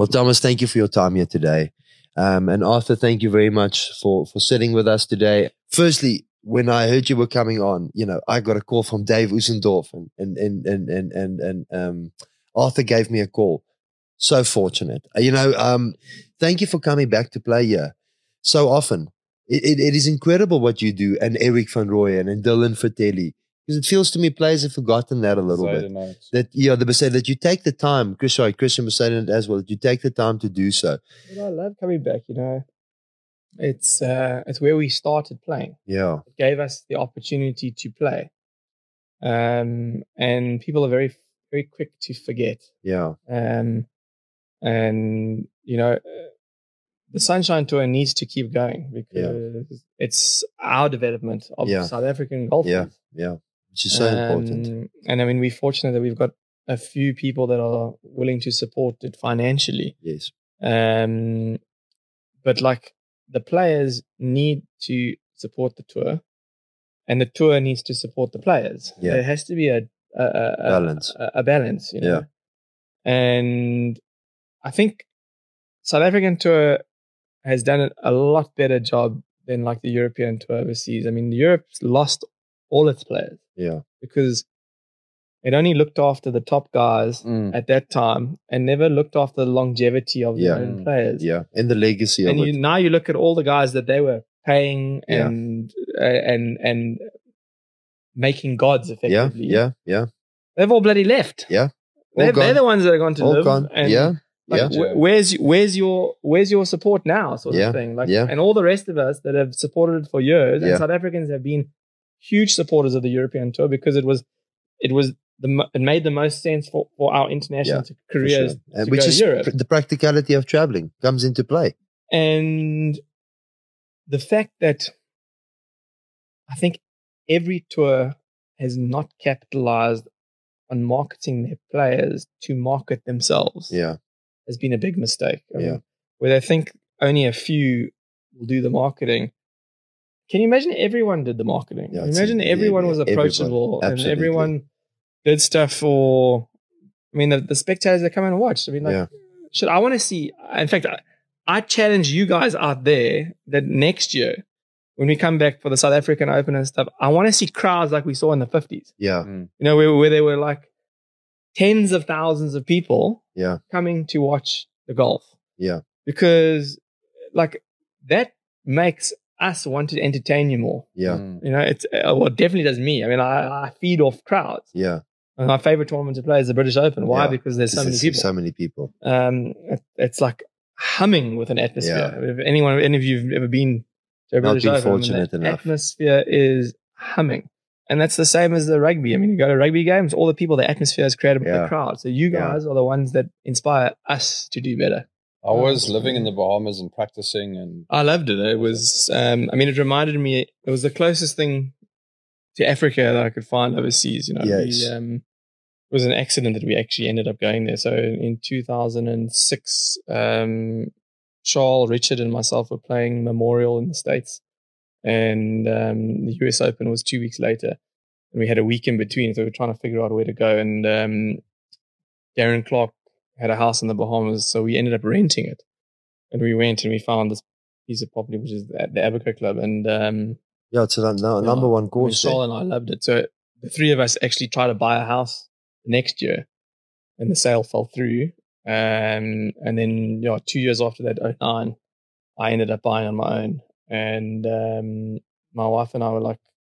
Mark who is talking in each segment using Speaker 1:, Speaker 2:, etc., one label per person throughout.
Speaker 1: Well, Thomas, thank you for your time here today. And Arthur, thank you very much for sitting with us today. Firstly, when I heard you were coming on, I got a call from Dave Usendorf and Arthur gave me a call. So fortunate. Thank you for coming back to play here so often. It is incredible what you do, and Eric van Rooyen and Dylan Fratelli. Because it feels to me players have forgotten that a little bit. They say that you take the time. Christian was saying it as well. That you take the time to do so.
Speaker 2: I love coming back. It's where we started playing.
Speaker 1: Yeah,
Speaker 2: it gave us the opportunity to play, and people are very, very quick to forget.
Speaker 1: Yeah,
Speaker 2: the Sunshine Tour needs to keep going because it's our development of South African golfers.
Speaker 1: Yeah. Which is so important.
Speaker 2: And I mean, we're fortunate that we've got a few people that are willing to support it financially.
Speaker 1: Yes.
Speaker 2: But like the players need to support the tour, and the tour needs to support the players.
Speaker 1: Yeah.
Speaker 2: There has to be a
Speaker 1: balance.
Speaker 2: A balance,
Speaker 1: Yeah.
Speaker 2: And I think South African tour has done a lot better job than like the European tour overseas. I mean, Europe's lost all its players.
Speaker 1: Yeah.
Speaker 2: Because it only looked after the top guys at that time and never looked after the longevity of their own players.
Speaker 1: Yeah. And the legacy of it.
Speaker 2: Now you look at all the guys that they were paying and making gods effectively.
Speaker 1: Yeah.
Speaker 2: They've all bloody left.
Speaker 1: Yeah.
Speaker 2: They're the ones that are going to live.
Speaker 1: Gone.
Speaker 2: And where's your support now, sort of thing? And all the rest of us that have supported it for years, and South Africans have been huge supporters of the European tour because it made the most sense for our international careers,
Speaker 1: sure. Which is
Speaker 2: Europe.
Speaker 1: The practicality of traveling comes into play,
Speaker 2: and the fact that I think every tour has not capitalized on marketing their players to market themselves. Has been a big mistake. I mean, where they think only a few will do the marketing. Can you imagine everyone did the marketing? Imagine everyone was approachable and everyone did stuff for, the spectators that come and watch. I mean, I want to see, in fact, I challenge you guys out there that next year, when we come back for the South African Open and stuff, I want to see crowds like we saw in the 50s.
Speaker 1: Yeah.
Speaker 2: Where they were like tens of thousands of people coming to watch the golf.
Speaker 1: Yeah.
Speaker 2: Because like that makes us want to entertain you more.
Speaker 1: Yeah.
Speaker 2: It's it definitely does me. I mean, I feed off crowds.
Speaker 1: Yeah.
Speaker 2: And my favorite tournament to play is the British Open. Why? Because there's so many people.
Speaker 1: So many people.
Speaker 2: It's like humming with an atmosphere. If any of you've ever been to a British Open,
Speaker 1: fortunate enough.
Speaker 2: Atmosphere is humming. And that's the same as the rugby. I mean, you go to rugby games, all the people, the atmosphere is created by the crowd. So you guys are the ones that inspire us to do better.
Speaker 3: I was living in the Bahamas and practicing, and
Speaker 2: I loved it. It was, it reminded me, it was the closest thing to Africa that I could find overseas.
Speaker 1: Yes.
Speaker 2: It was an accident that we actually ended up going there. So in 2006, Charles, Richard, and myself were playing Memorial in the States, and the US Open was 2 weeks later, and we had a week in between. So we were trying to figure out where to go, and Darren Clark had a house in the Bahamas, so we ended up renting it. And we went and we found this piece of property, which is the Abaca Club. And
Speaker 1: it's a number one course.
Speaker 2: Saul and I loved it. So the three of us actually tried to buy a house next year, and the sale fell through. And then 2 years after that, 2009, I ended up buying on my own. And my wife and I were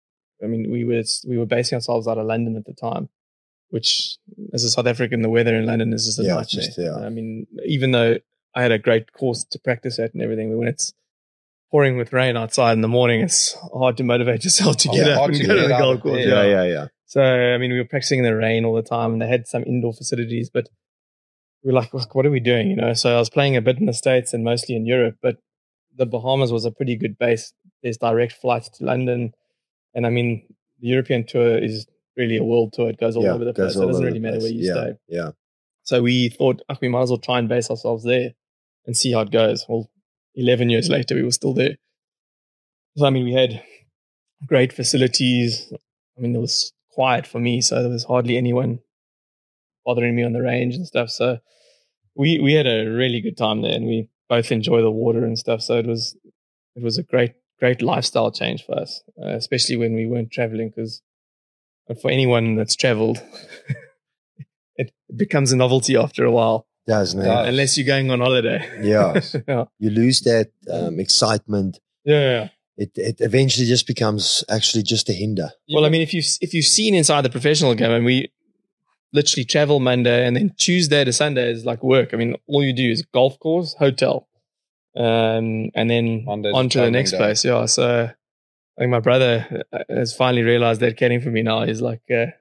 Speaker 2: we were basing ourselves out of London at the time, which as a South African, the weather in London is just a nightmare. Even though I had a great course to practice at and everything, when it's pouring with rain outside in the morning, it's hard to motivate yourself to get up and go to the golf course.
Speaker 1: Yeah.
Speaker 2: So, we were practicing in the rain all the time, and they had some indoor facilities, but we were like, what are we doing? So I was playing a bit in the States and mostly in Europe, but the Bahamas was a pretty good base. There's direct flights to London. And the European tour is really a world tour. It goes all over the place. So it doesn't really matter where you stay.
Speaker 1: Yeah.
Speaker 2: So we thought, we might as well try and base ourselves there and see how it goes. Well, 11 years later, we were still there. So, we had great facilities. It was quiet for me, so there was hardly anyone bothering me on the range and stuff. So we had a really good time there, and we both enjoy the water and stuff. So it was a great lifestyle change for us, especially when we weren't traveling. Because for anyone that's traveled, it becomes a novelty after a while,
Speaker 1: Doesn't it?
Speaker 2: unless you're going on holiday.
Speaker 1: Yeah.
Speaker 2: yeah.
Speaker 1: You lose that excitement.
Speaker 2: Yeah.
Speaker 1: It eventually just becomes actually just a hinder.
Speaker 2: Well, I mean, if you've seen inside the professional game, and we literally travel Monday and then Tuesday to Sunday is like work. I mean, all you do is golf course, hotel, and then
Speaker 3: Monday's
Speaker 2: on to the next
Speaker 3: day.
Speaker 2: place. Yeah. So I think my brother has finally realized that caring for me now is like,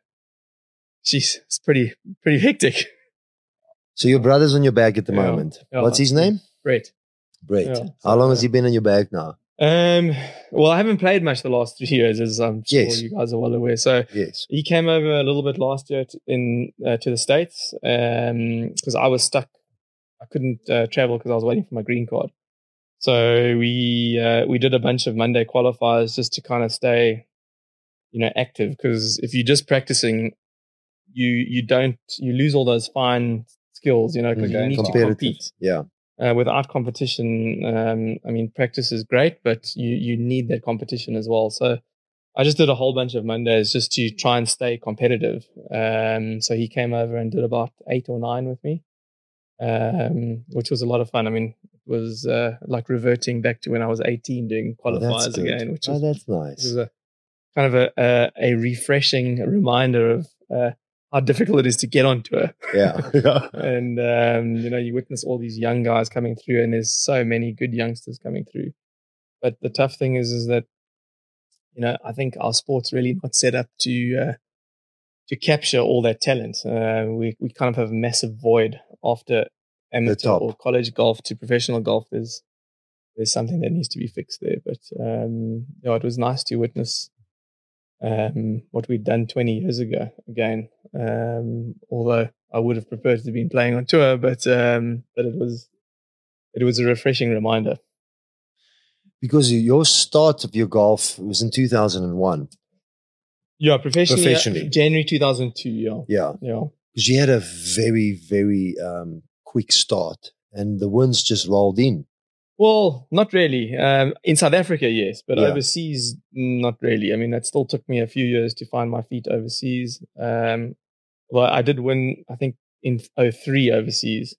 Speaker 2: geez, it's pretty hectic.
Speaker 1: So your brother's on your back at the moment.
Speaker 2: Yeah.
Speaker 1: What's his name?
Speaker 2: Brett.
Speaker 1: Brett.
Speaker 2: Yeah.
Speaker 1: How long has he been on your back now?
Speaker 2: Well, I haven't played much the last 3 years, as I'm sure
Speaker 1: Yes.
Speaker 2: you guys are well aware. So
Speaker 1: Yes.
Speaker 2: he came over a little bit last year to the States because I was stuck. I couldn't travel because I was waiting for my green card. So we did a bunch of Monday qualifiers just to kind of stay, active. Because if you're just practicing, you lose all those fine skills, because you need to compete.
Speaker 1: Yeah.
Speaker 2: Without competition, I mean, practice is great, but you need that competition as well. So I just did a whole bunch of Mondays just to try and stay competitive. So he came over and did about 8 or 9 with me, which was a lot of fun. I mean, it was like reverting back to when I was 18 doing qualifiers again, which was,
Speaker 1: that's nice.
Speaker 2: Which was a kind of a refreshing reminder of how difficult it is to get on tour.
Speaker 1: Yeah.
Speaker 2: And, you witness all these young guys coming through, and there's so many good youngsters coming through. But the tough thing is that, I think our sport's really not set up to capture all that talent. We kind of have a massive void after amateur or college golf to professional golf. There's something that needs to be fixed there. But, it was nice to witness what we'd done 20 years ago again. Although I would have preferred to have been playing on tour, but it was a refreshing reminder.
Speaker 1: Because your start of your golf was in 2001.
Speaker 2: Yeah, professionally. January 2002, yeah.
Speaker 1: Yeah.
Speaker 2: Yeah.
Speaker 1: Because you had a very, very quick start and the wins just rolled in.
Speaker 2: Well, not really. In South Africa, yes, but overseas, not really. I mean, that still took me a few years to find my feet overseas. Well, I did win, I think, in 2003 overseas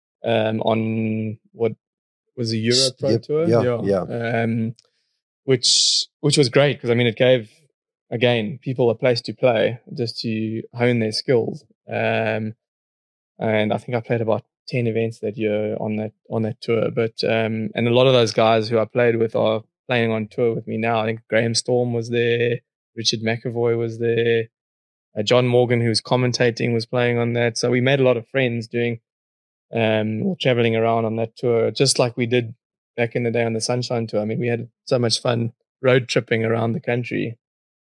Speaker 2: on what was a Euro Pro Tour.
Speaker 1: Yeah.
Speaker 2: Which was great because, I mean, it gave, again, people a place to play just to hone their skills. And I think I played about 10 events that year on that tour. But and a lot of those guys who I played with are playing on tour with me now. I think Graham Storm was there, Richard McEvoy was there, John Morgan, who was commentating, was playing on that. So we made a lot of friends doing traveling around on that tour, just like we did back in the day on the Sunshine Tour. I mean, we had so much fun road tripping around the country.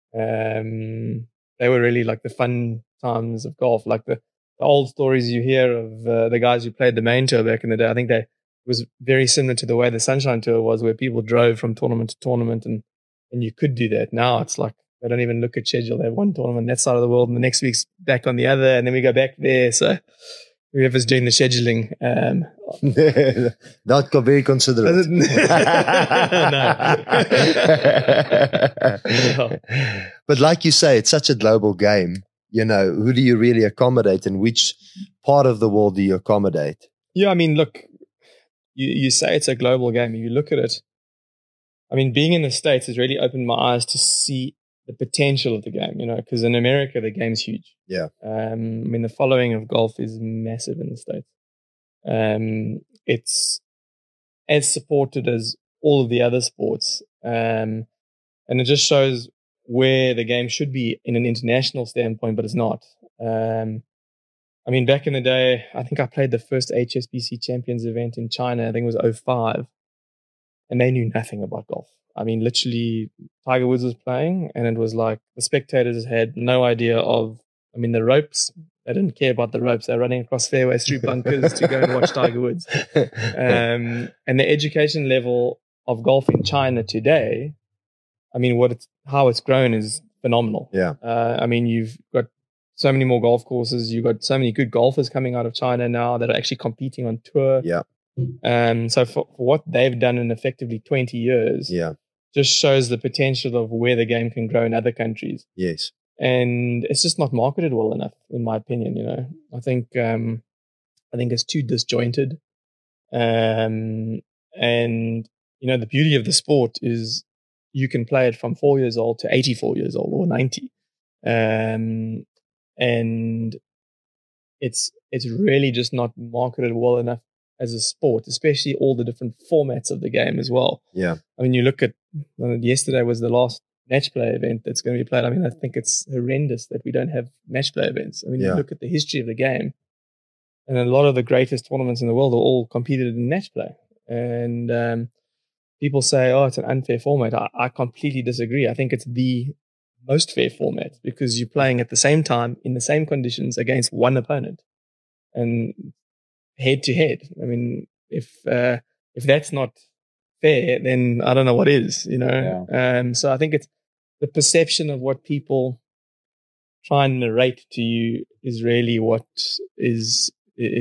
Speaker 2: They were really like the fun times of golf, like the old stories you hear of the guys who played the main tour back in the day. I think it was very similar to the way the Sunshine Tour was, where people drove from tournament to tournament, and you could do that. Now it's like they don't even look at schedule. They have one tournament that side of the world, and the next week's back on the other, and then we go back there. So whoever's doing the scheduling,
Speaker 1: not very considerate.
Speaker 2: No.
Speaker 1: But like you say, it's such a global game. Who do you really accommodate, and which part of the world do you accommodate?
Speaker 2: Yeah, I mean, look, you say it's a global game. If you look at it, I mean, being in the States has really opened my eyes to see the potential of the game, because in America, the game's huge.
Speaker 1: Yeah.
Speaker 2: I mean, the following of golf is massive in the States. It's as supported as all of the other sports. And it just shows where the game should be in an international standpoint, but it's not. I mean, back in the day, I think I played the first HSBC Champions event in China. I think it was 2005. And they knew nothing about golf. I mean, literally, Tiger Woods was playing, and it was like the spectators had no idea the ropes. They didn't care about the ropes. They were running across fairways through bunkers to go and watch Tiger Woods. And the education level of golf in China today, I mean, how it's grown is phenomenal.
Speaker 1: Yeah.
Speaker 2: I mean, you've got so many more golf courses. You've got so many good golfers coming out of China now that are actually competing on tour.
Speaker 1: Yeah.
Speaker 2: So for what they've done in effectively 20 years,
Speaker 1: Yeah.
Speaker 2: just shows the potential of where the game can grow in other countries.
Speaker 1: Yes.
Speaker 2: And it's just not marketed well enough, in my opinion. I think it's too disjointed. And the beauty of the sport is you can play it from 4 years old to 84 years old or 90. And it's really just not marketed well enough as a sport, especially all the different formats of the game as well.
Speaker 1: Yeah.
Speaker 2: I mean, you look at yesterday was the last match play event that's going to be played. I mean, I think it's horrendous that we don't have match play events. I mean, you look at the history of the game, and a lot of the greatest tournaments in the world are all competed in match play. And people say, oh, it's an unfair format. I completely disagree. I think it's the most fair format because you're playing at the same time in the same conditions against one opponent and head to head. I mean, if that's not fair, then I don't know what is,
Speaker 3: Yeah.
Speaker 2: So I think it's the perception of what people try and narrate to you is really what is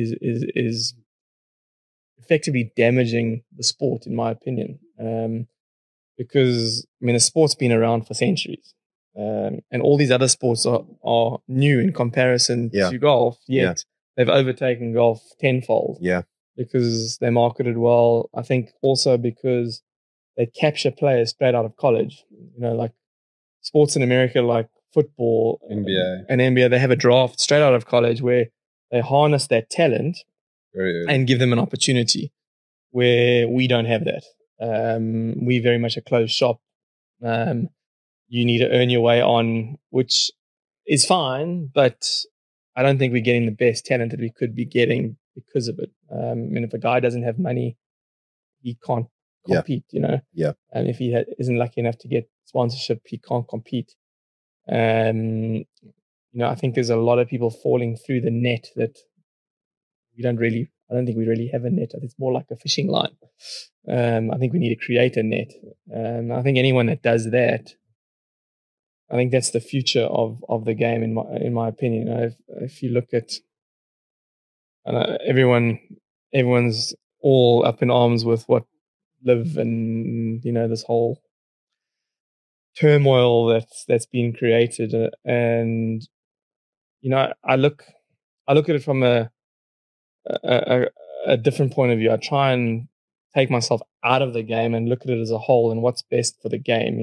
Speaker 2: effectively damaging the sport, in my opinion. Because I mean, the sport's been around for centuries, and all these other sports are new in comparison to golf. Yet they've overtaken golf tenfold.
Speaker 1: Yeah.
Speaker 2: Because they're marketed well. I think also because they capture players straight out of college. Like sports in America, like football,
Speaker 3: NBA.
Speaker 2: and NBA, they have a draft straight out of college where they harness that talent and give them an opportunity. Where we don't have that. We very much a closed shop. You need to earn your way on, which is fine, but I don't think we're getting the best talent that we could be getting because of it. I mean, if a guy doesn't have money, he can't compete,
Speaker 1: Yeah.
Speaker 2: And if he isn't lucky enough to get sponsorship, he can't compete. I think there's a lot of people falling through the net that I don't think we really have a net. It's more like a fishing line. I think we need to create a net. I think anyone that does that, I think that's the future of the game, in my opinion. If you look at everyone's all up in arms with what Live and this whole turmoil that's been created, and I look at it from a different point of view. I try and take myself out of the game and look at it as a whole and what's best for the game,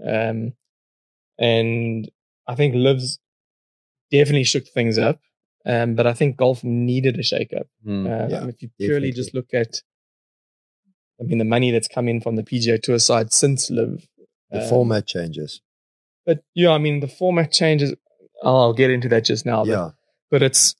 Speaker 2: and I think Live's definitely shook things up, but I think golf needed a shake-up. If you purely just look at, the money that's come in from the PGA Tour side since Live.
Speaker 1: The format changes.
Speaker 2: But the format changes. I'll get into that just now.
Speaker 1: Yeah.
Speaker 2: But it's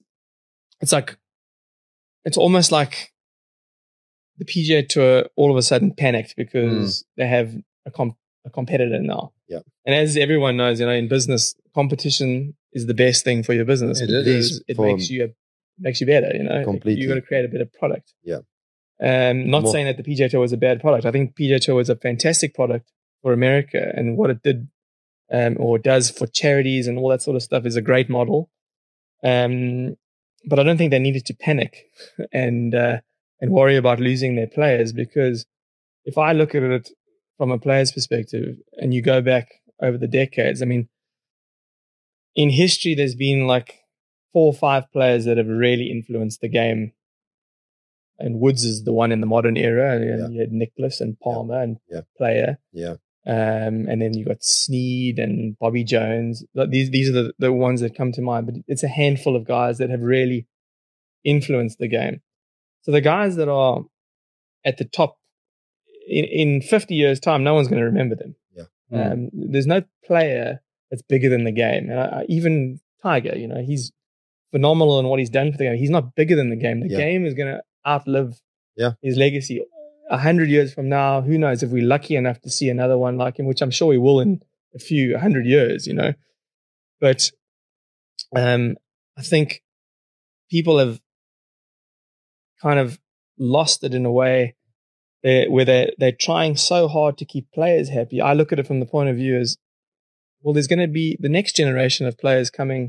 Speaker 2: almost like the PGA Tour all of a sudden panicked because they have a competitor now.
Speaker 1: Yeah.
Speaker 2: And as everyone knows, in business, competition is the best thing for your business.
Speaker 3: It
Speaker 2: makes you better.
Speaker 1: Completely.
Speaker 2: You got to create a better product.
Speaker 1: Yeah.
Speaker 2: Not saying that the PGA Tour was a bad product. I think PGA Tour was a fantastic product for America, and what it did or does for charities and all that sort of stuff is a great model. But I don't think they needed to panic and worry about losing their players, because if I look at it from a player's perspective and you go back over the decades, in history there's been like 4 or 5 players that have really influenced the game. And Woods is the one in the modern era. And you had Nicklaus and Palmer and Player.
Speaker 1: Yeah.
Speaker 2: And then you got Snead and Bobby Jones. These are the ones that come to mind. But it's a handful of guys that have really influenced the game. So the guys that are at the top, in 50 years' time, no one's going to remember them.
Speaker 1: Yeah.
Speaker 2: There's no player that's bigger than the game. And even Tiger, he's phenomenal in what he's done for the game. He's not bigger than the game. The game is going to outlive his legacy. 100 years from now, who knows if we're lucky enough to see another one like him, which I'm sure we will in a few 100 years, But I think people have kind of lost it in a way where they're trying so hard to keep players happy. I look at it from the point of view as, well, there's going to be the next generation of players coming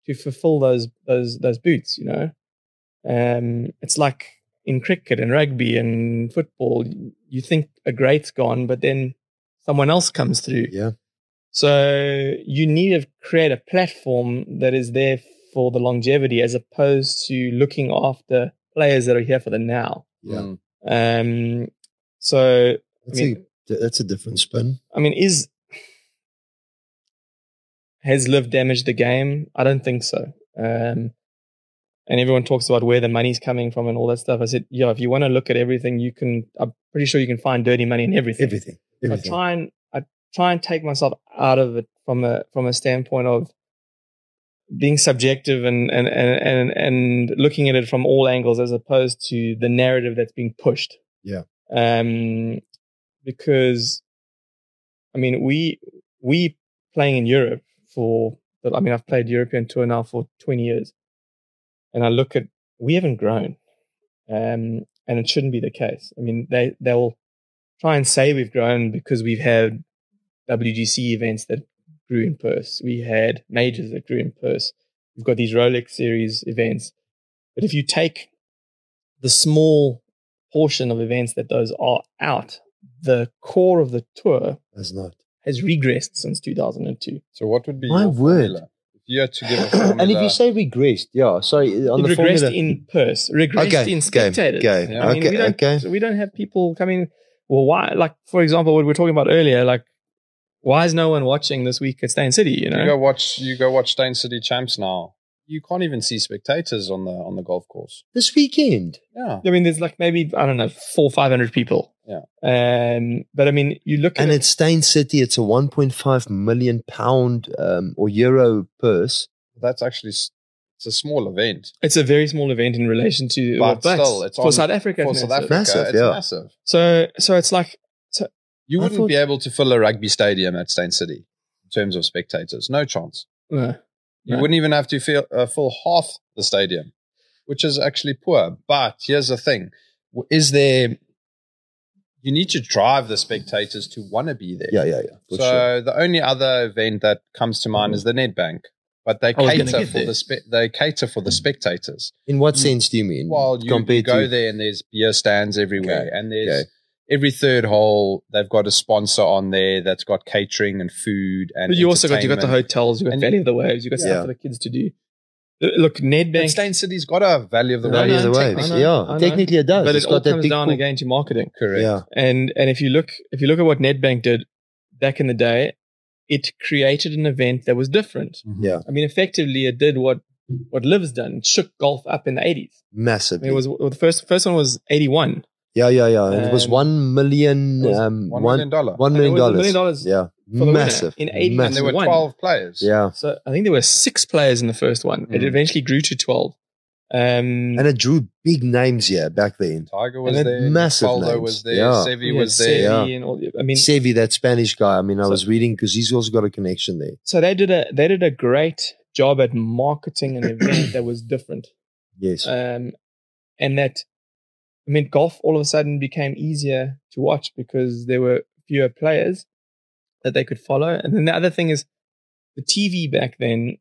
Speaker 2: to fulfill those boots. It's like in cricket and rugby and football, you think a great's gone, but then someone else comes through.
Speaker 1: Yeah.
Speaker 2: So you need to create a platform that is there for the longevity, as opposed to looking after players that are here for the now.
Speaker 1: Yeah.
Speaker 2: So
Speaker 1: That's a different spin.
Speaker 2: I mean, has Liv damaged the game? I don't think so. And everyone talks about where the money's coming from and all that stuff. I said, yeah, if you want to look at everything, I'm pretty sure you can find dirty money in everything.
Speaker 1: Everything.
Speaker 2: I try and take myself out of it from a standpoint of being subjective and looking at it from all angles, as opposed to the narrative that's being pushed.
Speaker 1: Yeah.
Speaker 2: Because I mean, we playing in Europe I've played European tour now for 20 years. And I look at, we haven't grown, and it shouldn't be the case. I mean, they'll try and say we've grown because we've had WGC events that grew in purse. We had majors that grew in purse. We've got these Rolex series events. But if you take the small portion of events that those are out, the core of the tour has regressed since 2002.
Speaker 3: So what would be
Speaker 1: My
Speaker 3: your
Speaker 1: word.
Speaker 3: formula? If you had to give a formula.
Speaker 1: And if you say regressed, on the
Speaker 2: It regressed
Speaker 1: formula.
Speaker 2: in purse, regressed in spectators.
Speaker 1: Okay.
Speaker 3: Yeah.
Speaker 2: I mean, we don't have people coming. Well, why? Like, for example, what we were talking about earlier, like, why is no one watching this week at Stain City? You
Speaker 3: go watch Stain City Champs now. You can't even see spectators on the golf course.
Speaker 1: This weekend.
Speaker 3: Yeah.
Speaker 2: I mean, there's like maybe, I don't know, 400 or 500 people.
Speaker 3: Yeah.
Speaker 2: But I mean, you look at
Speaker 1: And it's Stain City, it's a £1.5 million or euro purse.
Speaker 3: That's actually, it's a small event.
Speaker 2: it's a very small event in relation to,
Speaker 3: But still, it's
Speaker 2: for
Speaker 3: on-
Speaker 2: South Africa.
Speaker 3: For
Speaker 2: it's
Speaker 3: South
Speaker 2: massive.
Speaker 3: Africa,
Speaker 1: Massive,
Speaker 3: it's
Speaker 1: yeah.
Speaker 3: massive.
Speaker 2: So it's like,
Speaker 3: You
Speaker 1: I
Speaker 3: wouldn't
Speaker 1: thought-
Speaker 3: be able to fill a rugby stadium at Stain City in terms of spectators. No chance. You
Speaker 2: No.
Speaker 3: wouldn't even have to fill half the stadium, which is actually poor. But here's the thing. You need to drive the spectators to want to be there.
Speaker 1: Yeah. For
Speaker 3: So
Speaker 1: sure.
Speaker 3: the only other event that comes to mind is the Nedbank, but they
Speaker 2: I was gonna
Speaker 3: cater
Speaker 2: get
Speaker 3: for
Speaker 2: there.
Speaker 3: they cater for the spectators.
Speaker 1: In what sense do you mean?
Speaker 3: Well, you
Speaker 1: Compared
Speaker 3: go
Speaker 1: to-
Speaker 3: there and there's beer stands everywhere,
Speaker 1: Okay,
Speaker 3: and there's
Speaker 1: okay.
Speaker 3: every third hole they've got a sponsor on there that's got catering and food and.
Speaker 2: But you got the
Speaker 3: entertainment.
Speaker 2: hotels, you got
Speaker 3: And-
Speaker 2: Valley of the Waves, you got
Speaker 1: Yeah.
Speaker 2: stuff for the kids to do. Look, Nedbank,
Speaker 3: But Stain City's got a Valley of the
Speaker 2: No,
Speaker 3: Waves.
Speaker 1: Valley of the
Speaker 2: I
Speaker 1: Waves.
Speaker 2: know,
Speaker 1: Yeah,
Speaker 2: I know.
Speaker 1: technically it does.
Speaker 2: but
Speaker 1: It's
Speaker 2: it all
Speaker 1: got that
Speaker 2: comes
Speaker 1: big
Speaker 2: down
Speaker 1: pool.
Speaker 2: again to marketing.
Speaker 3: Correct.
Speaker 1: Yeah.
Speaker 2: And if you look at what Nedbank did back in the day, it created an event that was different.
Speaker 1: Yeah.
Speaker 2: I mean, effectively, it did what Liv's done. It shook golf up in the 80s. I
Speaker 1: Massively.
Speaker 2: mean, the first one was 81.
Speaker 1: Yeah. And it was 1 million.
Speaker 2: It was
Speaker 3: $1 million.
Speaker 1: $1 million.
Speaker 2: And it was $1 million
Speaker 1: Yeah.
Speaker 2: for the winner
Speaker 1: Massive.
Speaker 2: in 80s.
Speaker 3: And
Speaker 1: Massive.
Speaker 3: there were
Speaker 2: One.
Speaker 3: 12 players.
Speaker 1: Yeah.
Speaker 2: So I think there were 6 players in the first one. It eventually grew to 12.
Speaker 1: And it drew big names here back then.
Speaker 3: Tiger was
Speaker 2: And
Speaker 3: there.
Speaker 1: massive
Speaker 3: Faldo
Speaker 1: names.
Speaker 3: was there.
Speaker 1: Yeah.
Speaker 3: Sevi
Speaker 2: We
Speaker 3: was
Speaker 2: had
Speaker 3: there.
Speaker 2: Sevi
Speaker 1: Yeah.
Speaker 2: and all. I mean,
Speaker 1: Sevi, that Spanish guy. I mean, I
Speaker 2: So-
Speaker 1: was reading because he's also got a connection there.
Speaker 2: so they did a great job at marketing an event that was different.
Speaker 1: Yes.
Speaker 2: And that, I mean, golf all of a sudden became easier to watch because there were fewer players that they could follow. And then the other thing is the TV back then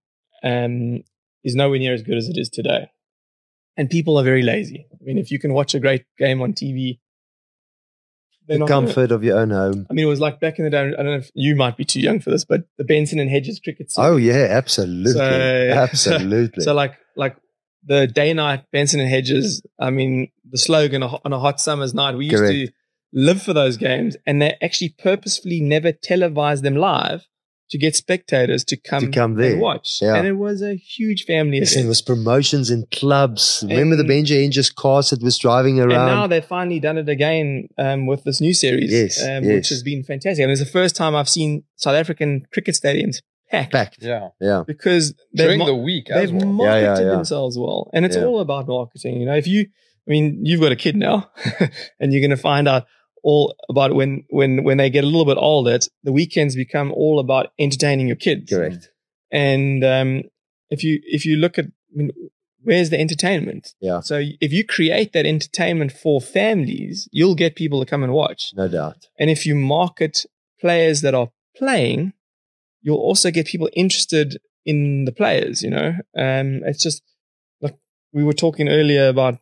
Speaker 2: is nowhere near as good as it is today. And people are very lazy. I mean, if you can watch a great game on TV, they're
Speaker 1: The
Speaker 2: not gonna-
Speaker 1: comfort of your own home.
Speaker 2: I mean, it was like back in the day, I don't know if you might be too young for this, but the Benson and Hedges cricket series.
Speaker 1: Oh, yeah, absolutely.
Speaker 2: So-
Speaker 1: Absolutely.
Speaker 2: So like the day night Benson and Hedges, I mean, the slogan on a hot summer's night, we used
Speaker 1: Correct.
Speaker 2: to live for those games, and they actually purposefully never televised them live to get spectators to come
Speaker 1: there.
Speaker 2: and watch.
Speaker 1: Yeah.
Speaker 2: And it was a huge family
Speaker 1: Yes,
Speaker 2: event.
Speaker 1: it was promotions in clubs. Remember the
Speaker 2: And-
Speaker 1: Benja Hinges cars that was driving
Speaker 2: And now
Speaker 1: around?
Speaker 2: they've finally done it again with this new series,
Speaker 1: Yes,
Speaker 2: which
Speaker 1: yes.
Speaker 2: has been fantastic. And it's the first time I've seen South African cricket stadiums packed.
Speaker 1: Packed.
Speaker 3: Yeah.
Speaker 1: Yeah.
Speaker 2: Because
Speaker 3: During the week as
Speaker 2: they've
Speaker 3: well.
Speaker 2: marketed
Speaker 1: Yeah.
Speaker 2: themselves well, and it's
Speaker 1: Yeah.
Speaker 2: all about marketing. You know, you've got a kid now, and you're going to find out all about when they get a little bit older. The weekends become all about entertaining your kids.
Speaker 1: Correct.
Speaker 2: And if you look at, I mean, where's the entertainment?
Speaker 1: Yeah.
Speaker 2: So if you create that entertainment for families, you'll get people to come and watch.
Speaker 1: No doubt.
Speaker 2: And if you market players that are playing, you'll also get people interested in the players, it's just like we were talking earlier about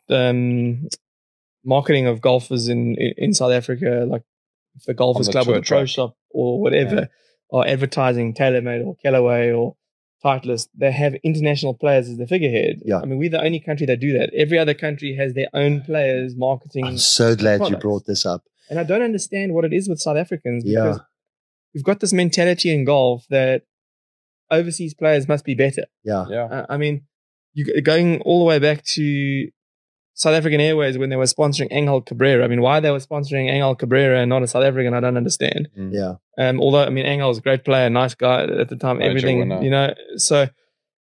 Speaker 2: marketing of golfers in South Africa, like if the Golfers
Speaker 3: the
Speaker 2: Club or
Speaker 3: tour
Speaker 2: the Pro
Speaker 3: track.
Speaker 2: Shop or whatever are advertising TaylorMade or Callaway or Titleist, they have international players as the figurehead.
Speaker 1: Yeah.
Speaker 2: I mean, we're the only country that do that. Every other country has their own players marketing.
Speaker 1: I'm so glad you
Speaker 2: products.
Speaker 1: brought this up.
Speaker 2: And I don't understand what it is with South Africans because
Speaker 1: Yeah.
Speaker 2: we've got this mentality in golf that overseas players must be better.
Speaker 1: Yeah.
Speaker 3: Yeah.
Speaker 2: I mean, you going all the way back to South African Airways when they were sponsoring Angel Cabrera. I mean, why they were sponsoring Angel Cabrera and not a South African, I don't understand.
Speaker 1: Yeah.
Speaker 2: Although, I mean, Angel was a great player, nice guy at the time,
Speaker 3: Major
Speaker 2: everything,
Speaker 3: winner.
Speaker 2: So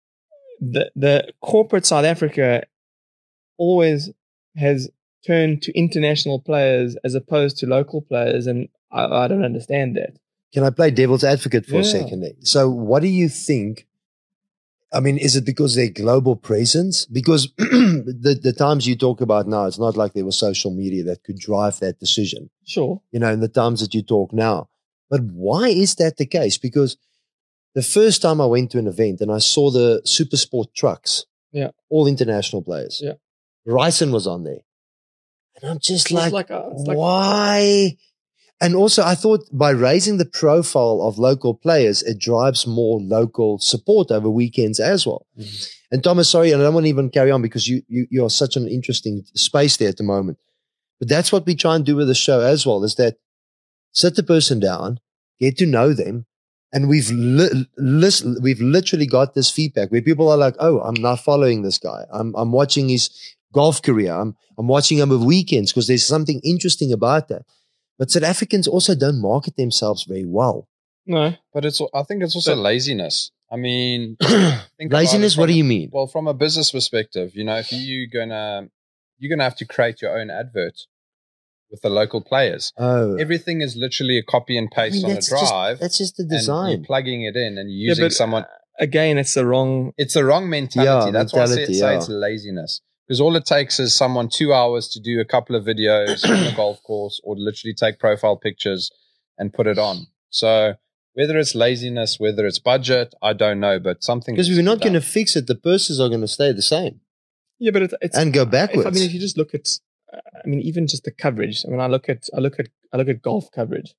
Speaker 2: the corporate South Africa always has turned to international players as opposed to local players, and I don't understand that.
Speaker 1: Can I play devil's advocate for a
Speaker 2: Yeah.
Speaker 1: second? So what do you think? I mean, is it because they're global presence? Because the times you talk about now, it's not like there was social media that could drive that decision,
Speaker 2: Sure.
Speaker 1: in the times that you talk now. But why is that the case? Because the first time I went to an event and I saw the Super Sport trucks,
Speaker 2: Yeah.
Speaker 1: all international players.
Speaker 2: Yeah.
Speaker 1: Ryson was on there. And I'm just
Speaker 2: It's
Speaker 1: like,
Speaker 2: it's like
Speaker 1: why? And also, I thought by raising the profile of local players, it drives more local support over weekends as well.
Speaker 2: Mm-hmm.
Speaker 1: And Thomas, sorry, and I don't want to even carry on because you are such an interesting space there at the moment. But that's what we try and do with the show as well, is that sit the person down, get to know them. And we've literally got this feedback where people are like, oh, I'm not following this guy. I'm watching his golf career. I'm watching him of weekends because there's something interesting about that. But South Africans also don't market themselves very well.
Speaker 2: no.
Speaker 3: But I think it's also laziness. I mean, think about
Speaker 1: Laziness,
Speaker 3: it
Speaker 1: what
Speaker 3: from-
Speaker 1: do you mean?
Speaker 3: Well, from a business perspective, if you're gonna have to create your own advert with the local players.
Speaker 1: Oh,
Speaker 3: Everything is literally a copy and paste on a drive.
Speaker 1: That's just the
Speaker 3: And you're
Speaker 1: design.
Speaker 3: plugging it in and you're using someone.
Speaker 2: Again, it's the wrong.
Speaker 3: It's the wrong mentality.
Speaker 1: Yeah,
Speaker 3: That's why I
Speaker 1: mentality,
Speaker 3: say it's laziness. Because all it takes is someone 2 hours to do a couple of videos on the golf course or literally take profile pictures and put it on. So whether it's laziness, whether it's budget, I don't know, but something.
Speaker 1: Because
Speaker 3: needs
Speaker 1: we're
Speaker 3: to
Speaker 1: not
Speaker 3: be
Speaker 1: going to
Speaker 3: done.
Speaker 1: fix it. The purses are going to stay the same
Speaker 2: Yeah, but it's
Speaker 1: and go backwards.
Speaker 2: If you just look at, even just the coverage. I mean, I look at golf coverage,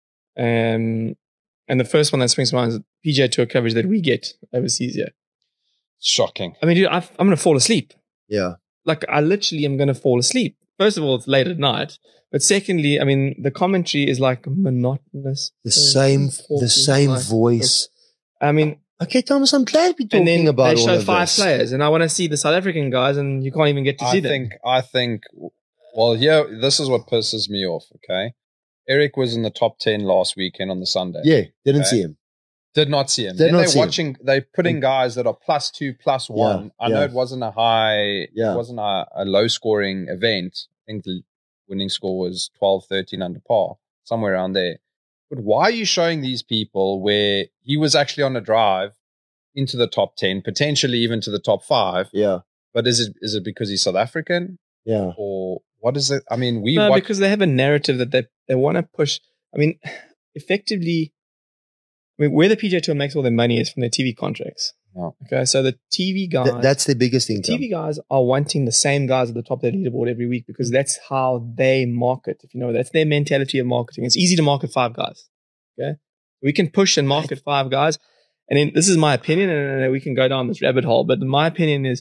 Speaker 2: and the first one that springs to mind is PGA Tour coverage that we get overseas here.
Speaker 3: Shocking.
Speaker 2: I mean, dude, I'm going to fall asleep.
Speaker 1: Yeah.
Speaker 2: Like, I literally am going to fall asleep. First of all, it's late at night, but secondly, I mean, the commentary is like monotonous.
Speaker 1: The same
Speaker 2: Talking,
Speaker 1: voice.
Speaker 2: I mean,
Speaker 1: Okay, Thomas, I'm glad we're
Speaker 2: and
Speaker 1: talking
Speaker 2: then
Speaker 1: about
Speaker 2: they
Speaker 1: all
Speaker 2: show
Speaker 1: of
Speaker 2: 5
Speaker 1: this.
Speaker 2: players, and I want to see the South African guys, and you can't even get to see them.
Speaker 3: I think, well, this is what pisses me off, okay? Eric was in the top 10 last weekend on the Sunday.
Speaker 1: Yeah, didn't
Speaker 3: Okay.
Speaker 1: see him.
Speaker 3: Did not see him.
Speaker 1: Did
Speaker 3: Then
Speaker 1: not
Speaker 3: they're
Speaker 1: see him.
Speaker 3: watching, they're putting guys that are +2, +1. I know
Speaker 1: yeah.
Speaker 3: it wasn't a high,
Speaker 1: Yeah.
Speaker 3: it wasn't a low scoring event. I think the winning score was 12, 13 under par, somewhere around there. But why are you showing these people where he was actually on a drive into the top 10, potentially even to the top 5?
Speaker 1: Yeah,
Speaker 3: But is it because he's South African
Speaker 1: yeah.
Speaker 3: or what is it? I mean,
Speaker 2: No, because they have a narrative that they want to push. I mean, effectively, where the PGA Tour makes all their money is from their TV contracts.
Speaker 3: Oh.
Speaker 2: Okay, so the TV guys,
Speaker 1: That's the biggest
Speaker 2: the
Speaker 1: income.
Speaker 2: TV guys are wanting the same guys at the top of their leaderboard every week because that's how they market. If you know, that's their mentality of marketing. It's easy to market 5 guys. Okay, we can push and market 5 guys, and then this is my opinion, and we can go down this rabbit hole. But my opinion is,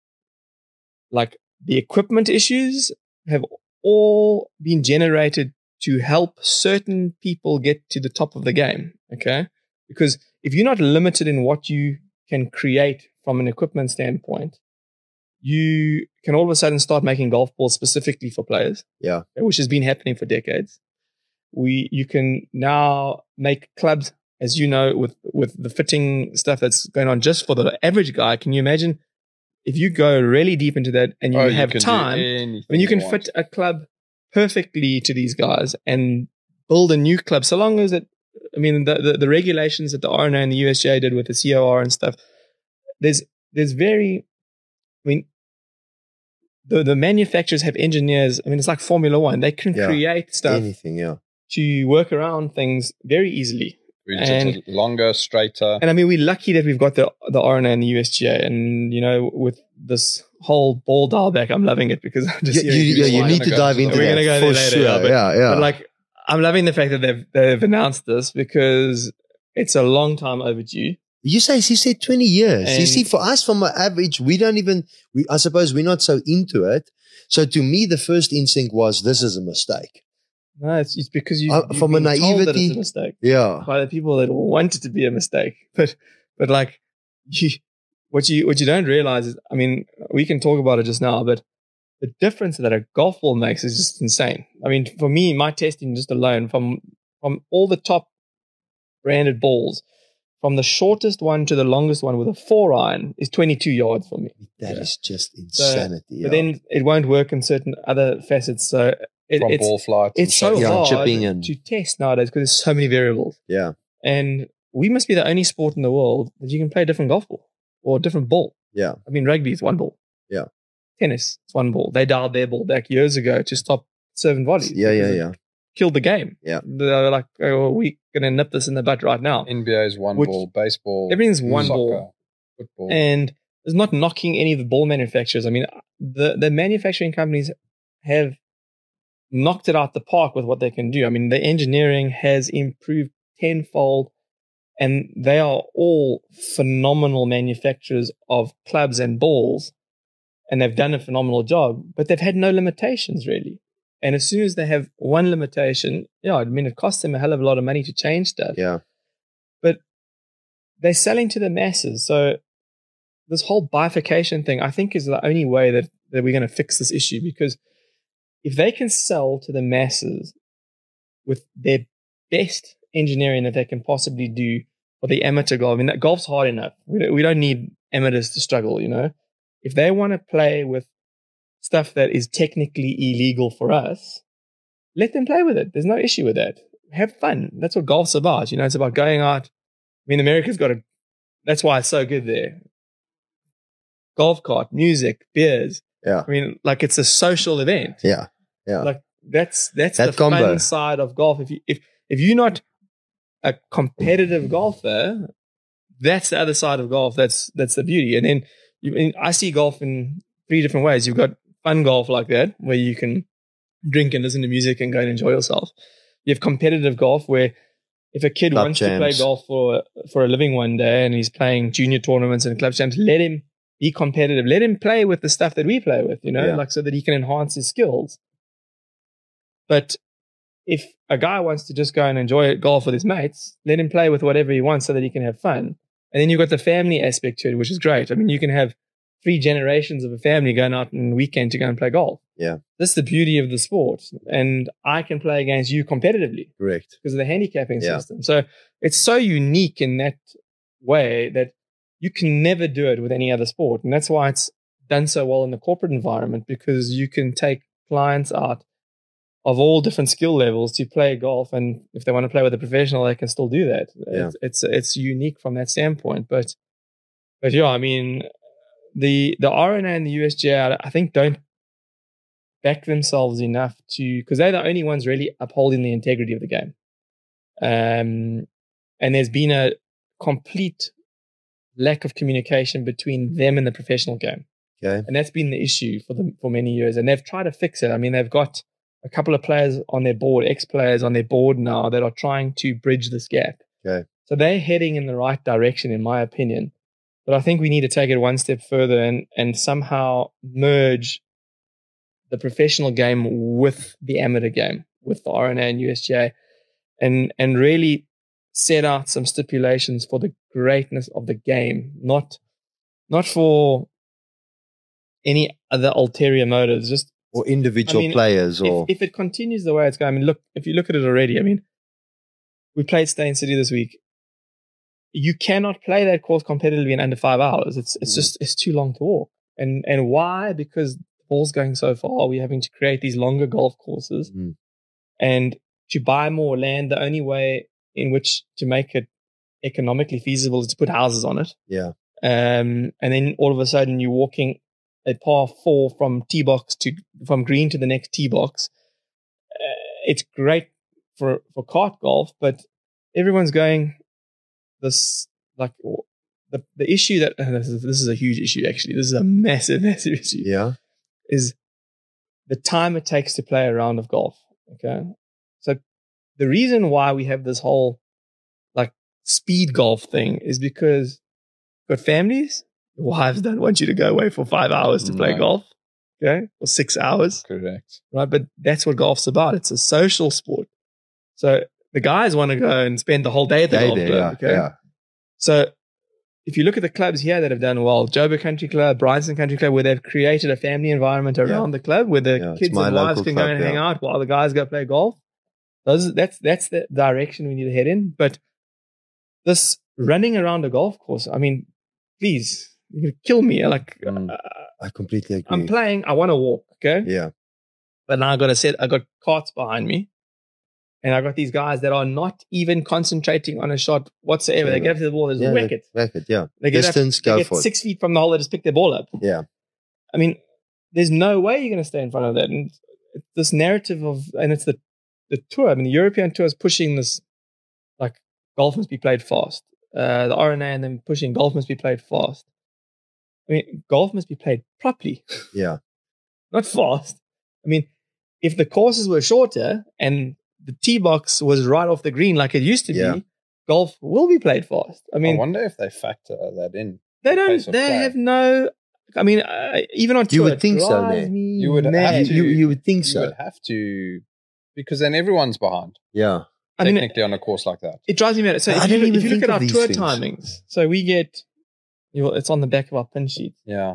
Speaker 2: like, the equipment issues have all been generated to help certain people get to the top of the game. Okay, because if you're not limited in what you can create from an equipment standpoint, you can all of a sudden start making golf balls specifically for players.
Speaker 1: Yeah.
Speaker 2: Which has been happening for decades. You can now make clubs, as you know, with the fitting stuff that's going on just for the average guy. Can you imagine if you go really deep into that and you have time? I mean, you can fit a club perfectly to these guys and build a new club, so long as it. I mean, the regulations that the RNA and the USGA did with the COR and stuff. There's very. I mean, the manufacturers have engineers. I mean, it's like Formula One. They can
Speaker 1: Yeah.
Speaker 2: create stuff
Speaker 1: Anything, yeah.
Speaker 2: to work around things very easily.
Speaker 3: It's longer, straighter.
Speaker 2: And I mean, we're lucky that we've got the RNA and the USGA. And, you know, with this whole ball dial back, I'm loving it because I'm just
Speaker 1: you need to dive into that.
Speaker 2: We're going to go there later.
Speaker 1: Sure.
Speaker 2: But like, I'm loving the fact that they've announced this because it's a long time overdue.
Speaker 1: You said 20 years. And you see, for us, from an average, I suppose we're not so into it. So to me, the first instinct was, this is a mistake.
Speaker 2: No, it's because you've
Speaker 1: from
Speaker 2: been
Speaker 1: a naivety,
Speaker 2: told that it's a mistake.
Speaker 1: Yeah.
Speaker 2: By the people that want it to be a mistake. But like, what you don't realize is, I mean, we can talk about it just now, but the difference that a golf ball makes is just insane. I mean, for me, my testing just alone, from all the top branded balls, from the shortest one to the longest one with a 4-iron is 22 yards for me.
Speaker 1: That is just insanity.
Speaker 2: But then it won't work in certain other facets. So
Speaker 3: from ball flight.
Speaker 2: It's so hard to test nowadays because there's so many variables.
Speaker 1: Yeah.
Speaker 2: And we must be the only sport in the world that you can play a different golf ball or a different ball.
Speaker 1: Yeah.
Speaker 2: I mean, rugby is one ball.
Speaker 1: Yeah.
Speaker 2: Tennis is one ball. They dialed their ball back years ago to stop serving volleys.
Speaker 1: Yeah.
Speaker 2: Killed the game.
Speaker 1: Yeah.
Speaker 2: They were like, oh, we're going to nip this in the butt right now.
Speaker 3: NBA is one ball, baseball.
Speaker 2: Everything's one
Speaker 3: soccer,
Speaker 2: ball.
Speaker 3: Football.
Speaker 2: And it's not knocking any of the ball manufacturers. I mean, the manufacturing companies have knocked it out the park with what they can do. I mean, the engineering has improved tenfold, and they are all phenomenal manufacturers of clubs and balls, and they've done a phenomenal job, but they've had no limitations really. And as soon as they have one limitation, I mean, it costs them a hell of a lot of money to change stuff.
Speaker 1: Yeah.
Speaker 2: But they're selling to the masses. So this whole bifurcation thing, I think, is the only way that we're going to fix this issue, because if they can sell to the masses with their best engineering that they can possibly do for the amateur golf, I mean, that golf's hard enough. We don't need amateurs to struggle, you know. If they want to play with stuff that is technically illegal for us, let them play with it. There's no issue with that. Have fun. That's what golf's about. You know, it's about going out. I mean, America's got that's why it's so good there. Golf cart, music, beers.
Speaker 1: Yeah.
Speaker 2: I mean, like, it's a social event.
Speaker 1: Yeah.
Speaker 2: Like, that's
Speaker 1: that
Speaker 2: the
Speaker 1: combo.
Speaker 2: fun side of golf. If you're not a competitive golfer, that's the other side of golf. That's the beauty. And then I see golf in 3 different ways. You've got fun golf like that, where you can drink and listen to music and go and enjoy yourself. You have competitive golf, where if a kid wants to play golf for a living one day and he's playing junior tournaments and club champs, let him be competitive. Let him play with the stuff that we play with, you know, like, so that he can enhance his skills. But if a guy wants to just go and enjoy golf with his mates, let him play with whatever he wants so that he can have fun. And then you've got the family aspect to it, which is great. I mean, you can have 3 generations of a family going out on the weekend to go and play golf.
Speaker 1: Yeah.
Speaker 2: That's the beauty of the sport. And I can play against you competitively.
Speaker 1: Correct.
Speaker 2: Because of the handicapping system. So it's so unique in that way that you can never do it with any other sport. And that's why it's done so well in the corporate environment, because you can take clients out of all different skill levels to play golf. And if they want to play with a professional, they can still do that.
Speaker 1: Yeah.
Speaker 2: It's unique from that standpoint. But yeah, I mean, the RNA and the USGA, I think, don't back themselves enough because they're the only ones really upholding the integrity of the game. And there's been a complete lack of communication between them and the professional game.
Speaker 1: Okay.
Speaker 2: And that's been the issue for many years. And they've tried to fix it. I mean, they've got a couple of players on their board, ex-players on their board now, that are trying to bridge this gap.
Speaker 1: Okay. So
Speaker 2: they're heading in the right direction, in my opinion. But I think we need to take it one step further and somehow merge the professional game with the amateur game, with the RNA and USGA, and really set out some stipulations for the greatness of the game, not for any other ulterior motives, just
Speaker 1: or individual players. Or
Speaker 2: if it continues the way it's going, I mean, look, if you look at it already, I mean, we played Steyn City this week. You cannot play that course competitively in under 5 hours. It's too long to walk. And why? Because the ball's going so far. We're having to create these longer golf courses. And to buy more land, the only way in which to make it economically feasible is to put houses on it.
Speaker 1: Yeah.
Speaker 2: And then all of a sudden you're walking a par 4 from tee box from green to the next tee box. It's great for kart golf, but everyone's going this, like, the issue that, this is a huge issue, actually. This is a massive, massive issue.
Speaker 1: Yeah.
Speaker 2: Is the time it takes to play a round of golf. Okay. So the reason why we have this whole like speed golf thing is because you've got families, your wives don't want you to go away for 5 hours to play golf. Okay. Or 6 hours.
Speaker 3: Correct.
Speaker 2: Right. But that's what golf's about. It's a social sport. So the guys want to go and spend the whole day at the golf club. Okay.
Speaker 1: Yeah.
Speaker 2: So if you look at the clubs here that have done well, Joburg Country Club, Bryanston Country Club, where they've created a family environment around the club where the kids and wives can go and hang out while the guys go play golf. That's the direction we need to head in. But this running around a golf course, I mean, please, you're going to kill me. Like,
Speaker 1: I completely agree.
Speaker 2: I'm playing, I want to walk, okay?
Speaker 1: Yeah.
Speaker 2: But now I got carts behind me. And I got these guys that are not even concentrating on a shot whatsoever. They get up to the ball, they just whack it.
Speaker 1: Whack it, yeah.
Speaker 2: They get
Speaker 1: Distance,
Speaker 2: go
Speaker 1: for it.
Speaker 2: They get 6 feet from the hole, they just pick their ball up.
Speaker 1: Yeah.
Speaker 2: I mean, there's no way you're going to stay in front of that. And this narrative and it's the tour. I mean, the European tour is pushing this, like, golf must be played fast. The RNA and them pushing golf must be played fast. I mean, golf must be played properly.
Speaker 1: Yeah.
Speaker 2: Not fast. I mean, if the courses were shorter and the tee box was right off the green like it used to be, golf will be played fast. I mean,
Speaker 3: I wonder if they factor that in.
Speaker 2: They don't. They have no. I mean, even on tour,
Speaker 1: you would think so, man.
Speaker 3: You would have to.
Speaker 1: You would think so.
Speaker 3: You would have to, because then everyone's behind.
Speaker 1: Yeah.
Speaker 3: Technically, on a course like that,
Speaker 2: it drives me mad. So if you look at our tour timings, so we get, it's on the back of our pin sheet.
Speaker 3: Yeah.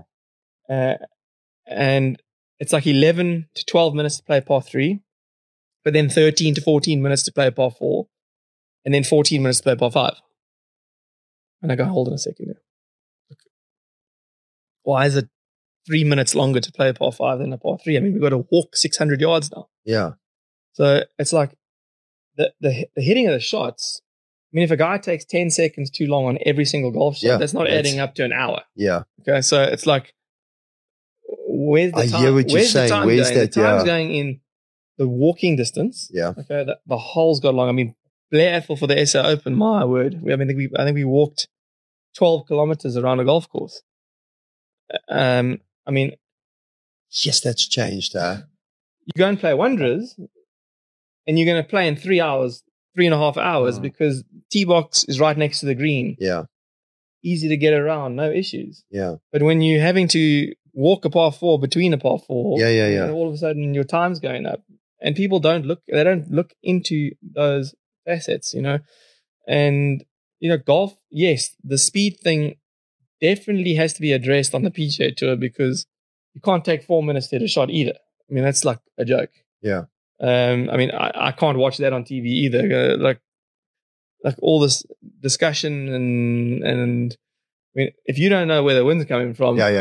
Speaker 2: And it's like 11 to 12 minutes to play par 3. But then 13 to 14 minutes to play par 4. And then 14 minutes to play par 5. And I go, hold on a second now. Why is it 3 minutes longer to play a par 5 than a par 3? I mean, we've got to walk 600 yards now.
Speaker 1: Yeah.
Speaker 2: So it's like the hitting of the shots. I mean, if a guy takes 10 seconds too long on every single golf shot, that's not adding up to an hour.
Speaker 1: Yeah.
Speaker 2: Okay. So it's like, where's the time?
Speaker 1: I hear what you're saying. Where's that?
Speaker 2: The time's going in the walking distance.
Speaker 1: Yeah.
Speaker 2: Okay. The hole's got long. I mean, Blair Ethel for the SA Open, my word. I think we walked 12 kilometers around a golf course. I mean,
Speaker 1: yes, that's changed.
Speaker 2: You go and play Wanderers, and you're going to play in 3 hours, 3.5 hours, because T-box is right next to the green.
Speaker 1: Yeah.
Speaker 2: Easy to get around, no issues.
Speaker 1: Yeah.
Speaker 2: But when you're having to walk a par 4 between a par 4,
Speaker 1: and
Speaker 2: all of a sudden your time's going up, and people don't look into those facets, and golf. Yes, the speed thing definitely has to be addressed on the PGA Tour, because you can't take 4 minutes to hit a shot either. I mean, that's like a joke.
Speaker 1: Yeah.
Speaker 2: I mean, I can't watch that on TV either. Like all this discussion and I mean, if you don't know where the wind's coming from.
Speaker 1: Yeah.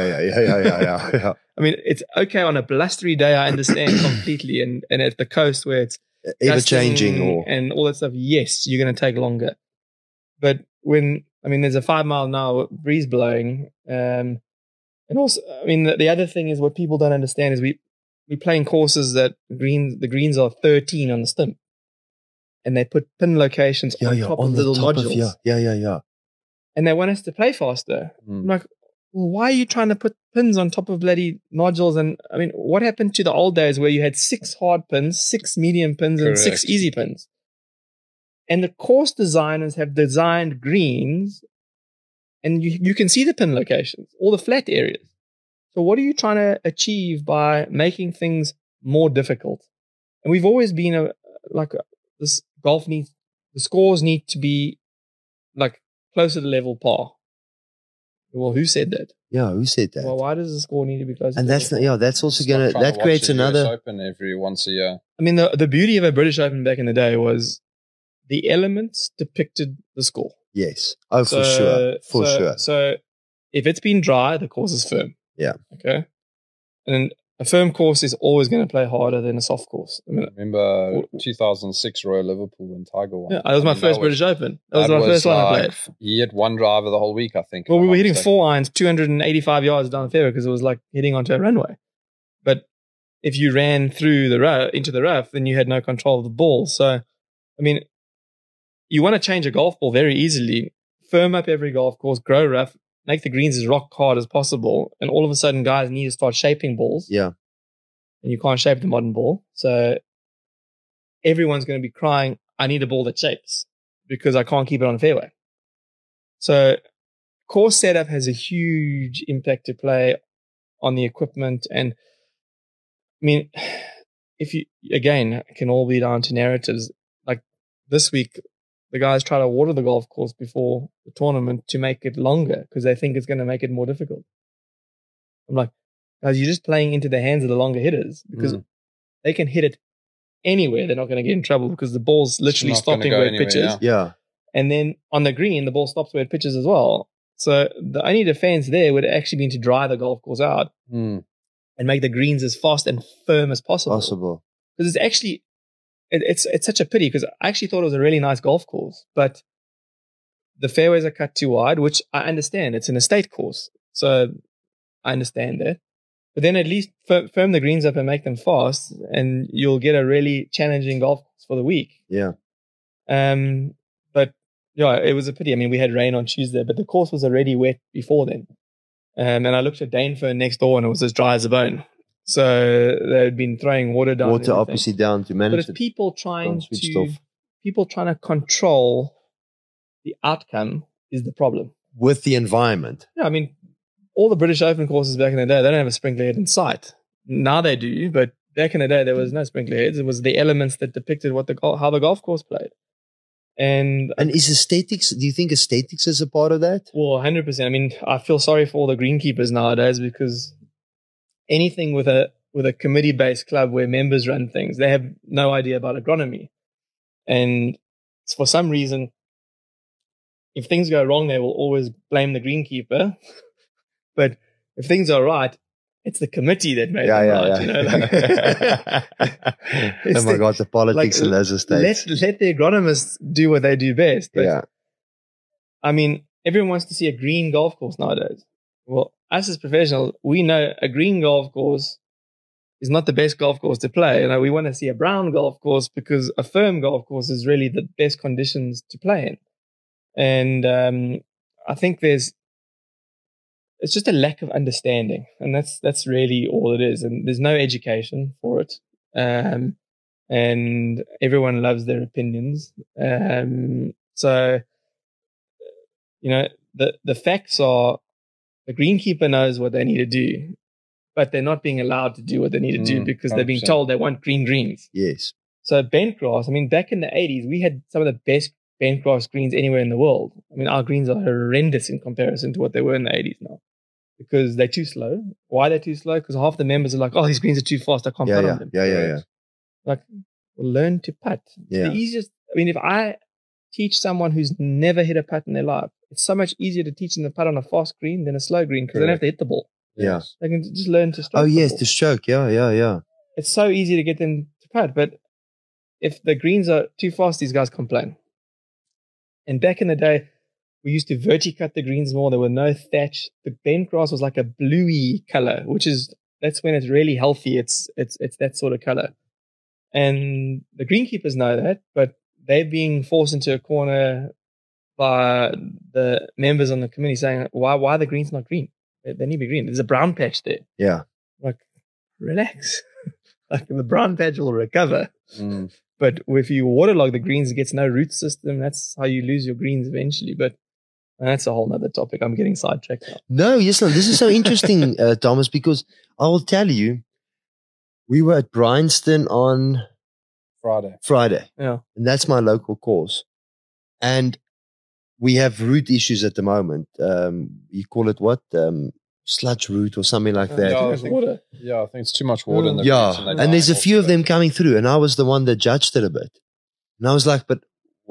Speaker 2: I mean, it's okay on a blustery day. I understand completely. And at the coast where it's
Speaker 1: ever changing
Speaker 2: and all that stuff, yes, you're going to take longer. But there's a 5 mile an hour breeze blowing. And also, I mean, the other thing is what people don't understand is we play in courses that the greens are 13 on the stump. And they put pin locations on top of little modules.
Speaker 1: Yeah.
Speaker 2: And they want us to play faster. I'm like, well, why are you trying to put pins on top of bloody nodules? And I mean, what happened to the old days where you had 6 hard pins, 6 medium pins, and 6 easy pins? And the course designers have designed greens, and you can see the pin locations, all the flat areas. So what are you trying to achieve by making things more difficult? And we've always been this golf the scores need to be like closer to level par. Well, who said that?
Speaker 1: Yeah, who said that?
Speaker 2: Well, why does the score need to be closer?
Speaker 1: And that's that's also going to that creates another
Speaker 3: US Open every once a year.
Speaker 2: I mean, the beauty of a British Open back in the day was the elements depicted the score.
Speaker 1: Yes. Oh, for sure.
Speaker 2: So if it's been dry, the course is firm.
Speaker 1: Yeah.
Speaker 2: Okay. And a firm course is always going to play harder than a soft course. I mean,
Speaker 3: remember 2006 Royal Liverpool and Tiger won.
Speaker 2: Yeah, that was my first British Open. That was my first one I played.
Speaker 3: He hit one driver the whole week, I think.
Speaker 2: Well, we were hitting 4 irons, 285 yards down the fairway because it was like hitting onto a runway. But if you ran through into the rough, then you had no control of the ball. So, I mean, you want to change a golf ball very easily. Firm up every golf course, grow rough, make the greens as rock hard as possible. And all of a sudden, guys need to start shaping balls.
Speaker 1: Yeah.
Speaker 2: And you can't shape the modern ball. So everyone's going to be crying, I need a ball that shapes because I can't keep it on the fairway. So course setup has a huge impact to play on the equipment. And I mean, if you, again, it can all be down to narratives. Like this week, the guys try to water the golf course before the tournament to make it longer because they think it's going to make it more difficult. I'm like, guys, you're just playing into the hands of the longer hitters because they can hit it anywhere. They're not going to get in trouble because the ball's literally stopping where it pitches.
Speaker 1: Yeah.
Speaker 2: And then on the green, the ball stops where it pitches as well. So the only defense there would actually be to dry the golf course out and make the greens as fast and firm as possible. Because it's actually, it's such a pity because I actually thought it was a really nice golf course, but the fairways are cut too wide, which I understand. It's an estate course. So I understand that. But then at least firm the greens up and make them fast and you'll get a really challenging golf course for the week.
Speaker 1: Yeah.
Speaker 2: But yeah, it was a pity. I mean, we had rain on Tuesday, but the course was already wet before then. And I looked at Danefern next door and it was as dry as a bone. So they had been throwing water down.
Speaker 1: Water obviously down to manage it.
Speaker 2: But it's people trying to control the outcome is the problem.
Speaker 1: With the environment.
Speaker 2: Yeah, I mean, all the British Open courses back in the day, they don't have a sprinkler head in sight. Now they do, but back in the day, there was no sprinkler heads. It was the elements that depicted how the golf course played. And
Speaker 1: is aesthetics, do you think aesthetics is a part of that?
Speaker 2: Well, 100%. I mean, I feel sorry for all the greenkeepers nowadays because anything with a committee-based club where members run things, they have no idea about agronomy. And for some reason, if things go wrong, they will always blame the greenkeeper. But if things are right, it's the committee that made them right. You know,
Speaker 1: oh my God, the politics in those estates.
Speaker 2: Let the agronomists do what they do best. But, I mean, everyone wants to see a green golf course nowadays. Well, us as professionals, we know a green golf course is not the best golf course to play. You know, we want to see a brown golf course because a firm golf course is really the best conditions to play in. And I think it's just a lack of understanding, and that's really all it is. And there's no education for it, and everyone loves their opinions. So, you know, the facts are the greenkeeper knows what they need to do, but they're not being allowed to do what they need to do because 100%. They're being told they want green greens.
Speaker 1: Yes.
Speaker 2: So bent grass. I mean, back in the 80s, we had some of the best bent grass greens anywhere in the world. I mean, our greens are horrendous in comparison to what they were in the 80s now. Because they're too slow. Why they're too slow? Because half the members are like, oh, these greens are too fast. I can't putt on them.
Speaker 1: Yeah.
Speaker 2: Like, well, learn to putt.
Speaker 1: Yeah.
Speaker 2: The easiest, I mean, if I teach someone who's never hit a putt in their life, it's so much easier to teach them to putt on a fast green than a slow green because they don't have to hit the ball.
Speaker 1: Yeah.
Speaker 2: They can just learn to stroke.
Speaker 1: Oh, yes, to stroke. Yeah.
Speaker 2: It's so easy to get them to putt. But if the greens are too fast, these guys complain. And back in the day, we used to verticut the greens more. There were no thatch. The bent grass was like a bluey color, that's when it's really healthy. It's that sort of color. And the greenkeepers know that, but they're being forced into a corner by the members on the committee saying, why are the greens not green? They need to be green. There's a brown patch there.
Speaker 1: Yeah.
Speaker 2: Like, relax. Like the brown patch will recover. But if you waterlog the greens, it gets no root system. That's how you lose your greens eventually. But that's a whole nother topic. I'm getting sidetracked now.
Speaker 1: No, yes, this is so interesting, Thomas, because I will tell you, we were at Bryanston on Friday.
Speaker 2: Yeah.
Speaker 1: And that's my local course. And we have root issues at the moment. You call it what? Sludge root or something like that.
Speaker 3: I think it's too much water in the roots.
Speaker 1: And there's a few of them coming through. And I was the one that judged it a bit. And I was like, but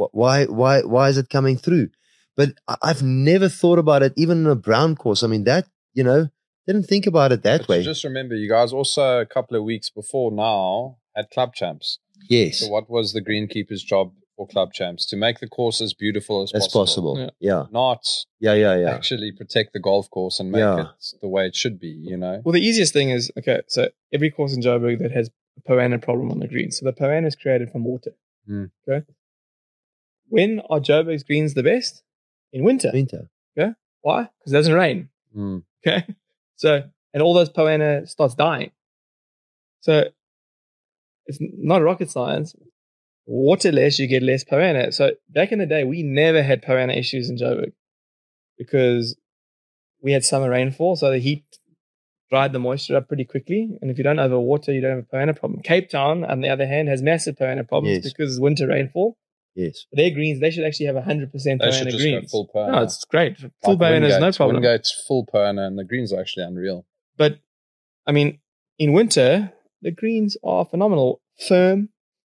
Speaker 1: why is it coming through? But I've never thought about it, even in a brown course. I mean, that, didn't think about it that way.
Speaker 3: Just remember, you guys also a couple of weeks before now had club champs.
Speaker 1: Yes.
Speaker 3: So what was the greenkeeper's job for club champs? To make the course as beautiful as possible.
Speaker 1: Yeah.
Speaker 3: Not actually protect the golf course and make it the way it should be,
Speaker 2: Well, the easiest thing is, so every course in Joburg that has a Poana problem on the green. So the Poana is created from water. Okay. when are Joburg's greens the best? In winter.
Speaker 1: Winter.
Speaker 2: Why? Because it doesn't rain.
Speaker 3: Mm.
Speaker 2: Okay. So, and all those poana starts dying. So, it's not rocket science. Water less, you get less poana. So, back in the day, we never had poana issues in Joburg because we had summer rainfall. So, the heat dried the moisture up pretty quickly. And if you don't overwater, you don't have a poana problem. Cape Town, on the other hand, has massive poana problems because winter rainfall.
Speaker 1: Yes.
Speaker 2: Their greens, they should actually have 100%
Speaker 3: They should
Speaker 2: poana
Speaker 3: just
Speaker 2: greens.
Speaker 3: go full poana.
Speaker 2: No, it's great. Full poana is no problem.
Speaker 3: Wingate's full poana, and the greens are actually unreal.
Speaker 2: But, I mean, in winter, the greens are phenomenal. Firm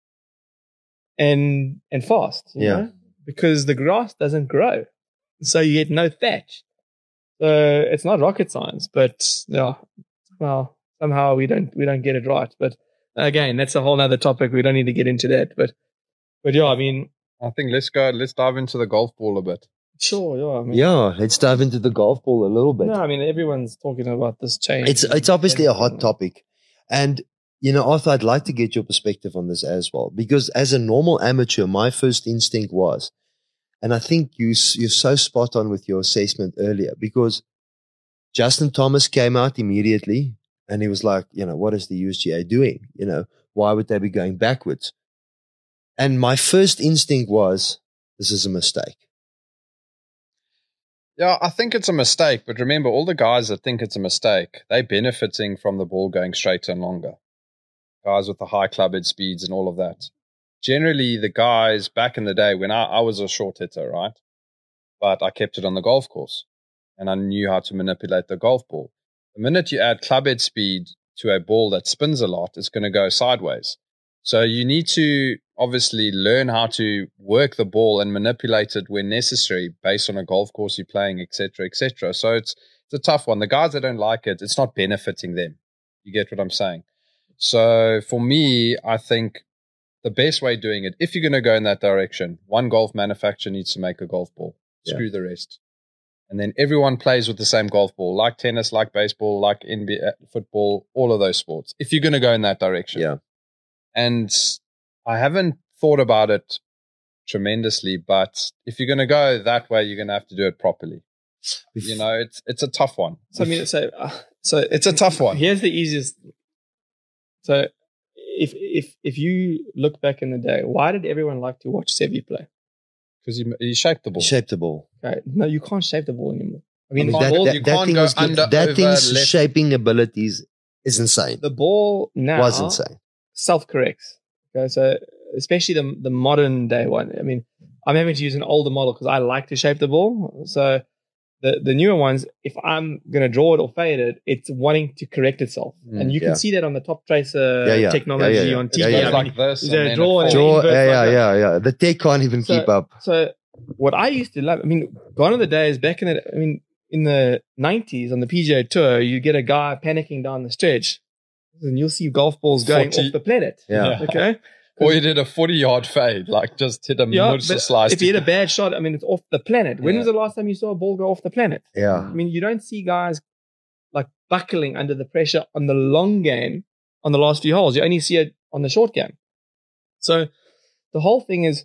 Speaker 2: and fast, you know? Because the grass doesn't grow. So you get no thatch. So it's not rocket science, but yeah, well, somehow we don't get it right. But again, that's a whole other topic. We don't need to get into that. But yeah, I mean,
Speaker 3: I think let's dive into the golf ball a bit.
Speaker 2: sure, yeah. I mean,
Speaker 1: Yeah, let's dive into the golf ball a little bit.
Speaker 2: no, I mean, everyone's talking about this change.
Speaker 1: It's obviously a hot topic. And, you know, Arthur, I'd like to get your perspective on this as well. Because as a normal amateur, my first instinct was, and I think you're so spot on with your assessment earlier, because Justin Thomas came out immediately and he was like, you know, what is the USGA doing? You know, why would they be going backwards? And my first instinct was, this is a mistake.
Speaker 3: Yeah, I think it's a mistake, but remember, all the guys that think it's a mistake, they're benefiting from the ball going straighter and longer. Guys with the high club head speeds and all of that. Generally, the guys back in the day when I was a short hitter, right? But I kept it on the golf course and I knew how to manipulate the golf ball. The minute you add club head speed to a ball that spins a lot, it's going to go sideways. So you need to obviously learn how to work the ball and manipulate it when necessary based on a golf course you're playing, etc., etc. So it's a tough one. The guys that don't like it, it's not benefiting them. You get what I'm saying? So for me, I think the best way of doing it, if you're going to go in that direction, one golf manufacturer needs to make a golf ball. Screw the rest. And then everyone plays with the same golf ball, like tennis, like baseball, like NBA, football, all of those sports. If you're going to go in that direction.
Speaker 1: Yeah.
Speaker 3: And I haven't thought about it tremendously, but if you're going to go that way, you're going to have to do it properly. You know, it's a tough one.
Speaker 2: So I mean, so
Speaker 3: It's a tough one.
Speaker 2: here's the easiest. So if you look back in the day, why did everyone like to watch Seve play?
Speaker 3: Because he shaped the ball.
Speaker 1: Shape the ball.
Speaker 2: Okay, no, you can't shape the ball anymore. I mean,
Speaker 3: I mean,
Speaker 2: the ball,
Speaker 3: you can't go under,
Speaker 1: that
Speaker 3: over,
Speaker 1: thing's
Speaker 3: left.
Speaker 1: shaping abilities is insane.
Speaker 2: the ball now
Speaker 1: Was insane.
Speaker 2: self-corrects. Okay, so especially the modern day one. I mean, I'm having to use an older model because I like to shape the ball. So the newer ones, if I'm going to draw it or fade it, it's wanting to correct itself. And you can see that on the top tracer technology on TV.
Speaker 1: Yeah,
Speaker 3: It
Speaker 1: yeah.
Speaker 3: goes like this.
Speaker 2: You
Speaker 3: and then
Speaker 2: draw
Speaker 3: it
Speaker 2: and
Speaker 3: falls.
Speaker 2: then invert like that.
Speaker 1: Yeah. The tech can't even keep up.
Speaker 2: So what I used to love, I mean, gone are the days back in the 90s on the PGA Tour, you get a guy panicking down the stretch and you'll see golf balls going
Speaker 3: 40.
Speaker 2: off the planet.
Speaker 1: Yeah.
Speaker 2: Okay.
Speaker 3: Or you did a 40-yard fade, like just hit a
Speaker 2: But
Speaker 3: slice.
Speaker 2: if you hit a bad shot, I mean, it's off the planet. When was the last time you saw a ball go off the planet?
Speaker 1: Yeah.
Speaker 2: I mean, you don't see guys like buckling under the pressure on the long game on the last few holes. You only see it on the short game. So the whole thing is,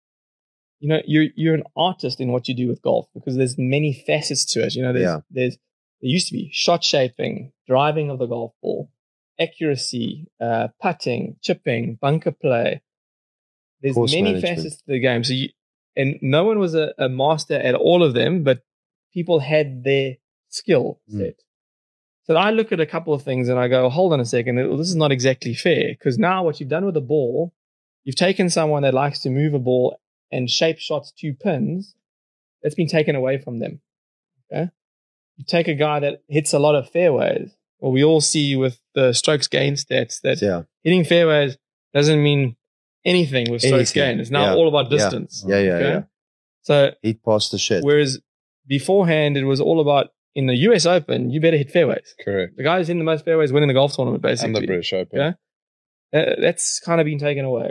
Speaker 2: you know, you're an artist in what you do with golf because there's many facets to it. You know, there used to be shot shaping, driving of the golf ball, accuracy, putting, chipping, bunker play. There's
Speaker 1: Course
Speaker 2: many
Speaker 1: management.
Speaker 2: facets to the game. So and no one was a master at all of them, but people had their skill set. So I look at a couple of things and I go, hold on a second, this is not exactly fair because now what you've done with the ball, you've taken someone that likes to move a ball and shape shots to pins. That's been taken away from them. Okay, you take a guy that hits a lot of fairways. Well, we all see with the strokes gain stats that hitting fairways doesn't mean anything with strokes gain. It's now all about distance.
Speaker 1: Yeah.
Speaker 2: So
Speaker 1: He'd pass the shit.
Speaker 2: whereas beforehand it was all about in the US Open, you better hit fairways.
Speaker 3: Correct.
Speaker 2: The guy who's in the most fairways winning the golf tournament, basically.
Speaker 3: And the British Open.
Speaker 2: Yeah. That's kind of been taken away.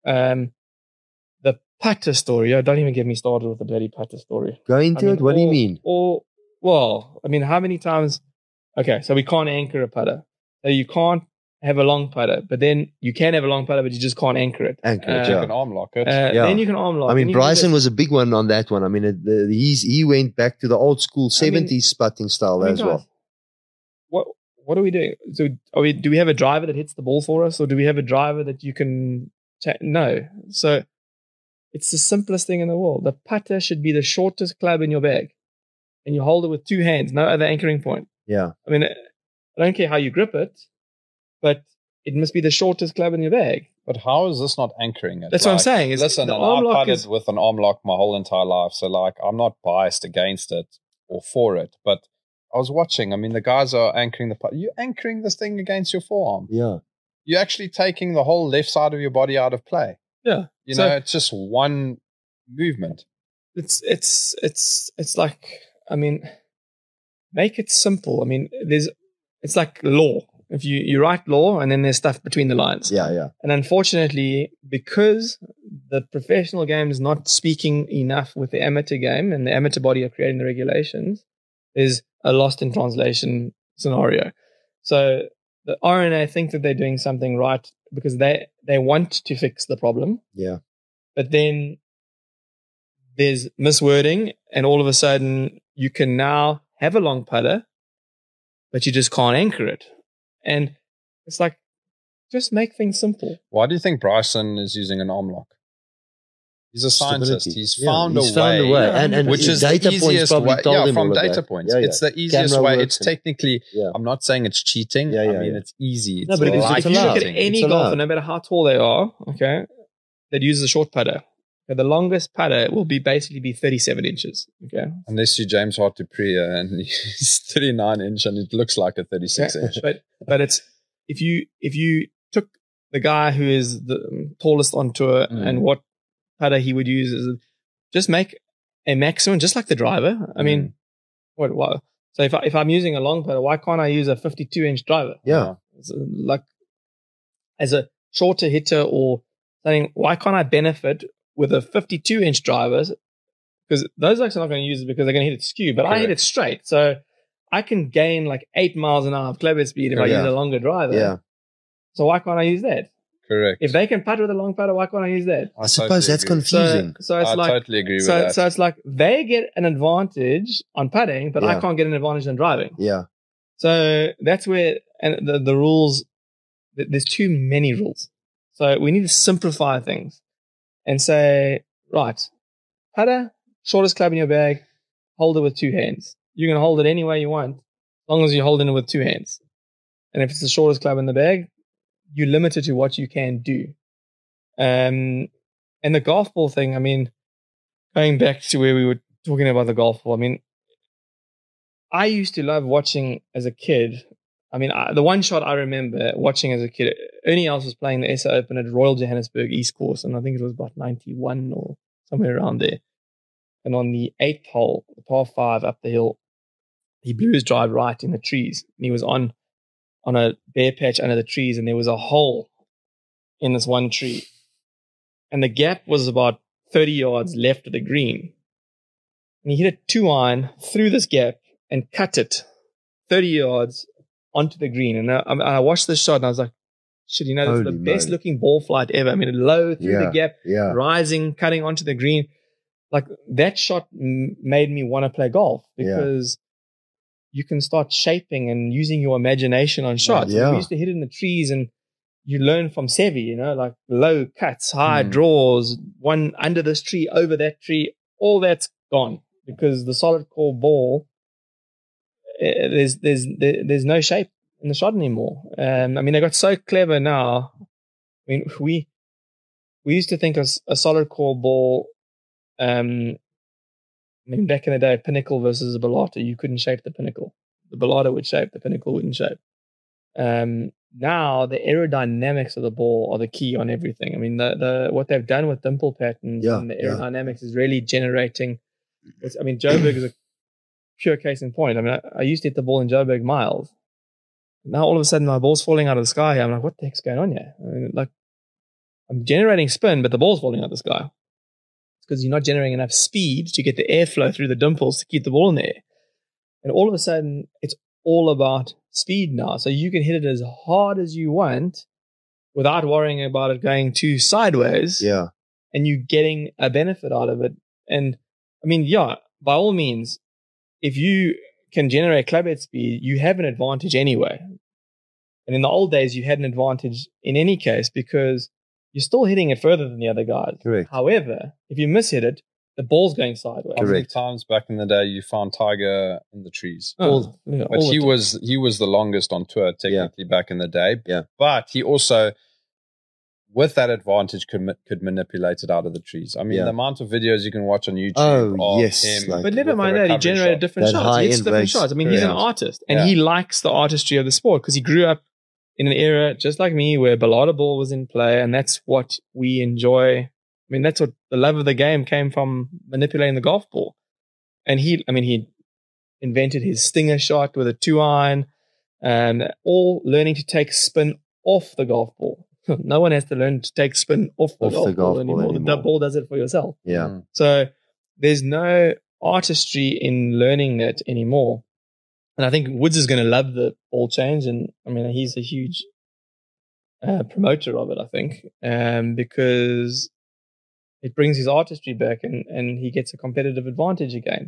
Speaker 2: The putter story, don't even get me started with the bloody putter story.
Speaker 1: Go into it? What do you mean?
Speaker 2: Well, I mean, how many times? Okay, so we can't anchor a putter. So you can't have a long putter, but then you can have a long putter, but you just can't anchor it.
Speaker 1: Anchor it,
Speaker 3: You
Speaker 1: yeah.
Speaker 3: can arm lock it.
Speaker 2: Then you can arm lock.
Speaker 1: I mean,
Speaker 2: Then you can do
Speaker 1: Bryson
Speaker 2: this.
Speaker 1: was a big one on that one. I mean, he went back to the old school 70s putting style
Speaker 2: I mean,
Speaker 1: as well.
Speaker 2: guys, what are we doing? So do we have a driver that hits the ball for us, or do we have a driver that you can no? So it's the simplest thing in the world. The putter should be the shortest club in your bag, and you hold it with two hands, no other anchoring point.
Speaker 1: Yeah.
Speaker 2: I mean, I don't care how you grip it, but it must be the shortest club in your bag.
Speaker 3: But how is this not anchoring it?
Speaker 2: That's what I'm saying. Is
Speaker 3: Listen,
Speaker 2: the
Speaker 3: and
Speaker 2: arm
Speaker 3: I
Speaker 2: lock
Speaker 3: putted with an arm lock my whole entire life, so like I'm not biased against it or for it. But I was watching. I mean, the guys are anchoring the putt. You're anchoring this thing against your forearm.
Speaker 1: Yeah.
Speaker 3: You're actually taking the whole left side of your body out of play.
Speaker 2: Yeah.
Speaker 3: You know, it's just one movement.
Speaker 2: It's like, I mean, make it simple. I mean, it's like law. If you write law and then there's stuff between the lines.
Speaker 1: Yeah, yeah.
Speaker 2: And unfortunately, because the professional game is not speaking enough with the amateur game and the amateur body are creating the regulations, there's a lost in translation scenario. So the RNA think that they're doing something right because they want to fix the problem.
Speaker 1: Yeah.
Speaker 2: But then there's miswording, and all of a sudden you can now have a long putter, but you just can't anchor it. And it's like, just make things simple.
Speaker 3: Why do you think Bryson is using an arm lock? He's a scientist.
Speaker 1: Stability.
Speaker 3: He's
Speaker 1: Yeah,
Speaker 3: found
Speaker 1: he's
Speaker 3: a
Speaker 1: found
Speaker 3: way.
Speaker 1: a way. And
Speaker 3: which is
Speaker 1: data
Speaker 3: the
Speaker 1: points
Speaker 3: easiest
Speaker 1: probably
Speaker 3: way.
Speaker 1: told
Speaker 3: Yeah,
Speaker 1: him
Speaker 3: from
Speaker 1: all of
Speaker 3: data
Speaker 1: that.
Speaker 3: points.
Speaker 1: Yeah, yeah.
Speaker 3: It's the easiest
Speaker 1: Camera
Speaker 3: way.
Speaker 1: works
Speaker 3: It's technically,
Speaker 1: Yeah.
Speaker 3: I'm not saying it's cheating.
Speaker 1: Yeah, yeah,
Speaker 3: I mean,
Speaker 1: yeah.
Speaker 3: it's easy. It's
Speaker 2: No, but
Speaker 3: like
Speaker 2: if you look at
Speaker 3: cheating.
Speaker 2: any
Speaker 1: It's allowed.
Speaker 2: golfer, no matter how tall they are, okay, that uses a short putter, okay, the longest putter will basically be 37 inches. Okay,
Speaker 3: Unless you're James Hart Dupree and he's 39 inch and it looks like a 36 inch.
Speaker 2: but it's if you took the guy who is the tallest on tour and what putter he would use is just make a maximum, just like the driver. I mean, what? So if I'm using a long putter, why can't I use a 52-inch driver?
Speaker 1: Yeah.
Speaker 2: So like as a shorter hitter or something, why can't I benefit with a 52-inch driver? Because those guys are not going to use it because they're going to hit it skew, but I hit it straight. So I can gain like 8 miles an hour of club head speed if I use a longer driver.
Speaker 1: Yeah.
Speaker 2: So why can't I use that?
Speaker 3: Correct.
Speaker 2: If they can putt with a long putter, why can't I use that?
Speaker 1: I suppose that's
Speaker 3: agree.
Speaker 1: confusing.
Speaker 2: So it's
Speaker 3: I
Speaker 2: like
Speaker 3: totally agree with that.
Speaker 2: So it's like they get an advantage on putting, but I
Speaker 1: Yeah.
Speaker 2: can't get an advantage on driving.
Speaker 1: Yeah.
Speaker 2: So that's where and the rules. There's too many rules. So we need to simplify things and say, right, putter, shortest club in your bag, hold it with two hands. You can hold it any way you want, as long as you're holding it with two hands. And if it's the shortest club in the bag, you're limited to what you can do. And the golf ball thing, I mean, going back to where we were talking about the golf ball, I mean, I used to love watching as a kid. I mean, the one shot I remember watching as a kid, Ernie Els was playing the SA Open at Royal Johannesburg East Course, and I think it was about 91 or somewhere around there. And on the 8th hole, the par 5 up the hill, he blew his drive right in the trees. And he was on a bare patch under the trees, and there was a hole in this one tree. And the gap was about 30 yards left of the green. And he hit a 2-iron through this gap and cut it 30 yards onto the green. And I watched this shot and I was like, shit, you know, it's the
Speaker 1: Holy
Speaker 2: best
Speaker 1: moly.
Speaker 2: looking ball flight ever. I mean, low through the gap,
Speaker 1: Yeah.
Speaker 2: rising, cutting onto the green. Like that shot made me want to play golf because you can start shaping and using your imagination on shots.
Speaker 1: Yeah.
Speaker 2: We used to hit it in the trees and you learn from Sevi, you know, like low cuts, high draws, one under this tree, over that tree, all that's gone because the solid core ball, there's no shape in the shot anymore. I mean, they got so clever now. I mean, we used to think a solid core ball, I mean, back in the day, Pinnacle versus a Bellotta, you couldn't shape the Pinnacle. The Bellotta would shape, the Pinnacle wouldn't shape. Now the aerodynamics of the ball are the key on everything. I mean, the what they've done with dimple patterns and the aerodynamics is really generating. I mean, Joburg is a pure case in point. I mean, I used to hit the ball in Joburg miles. Now all of a sudden my ball's falling out of the sky. I'm like, what the heck's going on here? I mean, like, I'm generating spin, but the ball's falling out of the sky. It's because you're not generating enough speed to get the airflow through the dimples to keep the ball in the air. And all of a sudden, it's all about speed now. So you can hit it as hard as you want without worrying about it going too sideways.
Speaker 1: Yeah.
Speaker 2: And you getting a benefit out of it. And I mean, yeah, by all means, if you can generate clubhead speed, you have an advantage anyway. And in the old days, you had an advantage in any case because you're still hitting it further than the other guys.
Speaker 1: Correct.
Speaker 2: However, if you miss hit it, the ball's going sideways.
Speaker 3: How many
Speaker 1: Correct.
Speaker 3: times back in the day you found Tiger in the trees?
Speaker 2: Oh,
Speaker 3: But he was the longest on tour technically back in the day.
Speaker 1: Yeah.
Speaker 3: But he also, with that advantage, could manipulate it out of the trees. I mean, the amount of videos you can watch on YouTube of
Speaker 1: yes,
Speaker 3: him.
Speaker 1: like-
Speaker 2: But never
Speaker 3: with the
Speaker 2: mind that, he
Speaker 3: recovery
Speaker 2: generated
Speaker 3: shot.
Speaker 2: different
Speaker 1: That
Speaker 2: shots. He hits
Speaker 1: high-end
Speaker 2: different
Speaker 1: race.
Speaker 2: shots. I mean, he's an
Speaker 3: Correct.
Speaker 2: artist, and
Speaker 3: Yeah.
Speaker 2: he likes the artistry of the sport because he grew up in an era just like me where Ballada ball was in play, and that's what we enjoy. I mean, that's what the love of the game came from, manipulating the golf ball. And he invented his stinger shot with a 2-iron, all learning to take spin off the golf ball. No one has to learn to take spin off the golf ball anymore. The ball does it for yourself.
Speaker 1: Yeah.
Speaker 3: Mm.
Speaker 2: So there's no artistry in learning that anymore. And I think Woods is going to love the ball change. And I mean, he's a huge promoter of it, I think, because it brings his artistry back and he gets a competitive advantage again.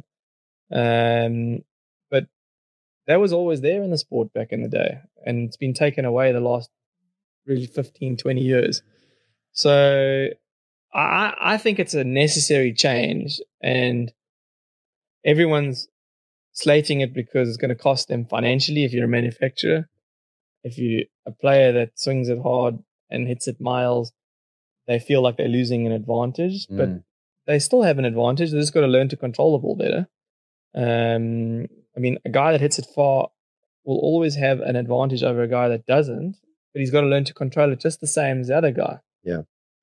Speaker 2: But that was always there in the sport back in the day. And it's been taken away the last really 15, 20 years. So I think it's a necessary change, and everyone's slating it because it's going to cost them financially if you're a manufacturer. If you're a player that swings it hard and hits it miles, they feel like they're losing an advantage, but they still have an advantage. They just got to learn to control the ball better. I mean, a guy that hits it far will always have an advantage over a guy that doesn't, but he's got to learn to control it just the same as the other guy.
Speaker 1: Yeah.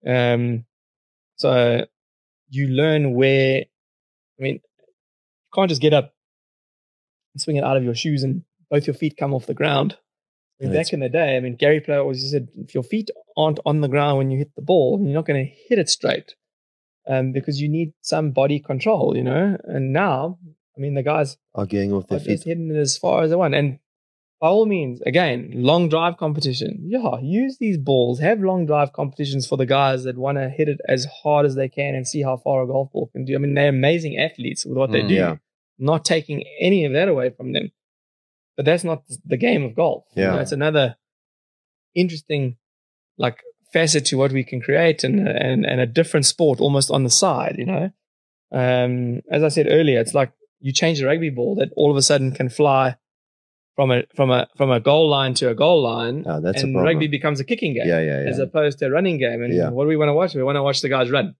Speaker 2: So you learn where, I mean, you can't just get up and swing it out of your shoes and both your feet come off the ground. I mean, back in the day, I mean, Gary Player always said, if your feet aren't on the ground when you hit the ball, you're not going to hit it straight, because you need some body control, you know. And now, I mean, the guys
Speaker 1: Are getting off their
Speaker 2: are just
Speaker 1: feet.
Speaker 2: hitting it as far as they want. And by all means, again, long drive competition. Yeah, use these balls. Have long drive competitions for the guys that want to hit it as hard as they can and see how far a golf ball can do. I mean, they're amazing athletes with what they do.
Speaker 1: Yeah.
Speaker 2: Not taking any of that away from them. But that's not the game of golf.
Speaker 1: Yeah.
Speaker 2: You know, it's another interesting like facet to what we can create and a different sport almost on the side, you know. As I said earlier, it's like you change a rugby ball that all of a sudden can fly from a goal line to a goal line,
Speaker 1: Oh, that's a
Speaker 2: and
Speaker 1: problem.
Speaker 2: rugby becomes a kicking game
Speaker 1: Yeah.
Speaker 2: as opposed to a running game. And
Speaker 1: Yeah.
Speaker 2: what do we want to watch? We want to watch the guys run.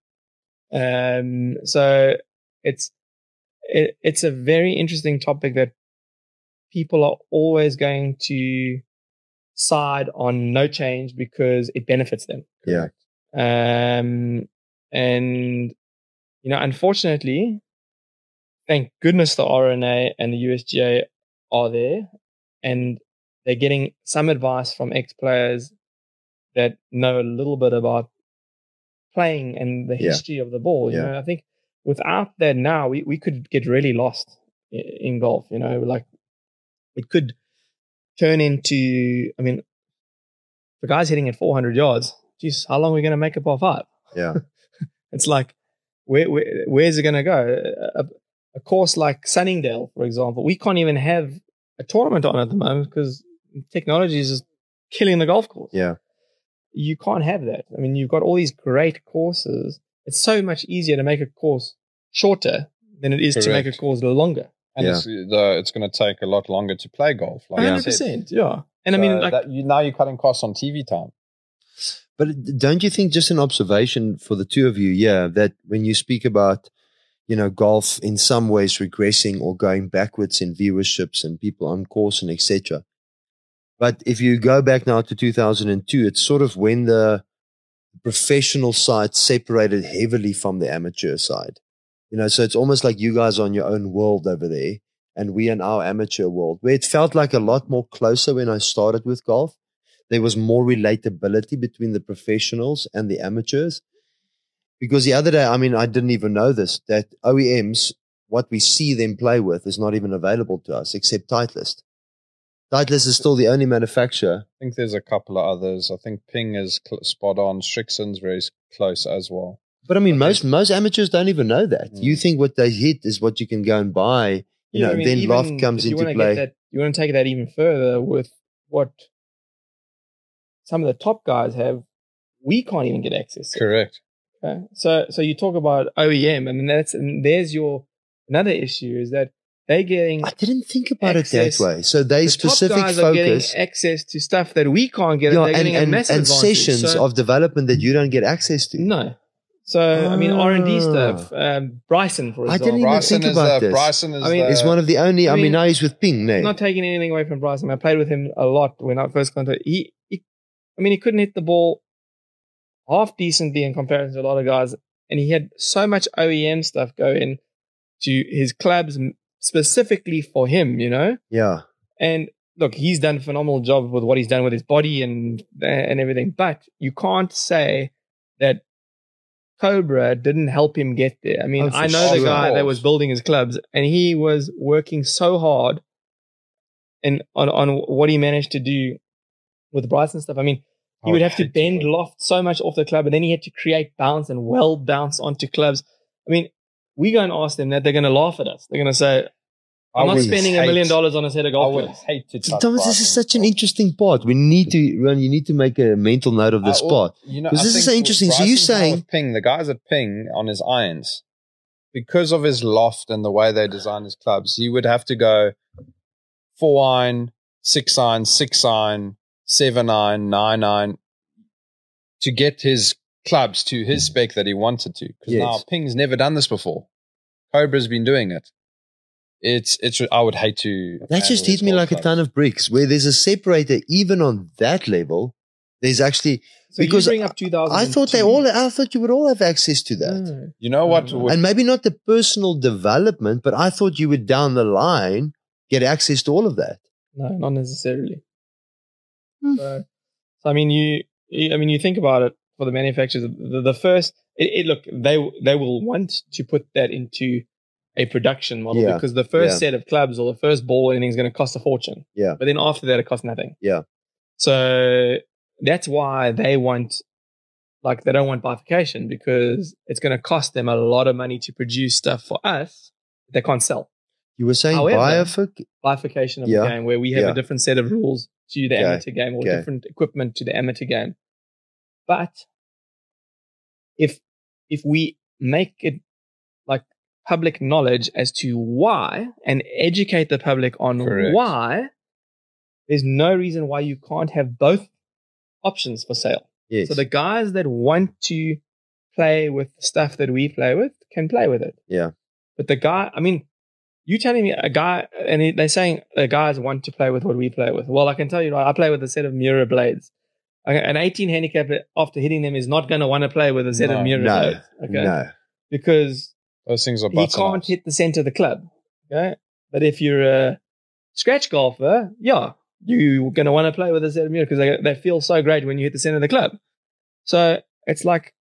Speaker 2: So it's a very interesting topic that people are always going to side on no change because it benefits them.
Speaker 1: Yeah.
Speaker 2: And you know, unfortunately, thank goodness the RNA and the USGA are there, and they're getting some advice from ex-players that know a little bit about playing and the
Speaker 1: Yeah.
Speaker 2: history of the ball. You
Speaker 1: Yeah.
Speaker 2: know, I think without that now, we could get really lost in golf. You know, like it could turn into, I mean, the guy's hitting at 400 yards. Geez, how long are we going to make it par five?
Speaker 1: Yeah.
Speaker 2: It's like, where's it going to go? A course like Sunningdale, for example, we can't even have a tournament on at the moment because technology is just killing the golf course.
Speaker 1: Yeah.
Speaker 2: You can't have that. I mean, you've got all these great courses. It's so much easier to make a course shorter than it is to make a
Speaker 3: Correct.
Speaker 2: course longer.
Speaker 3: And
Speaker 1: Yeah.
Speaker 3: it's going to take a lot longer to play golf. Like you said.
Speaker 2: 100%, yeah. And I mean, like,
Speaker 3: now you're cutting costs on TV time.
Speaker 1: But don't you think, just an observation for the two of you, that when you speak about, you know, golf in some ways regressing or going backwards in viewerships and people on course and etc. But if you go back now to 2002, it's sort of when the professional side separated heavily from the amateur side. You know, so it's almost like you guys are on your own world over there and we in our amateur world, where it felt like a lot more closer when I started with golf. There was more relatability between the professionals and the amateurs. Because the other day, I mean, I didn't even know this, that OEMs, what we see them play with is not even available to us except Titleist. Titleist is still the only manufacturer.
Speaker 3: I think there's a couple of others. I think Ping is spot on. Strixon's very close as well.
Speaker 1: But I mean, most amateurs don't even know that. You think what they hit is what you can go and buy. You know,
Speaker 2: I mean,
Speaker 1: then
Speaker 2: even
Speaker 1: loft comes
Speaker 2: if you
Speaker 1: into
Speaker 2: wanna
Speaker 1: play.
Speaker 2: get that, you want to take that even further with what some of the top guys have. We can't even get access to.
Speaker 3: Correct.
Speaker 2: Okay? So you talk about OEM, and there's your another issue is that they're getting
Speaker 1: I didn't think about
Speaker 2: access-
Speaker 1: it that way. So they
Speaker 2: the
Speaker 1: specific
Speaker 2: top guys are getting
Speaker 1: focus.
Speaker 2: access to stuff that we can't get.
Speaker 1: Yeah,
Speaker 2: They're getting a massive
Speaker 1: and
Speaker 2: advantage.
Speaker 1: sessions
Speaker 2: So-
Speaker 1: of development that you don't get access to.
Speaker 2: no. So I mean R&D
Speaker 1: Ah.
Speaker 2: stuff. Bryson, for example.
Speaker 1: I didn't even
Speaker 3: Bryson
Speaker 1: think
Speaker 3: is
Speaker 1: about this.
Speaker 3: Bryson is
Speaker 2: I mean,
Speaker 1: It's one of the only. I mean,
Speaker 2: mean,
Speaker 1: now he's with Ping. No,
Speaker 2: Not taking anything away from Bryson. I played with him a lot when I first got into it. He couldn't hit the ball half decently in comparison to a lot of guys, and he had so much OEM stuff go in to his clubs specifically for him, you know.
Speaker 1: yeah,
Speaker 2: And look, he's done a phenomenal job with what he's done with his body and everything. But you can't say that Cobra didn't help him get there. I mean,
Speaker 1: Oh, for
Speaker 2: I know the
Speaker 1: sure.
Speaker 2: guy that was building his clubs, and he was working so hard and on what he managed to do with Bryson stuff. I mean, he would have to bend loft so much off the club, and then he had to create bounce and weld bounce onto clubs. I mean, we go and ask them that, they're going to laugh at us. They're going to say, I'm not spending $1 million on a set of
Speaker 3: I
Speaker 2: golf
Speaker 3: would
Speaker 2: clubs.
Speaker 3: hate to touch
Speaker 1: Thomas, this is
Speaker 3: Bryson.
Speaker 1: such an interesting part. We need to run. You need to make a mental note of this part.
Speaker 3: You know,
Speaker 1: 'Cause
Speaker 3: I
Speaker 1: this is
Speaker 3: think
Speaker 1: so interesting. So you're
Speaker 3: Bryson's now
Speaker 1: saying-
Speaker 3: with Ping, the guys at Ping on his irons, because of his loft and the way they design his clubs, he would have to go 4-iron, 6-iron, 6-iron, 7-iron, 9-iron to get his clubs to his spec that he wanted to. Because
Speaker 1: Yes.
Speaker 3: now Ping's never done this before. Cobra's been doing it. It's. I would hate to.
Speaker 1: That just hit me like a ton of bricks. Where there's a separator, even on that level, there's actually
Speaker 2: So
Speaker 1: because
Speaker 2: you bring up 2002.
Speaker 1: I thought you would all have access to that.
Speaker 2: No.
Speaker 3: You know what?
Speaker 2: Mm.
Speaker 3: would-
Speaker 1: And maybe not the personal development, but I thought you would down the line get access to all of that.
Speaker 2: No, not necessarily.
Speaker 1: Hmm.
Speaker 2: So I mean, you think about it for the manufacturers. The first, look, they will want to put that into a production model
Speaker 1: Yeah.
Speaker 2: because the first
Speaker 1: Yeah.
Speaker 2: set of clubs or the first ball ending is going to cost a fortune.
Speaker 1: Yeah.
Speaker 2: But then after that, it costs nothing.
Speaker 1: Yeah.
Speaker 2: So that's why they want, like, they don't want bifurcation because it's going to cost them a lot of money to produce stuff for us that they can't sell.
Speaker 1: You were saying
Speaker 2: However,
Speaker 1: biofic?
Speaker 2: Bifurcation of
Speaker 1: Yeah.
Speaker 2: the game where we have
Speaker 1: Yeah.
Speaker 2: a different set of rules to the
Speaker 1: Okay.
Speaker 2: amateur game or
Speaker 1: Okay.
Speaker 2: different equipment to the amateur game. But if we make it like public knowledge as to why and educate the public on
Speaker 3: Correct.
Speaker 2: why, there's no reason why you can't have both options for sale.
Speaker 1: Yes.
Speaker 2: So the guys that want to play with stuff that we play with can play with it.
Speaker 1: Yeah.
Speaker 2: But the guy, I mean, you telling me a guy, and they're saying the guys want to play with what we play with. Well, I can tell you, I play with a set of Mura blades. An 18 handicap after hitting them is not going to want to play with a set of Mura
Speaker 1: no,
Speaker 2: blades. Okay.
Speaker 1: no.
Speaker 2: Because
Speaker 3: those things are
Speaker 2: he
Speaker 3: button
Speaker 2: can't
Speaker 3: ups.
Speaker 2: hit the center of the club. Okay. But if you're a scratch golfer, yeah, you're going to want to play with a set of Mura because they feel so great when you hit the center of the club. So it's like,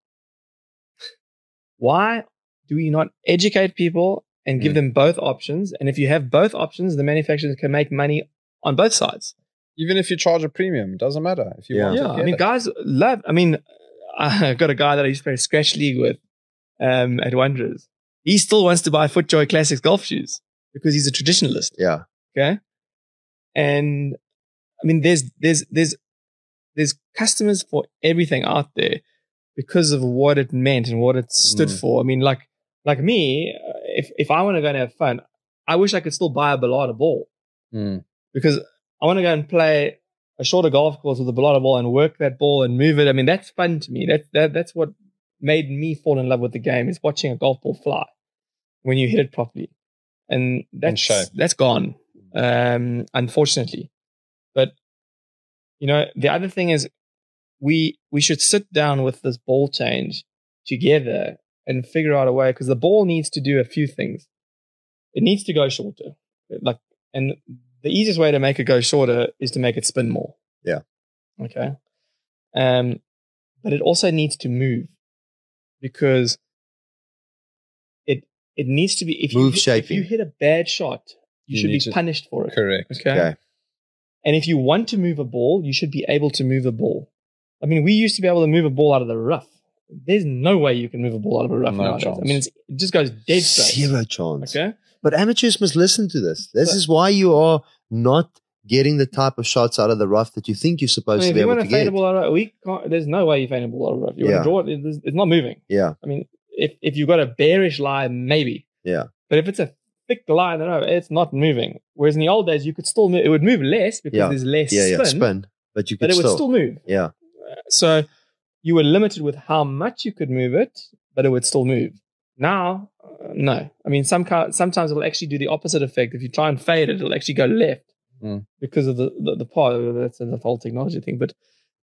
Speaker 2: why do we not educate people and give them both options? And if you have both options, the manufacturers can make money on both sides.
Speaker 3: Even if you charge a premium, it doesn't matter. If you
Speaker 1: Yeah.
Speaker 3: want
Speaker 2: Yeah,
Speaker 3: to
Speaker 2: I
Speaker 3: get
Speaker 2: mean,
Speaker 3: it.
Speaker 2: guys love. I mean, I got a guy that I used to play Scratch League with at Wanderers. He still wants to buy FootJoy Classics golf shoes because he's a traditionalist.
Speaker 1: Yeah.
Speaker 2: Okay, and I mean, there's customers for everything out there because of what it meant and what it stood for. I mean, like me, if I want to go and have fun, I wish I could still buy a Bellata ball because I want to go and play a shorter golf course with a Bellata ball and work that ball and move it. I mean, that's fun to me. That's what made me fall in love with the game is watching a golf ball fly when you hit it properly. And that's gone, unfortunately. But, you know, the other thing is we should sit down with this ball change together and figure out a way because the ball needs to do a few things. It needs to go shorter. And the easiest way to make it go shorter is to make it spin more.
Speaker 1: Yeah.
Speaker 2: Okay. But it also needs to move because it needs to be if
Speaker 1: Move
Speaker 2: you
Speaker 1: shaping.
Speaker 2: hit a bad shot, you should
Speaker 3: need
Speaker 2: be
Speaker 3: to-
Speaker 2: punished for it.
Speaker 3: Correct.
Speaker 2: Okay.
Speaker 1: Okay.
Speaker 2: And if you want to move a ball, you should be able to move a ball. I mean, we used to be able to move a ball out of the rough. There's no way you can move a ball out of a rough
Speaker 3: No
Speaker 2: nowadays.
Speaker 3: chance.
Speaker 2: I mean, it just goes dead straight.
Speaker 1: Zero chance.
Speaker 2: Okay.
Speaker 1: But amateurs must listen to this. This is why you are not getting the type of shots out of the rough that you think you're supposed
Speaker 2: I mean,
Speaker 1: to
Speaker 2: if
Speaker 1: be
Speaker 2: you
Speaker 1: able
Speaker 2: want
Speaker 1: to
Speaker 2: to fade
Speaker 1: get.
Speaker 2: a ball out of the rough, we can't, there's no way you fade a ball out of the rough. You want
Speaker 1: Yeah.
Speaker 2: to draw it, it's not moving.
Speaker 1: Yeah,
Speaker 2: I mean, if you've got a bearish lie, maybe.
Speaker 1: yeah,
Speaker 2: But if it's a thick line, I don't know, it's not moving. Whereas in the old days, you could still move. It would move less because
Speaker 1: Yeah.
Speaker 2: there's less
Speaker 1: yeah,
Speaker 2: spin,
Speaker 1: spin. But you could
Speaker 2: but it would still move.
Speaker 1: Yeah,
Speaker 2: So you were limited with how much you could move it, but it would still move. Now, no. I mean, sometimes it'll actually do the opposite effect. If you try and fade it, it'll actually go left because of the part. That's the whole technology thing. But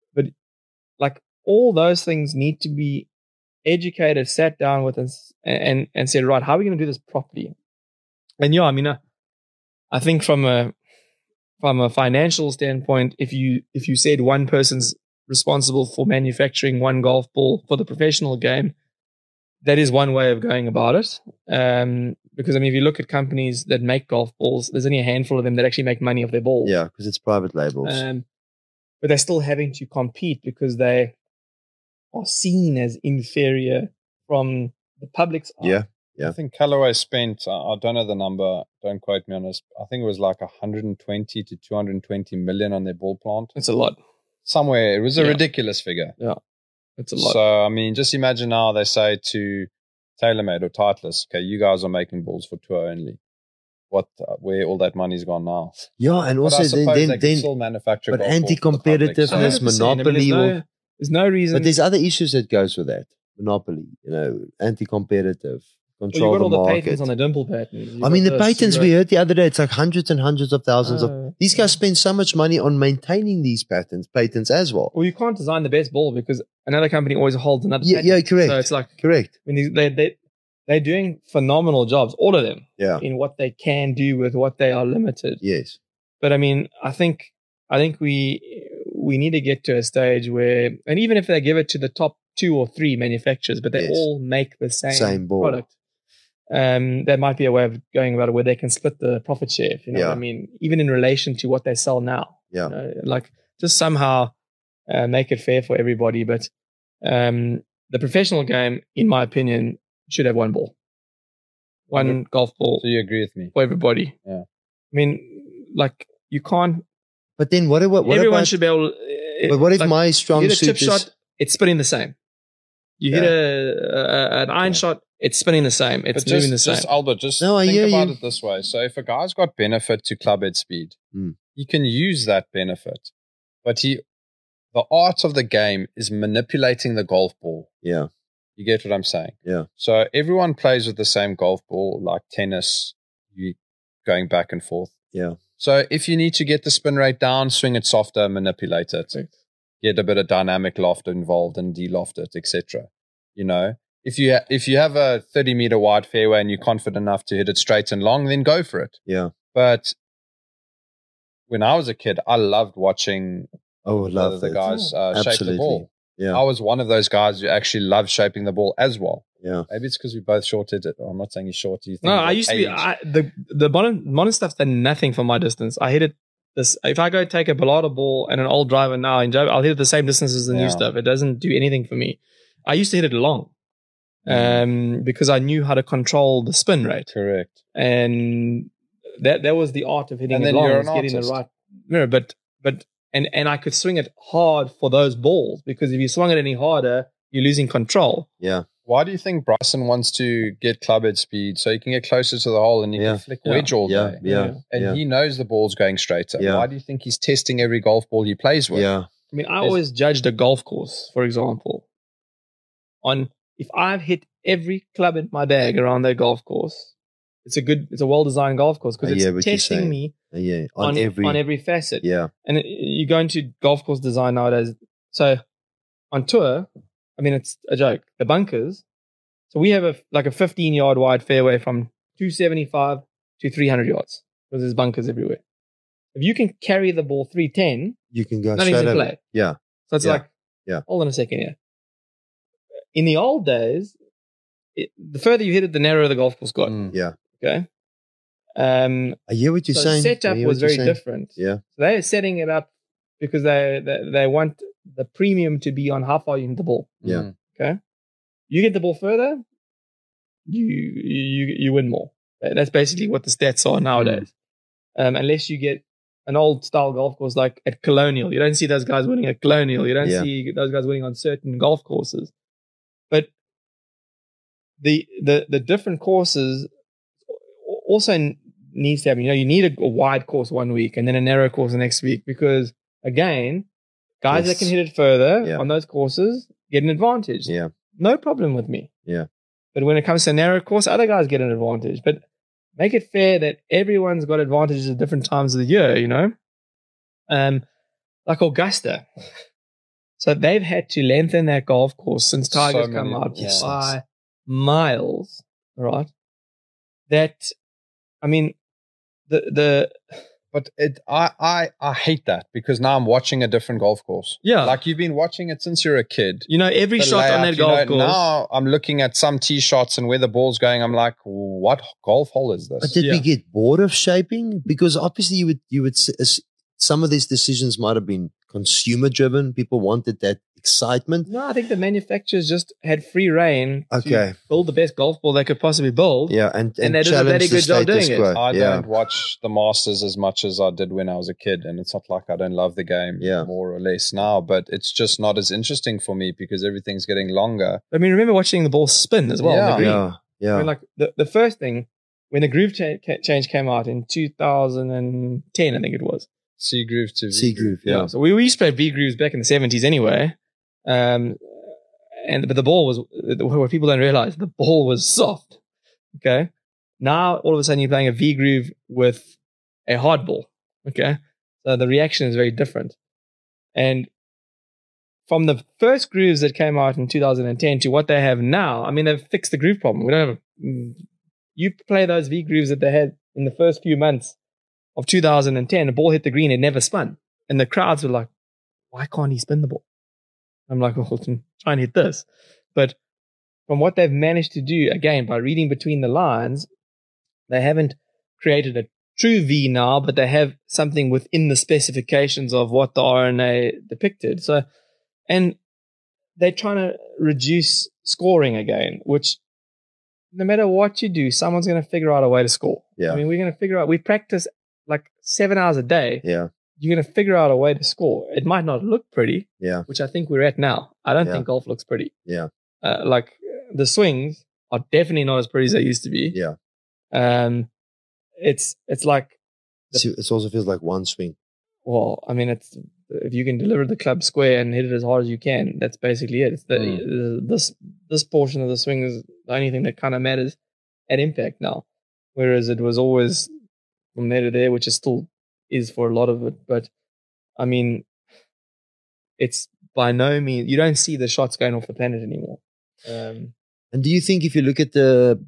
Speaker 2: like all those things need to be educated, sat down with us, and said, right, how are we going to do this properly? And yeah, I mean, I think from a financial standpoint, if you said one person's responsible for manufacturing one golf ball for the professional game, that is one way of going about it. Because I mean, if you look at companies that make golf balls, there's only a handful of them that actually make money off their balls.
Speaker 1: yeah, because it's private labels.
Speaker 2: But they're still having to compete because they are seen as inferior from the public's eye.
Speaker 1: Yeah. Yeah.
Speaker 3: I think Callaway spent, I don't know the number, don't quote me on this, I think it was like 120 to 220 million on their ball plant.
Speaker 2: It's a lot.
Speaker 3: Somewhere, it was a
Speaker 2: Yeah.
Speaker 3: ridiculous figure.
Speaker 2: Yeah, it's a lot.
Speaker 3: So, I mean, just imagine now they say to TaylorMade or Titleist, okay, you guys are making balls for tour only. Where all that money's gone now.
Speaker 1: Yeah, and
Speaker 3: But
Speaker 1: also
Speaker 3: I suppose they can
Speaker 1: then
Speaker 3: still manufacture
Speaker 1: but
Speaker 3: golf balls for the public.
Speaker 1: anti-competitiveness,
Speaker 2: 100%.
Speaker 1: monopoly.
Speaker 2: There's no reason.
Speaker 1: But there's other issues that goes with that. Monopoly, anti-competitive,
Speaker 2: Well,
Speaker 1: control
Speaker 2: you've got all
Speaker 1: the
Speaker 2: the
Speaker 1: market.
Speaker 2: patents on the dimple pattern.
Speaker 1: I mean, the patents we heard the other day, it's like hundreds and hundreds of thousands of.
Speaker 2: Uh,
Speaker 1: These guys spend so much money on maintaining these patents as well.
Speaker 2: Well, you can't design the best ball because another company always holds another
Speaker 1: Yeah,
Speaker 2: patent.
Speaker 1: yeah, correct.
Speaker 2: So it's like,
Speaker 1: Correct.
Speaker 2: I mean, they're doing phenomenal jobs, all of them,
Speaker 1: Yeah.
Speaker 2: in what they can do with what they are limited.
Speaker 1: Yes.
Speaker 2: But I mean, I think we need to get to a stage where, and even if they give it to the top 2 or 3 manufacturers, but they
Speaker 1: Yes.
Speaker 2: all make the same
Speaker 1: ball.
Speaker 2: product, there might be a way of going about it where they can split the profit share. If you know
Speaker 1: Yeah.
Speaker 2: what I mean, even in relation to what they sell now.
Speaker 1: Yeah.
Speaker 2: You know, like just somehow make it fair for everybody. But the professional game, in my opinion, should have one ball, one golf ball
Speaker 3: So you agree with me?
Speaker 2: for everybody.
Speaker 3: Yeah.
Speaker 2: I mean, like you can't.
Speaker 1: But then what
Speaker 2: Everyone
Speaker 1: about,
Speaker 2: should be able.
Speaker 1: but what if
Speaker 2: like,
Speaker 1: my strong
Speaker 2: you hit a
Speaker 1: suit
Speaker 2: tip
Speaker 1: is,
Speaker 2: shot, it's spinning the same. You hit an iron shot, it's spinning the same. It's
Speaker 3: But
Speaker 2: moving the same.
Speaker 3: just Albert, just
Speaker 1: No, I
Speaker 3: think
Speaker 1: hear
Speaker 3: about
Speaker 1: you.
Speaker 3: it this way. So if a guy's got benefit to clubhead speed, he can use that benefit. But the art of the game is manipulating the golf ball.
Speaker 1: Yeah.
Speaker 3: You get what I'm saying?
Speaker 1: Yeah.
Speaker 3: So everyone plays with the same golf ball, like tennis, you going back and forth.
Speaker 1: Yeah.
Speaker 3: So if you need to get the spin rate down, swing it softer, manipulate it, get a bit of dynamic loft involved and de-loft it, etc. You know, if you have a 30-meter wide fairway and you're confident enough to hit it straight and long, then go for it.
Speaker 1: Yeah.
Speaker 3: But when I was a kid, I loved watching
Speaker 1: Oh, love
Speaker 3: the
Speaker 1: that.
Speaker 3: guys shape the
Speaker 1: Absolutely.
Speaker 3: ball.
Speaker 1: Yeah.
Speaker 3: I was one of those guys who actually loved shaping the ball as well.
Speaker 1: Yeah.
Speaker 3: Maybe it's because we both shorted it. I'm not saying he's short. You think
Speaker 2: No,
Speaker 3: he's
Speaker 2: I
Speaker 3: like
Speaker 2: used to be
Speaker 3: age.
Speaker 2: the modern stuff's done nothing for my distance. I hit it this if I go take a Bellata ball and an old driver now, I'll hit it the same distance as the
Speaker 3: Yeah.
Speaker 2: new stuff. It doesn't do anything for me. I used to hit it long, because I knew how to control the spin rate,
Speaker 3: Correct.
Speaker 2: and that was the art of hitting
Speaker 3: And
Speaker 2: it
Speaker 3: then
Speaker 2: long,
Speaker 3: you're
Speaker 2: was
Speaker 3: an
Speaker 2: getting
Speaker 3: artist.
Speaker 2: the right mirror. But and I could swing it hard for those balls because if you swung it any harder, you're losing control.
Speaker 1: Yeah.
Speaker 3: Why do you think Bryson wants to get clubhead speed so he can get closer to the hole and he
Speaker 1: Yeah.
Speaker 3: can flick
Speaker 2: Yeah.
Speaker 3: wedge all
Speaker 1: Yeah.
Speaker 3: day?
Speaker 1: Yeah.
Speaker 3: And
Speaker 1: Yeah.
Speaker 3: he knows the ball's going straighter.
Speaker 1: Yeah.
Speaker 3: Why do you think he's testing every golf ball he plays with?
Speaker 1: Yeah.
Speaker 2: I mean, I always judged a golf course, for example, on if I've hit every club in my bag around that golf course, it's a well-designed golf course because
Speaker 1: I hear
Speaker 2: it's
Speaker 1: what you're
Speaker 2: testing
Speaker 1: saying.
Speaker 2: me
Speaker 1: Yeah.
Speaker 2: on every facet.
Speaker 1: Yeah.
Speaker 2: And you go into golf course design nowadays. So on tour, I mean, it's a joke. The bunkers. So we have a 15-yard wide fairway from 275 to 300 yards because there's bunkers everywhere. If you can carry the ball 310,
Speaker 1: You can go
Speaker 2: nothing's
Speaker 1: straight
Speaker 2: in
Speaker 1: over.
Speaker 2: play.
Speaker 1: Yeah.
Speaker 2: So it's
Speaker 1: Yeah.
Speaker 2: like,
Speaker 1: Yeah.
Speaker 2: hold on a second here. In the old days, the further you hit it, the narrower the golf course got.
Speaker 3: Mm.
Speaker 1: Yeah.
Speaker 2: Okay.
Speaker 1: I hear what you're
Speaker 2: So
Speaker 1: saying.
Speaker 2: setup
Speaker 1: I hear
Speaker 2: was
Speaker 1: what you're
Speaker 2: very
Speaker 1: saying.
Speaker 2: different.
Speaker 1: Yeah.
Speaker 2: So they're setting it up because they want the premium to be on how far you hit the ball.
Speaker 1: Yeah.
Speaker 3: Mm.
Speaker 2: Okay. You get the ball further, you win more. That's basically what the stats are nowadays. Unless you get an old style golf course like at Colonial. You don't see those guys winning at Colonial. You don't
Speaker 1: Yeah.
Speaker 2: see those guys winning on certain golf courses. But the different courses also needs to have, you need a wide course one week and then a narrow course the next week, because again, guys
Speaker 1: Yes.
Speaker 2: that can hit it further
Speaker 1: Yeah.
Speaker 2: on those courses get an advantage.
Speaker 1: Yeah.
Speaker 2: No problem with me.
Speaker 1: Yeah.
Speaker 2: But when it comes to a narrow course, other guys get an advantage. But make it fair that everyone's got advantages at different times of the year, like Augusta. So they've had to lengthen that golf course since Tiger's
Speaker 3: So
Speaker 2: come
Speaker 3: many-
Speaker 2: out
Speaker 3: yes.
Speaker 2: by miles, right? That, I mean,
Speaker 3: But I hate that, because now I'm watching a different golf course.
Speaker 2: Yeah.
Speaker 3: Like you've been watching it since you're a kid.
Speaker 2: every
Speaker 3: The
Speaker 2: shot on
Speaker 3: layout,
Speaker 2: that golf course.
Speaker 3: Now I'm looking at some tee shots and where the ball's going. I'm like, what golf hole is
Speaker 1: But
Speaker 3: this?
Speaker 1: did we
Speaker 2: Yeah.
Speaker 1: get bored of shaping? Because obviously you would some of these decisions might have been consumer driven. People wanted that excitement.
Speaker 2: No, I think the manufacturers just had free reign
Speaker 1: Okay.
Speaker 2: to build the best golf ball they could possibly build.
Speaker 1: Yeah, and
Speaker 2: they did a
Speaker 1: challenge
Speaker 2: very
Speaker 1: the
Speaker 2: good job
Speaker 1: status
Speaker 2: doing it.
Speaker 1: quo.
Speaker 3: I
Speaker 1: Yeah.
Speaker 3: don't watch the Masters as much as I did when I was a kid, and it's not like I don't love the game
Speaker 1: Yeah.
Speaker 3: more or less now, but it's just not as interesting for me because everything's getting longer.
Speaker 2: I mean, remember watching the ball spin as well. on the
Speaker 3: Yeah.
Speaker 2: green?
Speaker 1: Yeah, yeah.
Speaker 2: I mean, like the first thing, when the groove change came out in 2010, I think it was.
Speaker 3: C groove to
Speaker 1: C groove, yeah.
Speaker 2: So we used to play V grooves back in the 70s anyway. But the ball was, what people don't realize, the ball was soft. Okay. Now, all of a sudden, you're playing a V groove with a hard ball. Okay. So the reaction is very different. And from the first grooves that came out in 2010 to what they have now, I mean, they've fixed the groove problem. We don't have you play those V grooves that they had in the first few months of 2010, the ball hit the green, it never spun. And the crowds were like, why can't he spin the ball? I'm like, well, try and hit this. But from what they've managed to do, again, by reading between the lines, they haven't created a true V now, but they have something within the specifications of what the RNA depicted. So, and they're trying to reduce scoring again, which no matter what you do, someone's going to figure out a way to score.
Speaker 1: Yeah.
Speaker 2: I mean, we're going to figure out, we practice like 7 hours a day.
Speaker 1: Yeah.
Speaker 2: You're going to figure out a way to score. It might not look pretty,
Speaker 1: Yeah.
Speaker 2: which I think we're at now. I don't
Speaker 1: Yeah.
Speaker 2: think golf looks pretty.
Speaker 1: Yeah.
Speaker 2: Like the swings are definitely not as pretty as they used to be.
Speaker 1: Yeah.
Speaker 2: It's like,
Speaker 1: It also feels like one swing.
Speaker 2: well, I mean, it's if you can deliver the club square and hit it as hard as you can, that's basically it. It's this portion of the swing is the only thing that kind of matters at impact now, whereas it was always from there to there, which is still is for a lot of it. But I mean, it's by no means, you don't see the shots going off the planet anymore.
Speaker 1: And do you think if you look at the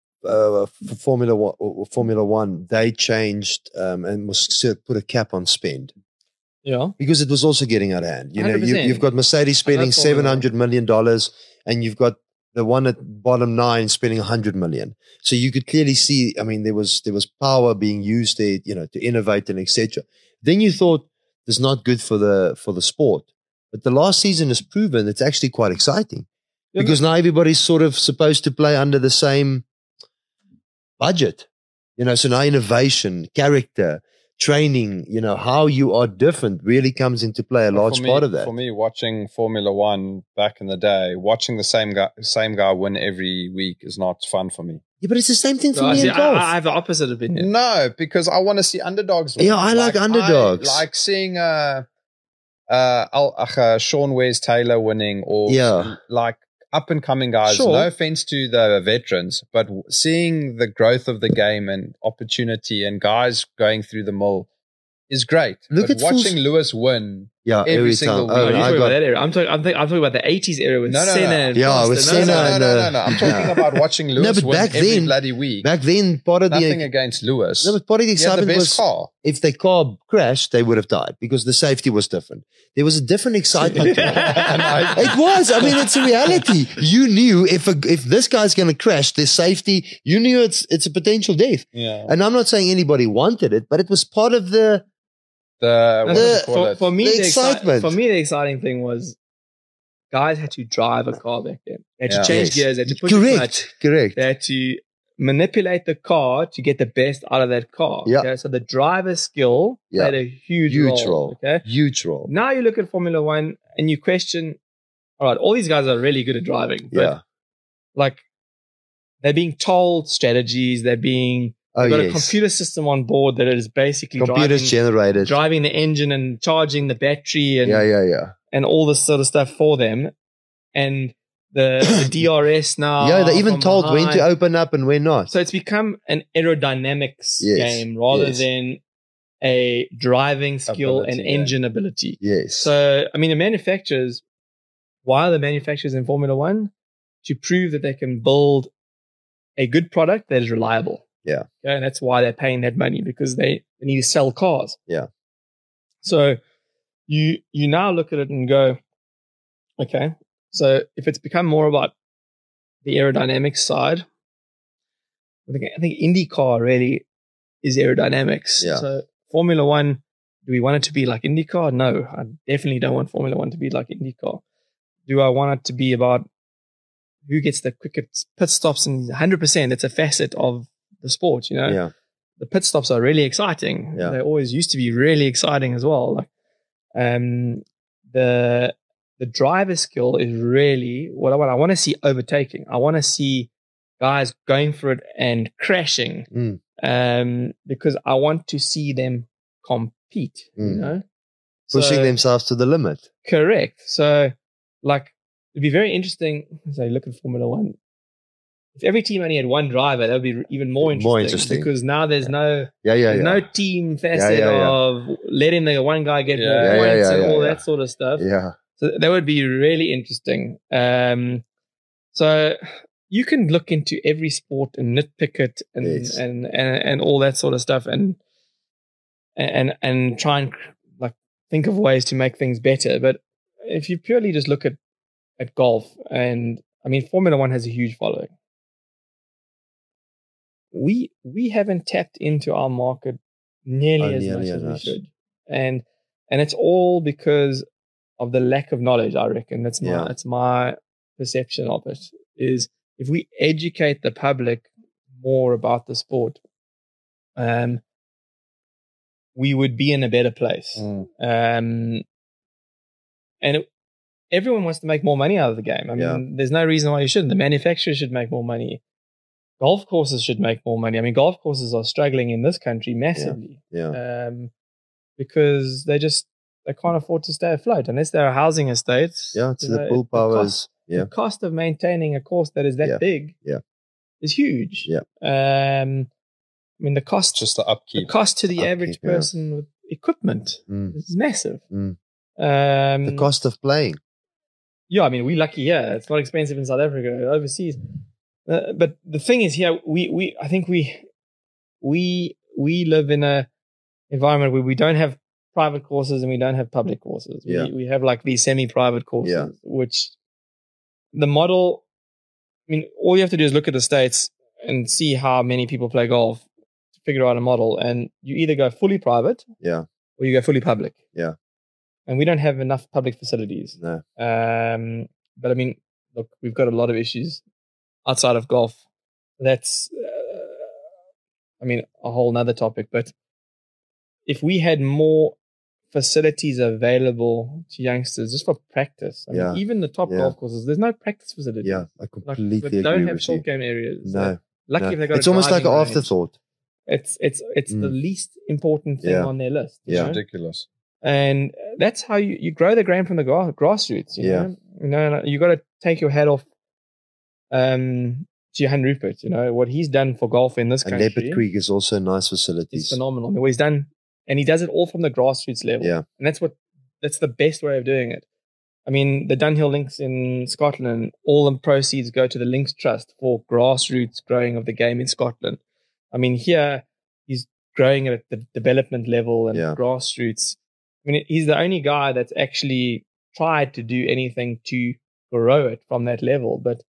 Speaker 1: Formula One, they changed and put a cap on spend?
Speaker 2: Yeah.
Speaker 1: Because it was also getting out of hand. You know,
Speaker 2: 100%.
Speaker 1: you've got Mercedes spending
Speaker 2: Formula
Speaker 1: $700 million, and you've got the one at bottom 9 spending $100 million. So you could clearly see, I mean, there was power being used there, you know, to innovate and etc. Then you thought it's not good for the sport, but the last season has proven it's actually quite exciting because now everybody's sort of supposed to play under the same budget, you know. So now innovation, character, training, you know, how you are different really comes into play, a large part of that.
Speaker 3: For me, watching Formula One back in the day, watching the same guy win every week is not fun for me.
Speaker 1: Yeah, but it's the same thing for
Speaker 2: So
Speaker 1: me in golf.
Speaker 2: I have the opposite opinion.
Speaker 3: No, because I want to see underdogs win.
Speaker 1: Yeah, I like underdogs.
Speaker 3: I like seeing Sean Wes Taylor winning, or
Speaker 1: Yeah.
Speaker 3: like up and coming guys.
Speaker 2: Sure.
Speaker 3: No offense to the veterans, but seeing the growth of the game and opportunity and guys going through the mill is great.
Speaker 1: Look
Speaker 3: but
Speaker 1: at
Speaker 3: watching Lewis win
Speaker 1: Yeah,
Speaker 3: every single
Speaker 1: time.
Speaker 3: week.
Speaker 2: you're
Speaker 1: I
Speaker 2: talking
Speaker 1: got-
Speaker 2: about that era. I'm talking about the 80s era with
Speaker 3: No, no,
Speaker 2: Senna
Speaker 3: no.
Speaker 2: and
Speaker 1: Yeah,
Speaker 2: Prost
Speaker 1: with
Speaker 2: and
Speaker 1: Senna
Speaker 2: those guys.
Speaker 1: and,
Speaker 3: No. I'm talking about watching Lewis
Speaker 1: but
Speaker 3: win
Speaker 1: back
Speaker 3: every
Speaker 1: then-
Speaker 3: bloody week.
Speaker 1: Back then, part of
Speaker 3: Nothing
Speaker 1: the
Speaker 3: against Lewis.
Speaker 1: no, but part of the
Speaker 3: He had the
Speaker 1: excitement
Speaker 3: best
Speaker 1: was
Speaker 3: car.
Speaker 1: if their car crashed, they would have died because the safety was different. There was a different excitement. to it. It was. I mean, it's a reality. You knew if this guy's going to crash, there's safety. You knew it's a potential death.
Speaker 3: Yeah.
Speaker 1: And I'm not saying anybody wanted it, but it was part of the
Speaker 3: What do you call it?
Speaker 2: For me,
Speaker 1: The
Speaker 2: the
Speaker 1: excitement.
Speaker 2: For me, the exciting thing was guys had to drive a car back then. They had to
Speaker 3: Yeah.
Speaker 2: change
Speaker 1: Yes.
Speaker 2: gears. They had to push the clutch.
Speaker 1: Correct.
Speaker 2: They had to manipulate the car to get the best out of that car.
Speaker 1: Yeah.
Speaker 2: Okay? So the driver's skill
Speaker 1: Yeah.
Speaker 2: played a huge role. Okay.
Speaker 1: Huge role.
Speaker 2: Now you look at Formula One and you question, all right, all these guys are really good at driving. But
Speaker 1: Yeah.
Speaker 2: like they're being told strategies. They've got a computer system on board that is basically
Speaker 1: Computers generated.
Speaker 2: driving the engine and charging the battery and
Speaker 1: Yeah.
Speaker 2: and all this sort of stuff for them. And the DRS now.
Speaker 1: Yeah, they even
Speaker 2: from
Speaker 1: told when to
Speaker 2: behind.
Speaker 1: open up and when not.
Speaker 2: So it's become an aerodynamics
Speaker 1: Yes,
Speaker 2: game rather
Speaker 1: yes.
Speaker 2: than a driving skill
Speaker 3: Ability,
Speaker 2: and
Speaker 3: yeah.
Speaker 2: engine ability.
Speaker 1: Yes.
Speaker 2: So, I mean, why are the manufacturers in Formula One? To prove that they can build a good product that is reliable.
Speaker 1: Yeah.
Speaker 2: Okay, and that's why they're paying that money, because they need to sell cars.
Speaker 1: Yeah.
Speaker 2: So you now look at it and go, okay, so if it's become more about the aerodynamics side, I think IndyCar really is aerodynamics.
Speaker 1: Yeah.
Speaker 2: So Formula One, do we want it to be like IndyCar? No, I definitely don't want Formula One to be like IndyCar. Do I want it to be about who gets the quickest pit stops? And 100%, it's a facet of the sport, you know?
Speaker 1: Yeah.
Speaker 2: The pit stops are really exciting.
Speaker 1: Yeah.
Speaker 2: They always used to be really exciting as well. Like, the driver skill is really what I want. I want to see overtaking. I want to see guys going for it and crashing, because I want to see them compete. You
Speaker 1: Mm.
Speaker 2: know,
Speaker 1: Pushing
Speaker 2: So-
Speaker 1: themselves to the limit.
Speaker 2: Correct. So, like, it'd be very interesting. Say, look at Formula One. If every team only had one driver, that would be even more interesting.
Speaker 1: More interesting.
Speaker 2: Because now there's no
Speaker 1: Yeah.
Speaker 2: no team facet
Speaker 1: yeah.
Speaker 2: of letting the one guy get more
Speaker 3: Yeah,
Speaker 2: points and all
Speaker 1: yeah.
Speaker 2: that sort of stuff.
Speaker 1: Yeah.
Speaker 2: So that would be really interesting. So you can look into every sport and nitpick it and
Speaker 1: Yes.
Speaker 2: and all that sort of stuff and try and like think of ways to make things better. But if you purely just look at golf, and I mean Formula One has a huge following. We haven't tapped into our market nearly as much as we should, and it's all because of the lack of knowledge. I reckon that's my perception of it. Is if we educate the public more about the sport, we would be in a better place. Everyone wants to make more money out of the game. I mean, there's no reason why you shouldn't. The manufacturers should make more money. Golf courses should make more money. I mean, golf courses are struggling in this country massively.
Speaker 1: Yeah.
Speaker 2: Because they can't afford to stay afloat unless they're a housing estate.
Speaker 1: Yeah. It's
Speaker 2: You
Speaker 1: the
Speaker 2: know,
Speaker 1: bull powers.
Speaker 2: The cost of maintaining a course that is that big is huge.
Speaker 1: Yeah.
Speaker 2: I mean, the cost
Speaker 3: Just the upkeep.
Speaker 2: to the average person with equipment is massive.
Speaker 1: The cost of playing.
Speaker 2: Yeah, I mean, we're lucky here. It's not expensive in South Africa, overseas. But the thing is here, I think we live in a environment where we don't have private courses and we don't have public courses. We have like these semi-private courses, which the model, I mean, all you have to do is look at the States and see how many people play golf to figure out a model. And you either go fully private or you go fully public.
Speaker 1: Yeah.
Speaker 2: And we don't have enough public facilities.
Speaker 1: No.
Speaker 2: But I mean, look, we've got a lot of issues outside of golf. That's, I mean, a whole nother topic. But if we had more facilities available to youngsters just for practice, I mean, even the top golf courses, there's no practice facilities.
Speaker 1: Yeah, I completely
Speaker 2: they
Speaker 1: agree
Speaker 2: don't
Speaker 1: with
Speaker 2: have
Speaker 1: you.
Speaker 2: short game areas.
Speaker 1: No.
Speaker 2: Lucky if they got
Speaker 1: it's
Speaker 2: a
Speaker 1: almost like an
Speaker 2: driving range.
Speaker 1: afterthought.
Speaker 2: It's the least important thing on their list. you know?
Speaker 3: Ridiculous.
Speaker 2: And that's how you grow the game from the grassroots. You know, you got to take your hat off to Johan Rupert. You know what he's done for golf in this
Speaker 1: And
Speaker 2: country.
Speaker 1: Leopard Creek is also nice facilities.
Speaker 2: It's phenomenal. I mean, what he's done, and he does it all from the grassroots level.
Speaker 1: Yeah.
Speaker 2: And that's what that's the best way of doing it. I mean, the Dunhill Links in Scotland, all the proceeds go to the Links Trust for grassroots growing of the game in Scotland. I mean, here he's growing it at the development level and grassroots. I mean, he's the only guy that's actually tried to do anything to grow it from that level. But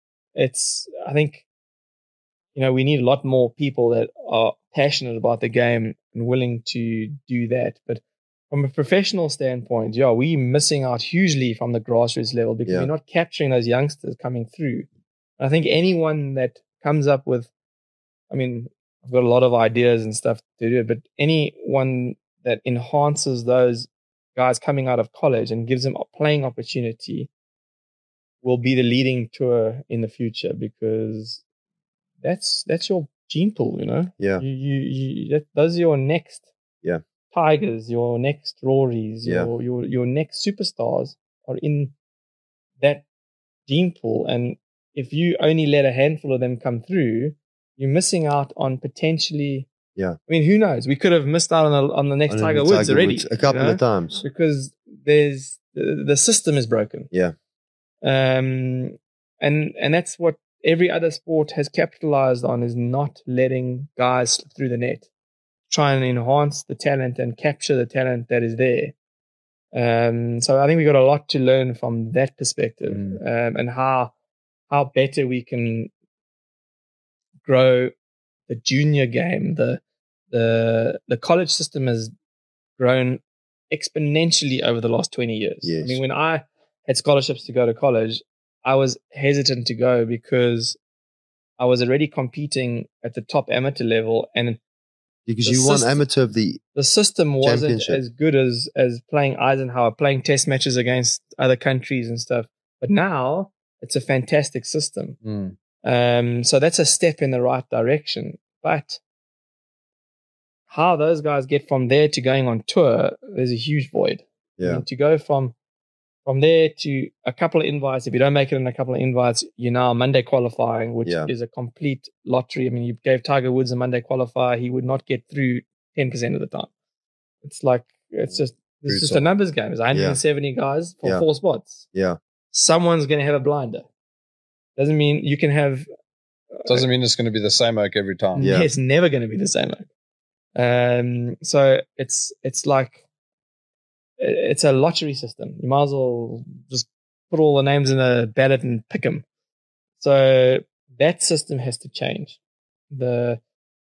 Speaker 2: I think, we need a lot more people that are passionate about the game and willing to do that. But from a professional standpoint, we're missing out hugely from the grassroots level because we're not capturing those youngsters coming through. I think anyone that comes up with, I've got a lot of ideas and stuff to do, but anyone that enhances those guys coming out of college and gives them a playing opportunity will be the leading tour in the future, because that's your gene pool,
Speaker 1: Yeah.
Speaker 2: Those are your next
Speaker 1: Yeah.
Speaker 2: Tigers, your next Rorys, your next superstars are in that gene pool. And if you only let a handful of them come through, you're missing out on potentially.
Speaker 1: Yeah.
Speaker 2: I mean, who knows? We could have missed out on the next Tiger Woods already.
Speaker 1: A couple of times.
Speaker 2: Because there's the system is broken.
Speaker 1: Yeah.
Speaker 2: And that's what every other sport has capitalized on, is not letting guys slip through the net. Try and enhance the talent and capture the talent that is there. So I think we've got a lot to learn from that perspective, and how better we can grow the junior game. The college system has grown exponentially over the last 20 years.
Speaker 1: Yes.
Speaker 2: I mean, when I had scholarships to go to college, I was hesitant to go because I was already competing at the top amateur level, and
Speaker 1: because you won amateur of the
Speaker 2: system wasn't as good as playing Eisenhower, playing test matches against other countries and stuff. But now it's a fantastic system. So that's a step in the right direction. But how those guys get from there to going on tour, there's a huge void.
Speaker 1: Yeah.
Speaker 2: I mean, to go from there to a couple of invites, if you don't make it in a couple of invites, you're now Monday qualifying, which is a complete lottery. I mean, you gave Tiger Woods a Monday qualifier, he would not get through 10% of the time. It's just a numbers game. It's 170 guys for 4 spots.
Speaker 1: Yeah.
Speaker 2: Someone's going to have a blinder. Doesn't mean you can have.
Speaker 3: Doesn't mean it's going to be the same oak every time.
Speaker 2: Yeah. It's never going to be the same oak. So it's like. It's a lottery system. You might as well just put all the names in a ballot and pick them. So that system has to change. The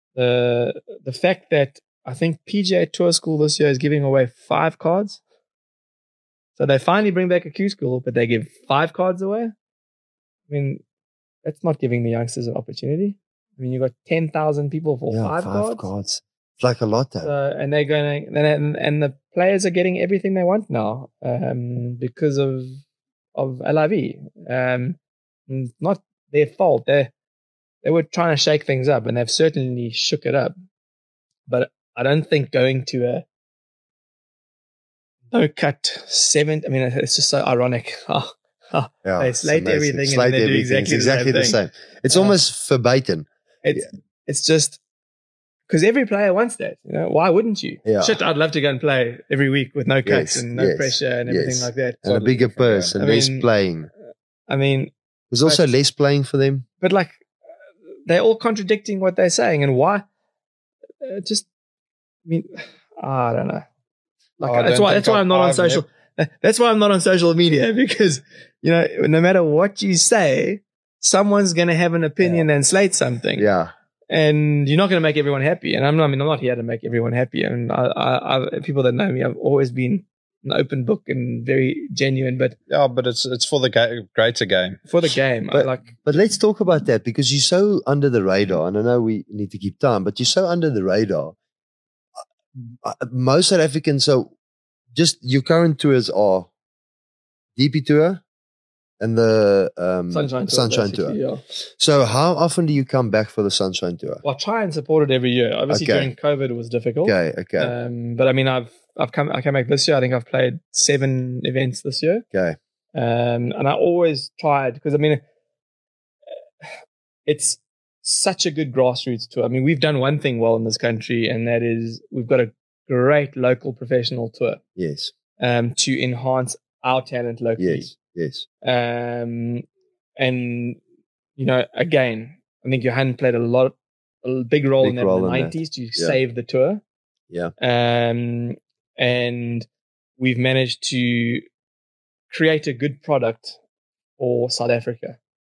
Speaker 2: fact that I think PGA Tour School this year is giving away 5 cards. So they finally bring back a Q School, but they give 5 cards away. I mean, that's not giving the youngsters an opportunity. I mean, you've got 10,000 people for 5 cards.
Speaker 1: It's like a lot, though.
Speaker 2: And they're going, and the players are getting everything they want now, because of LIV. Not their fault. They were trying to shake things up, and they've certainly shook it up. But I don't think going to a no-cut 7. I mean, it's just so ironic. They slate everything, and they do exactly the same.
Speaker 1: It's almost verbatim.
Speaker 2: It's just. Because every player wants that. Why wouldn't you?
Speaker 1: Yeah.
Speaker 2: Shit, I'd love to go and play every week with no cuts and no pressure and everything like that.
Speaker 1: And a bigger purse and less playing.
Speaker 2: I mean,
Speaker 1: there's also less playing for them.
Speaker 2: But they're all contradicting what they're saying, and why? I don't know. That's why I'm not on social. That's why I'm not on social media, because no matter what you say, someone's going to have an opinion and slate something.
Speaker 1: Yeah.
Speaker 2: And you're not going to make everyone happy. And I'm not here to make everyone happy. And I people that know me, I've always been an open book and very genuine. But
Speaker 3: it's for the greater game.
Speaker 2: For the game.
Speaker 1: But let's talk about that, because you're so under the radar. And I know we need to keep time, but you're so under the radar. Most South Africans, so just your current tours are DP Tour and the Sunshine Tour.
Speaker 2: Yeah.
Speaker 1: So how often do you come back for the Sunshine Tour?
Speaker 2: Well, I try and support it every year. Obviously, during COVID, it was difficult.
Speaker 1: Okay.
Speaker 2: But I mean, I came back this year. I think I've played 7 events this year.
Speaker 1: Okay.
Speaker 2: And I always tried, because I mean, it's such a good grassroots tour. I mean, we've done one thing well in this country, and that is we've got a great local professional tour.
Speaker 1: Yes.
Speaker 2: to enhance our talent locally.
Speaker 1: Yes.
Speaker 2: And again, I think Johan played a big role in the 90s to save the tour.
Speaker 1: Yeah.
Speaker 2: And we've managed to create a good product for South Africa.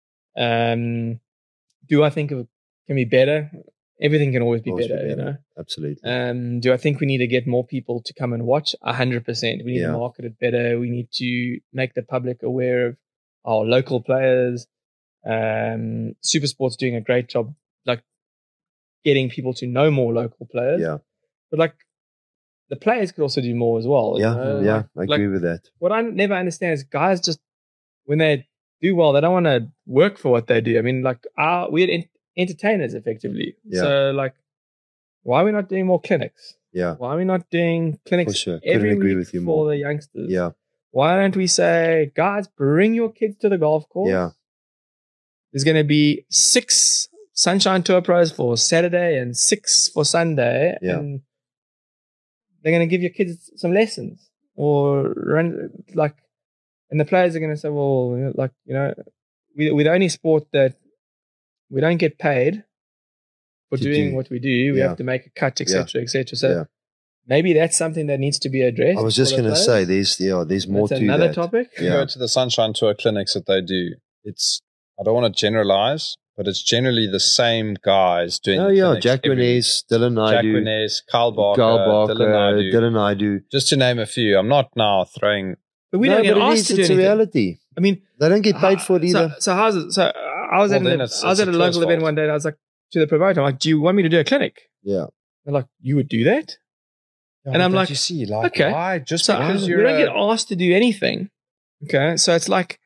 Speaker 2: Do I think it can be better? Everything can always be better,
Speaker 1: Absolutely.
Speaker 2: Do I think we need to get more people to come and watch? 100%. We need to market it better. We need to make the public aware of our local players. Supersport's doing a great job, like getting people to know more local players.
Speaker 1: Yeah.
Speaker 2: But like the players could also do more as well.
Speaker 1: Yeah, I agree with that.
Speaker 2: What I never understand is guys just, when they do well, they don't want to work for what they do. I mean, like we're entertainers effectively.
Speaker 1: Yeah.
Speaker 2: So like, why are we not doing more clinics?
Speaker 1: Yeah.
Speaker 2: Why are we not doing clinics
Speaker 1: For sure.
Speaker 2: every
Speaker 1: Couldn't agree
Speaker 2: week
Speaker 1: with you
Speaker 2: for
Speaker 1: more.
Speaker 2: the youngsters?
Speaker 1: Yeah.
Speaker 2: Why don't we say, guys, bring your kids to the golf course?
Speaker 1: Yeah.
Speaker 2: There's going to be 6 Sunshine Tour Pros for Saturday and 6 for Sunday.
Speaker 1: Yeah.
Speaker 2: And they're going to give your kids some lessons or run like, and the players are going to say, well, we're the only sport that we don't get paid for doing what we do. We have to make a cut, etc., etc. So maybe that's something that needs to be addressed.
Speaker 1: I was just going to say, there's more
Speaker 2: that's
Speaker 1: to
Speaker 2: another
Speaker 1: that.
Speaker 2: topic.
Speaker 3: You go to the Sunshine Tour clinics that they do. I don't want to generalize, but it's generally the same guys doing.
Speaker 1: Oh yeah, Jack Renes, Dylan Naidu,
Speaker 3: Jack Renes, Carl Barker, Dylan Naidu. Just to name a few. I'm not now throwing.
Speaker 2: But we don't get asked to do anything.
Speaker 1: It's a reality.
Speaker 2: I mean,
Speaker 1: they don't get paid for it either.
Speaker 2: So how's it? So I was at a local event one day, and I was like to the promoter, I'm like, "Do you want me to do a clinic?"
Speaker 1: Yeah.
Speaker 2: They're like, "You would do that?" And I'm like,
Speaker 3: "You see, like,
Speaker 2: okay,
Speaker 3: why? Just
Speaker 2: so
Speaker 3: because
Speaker 2: we don't get asked to do anything." Okay, so it's like,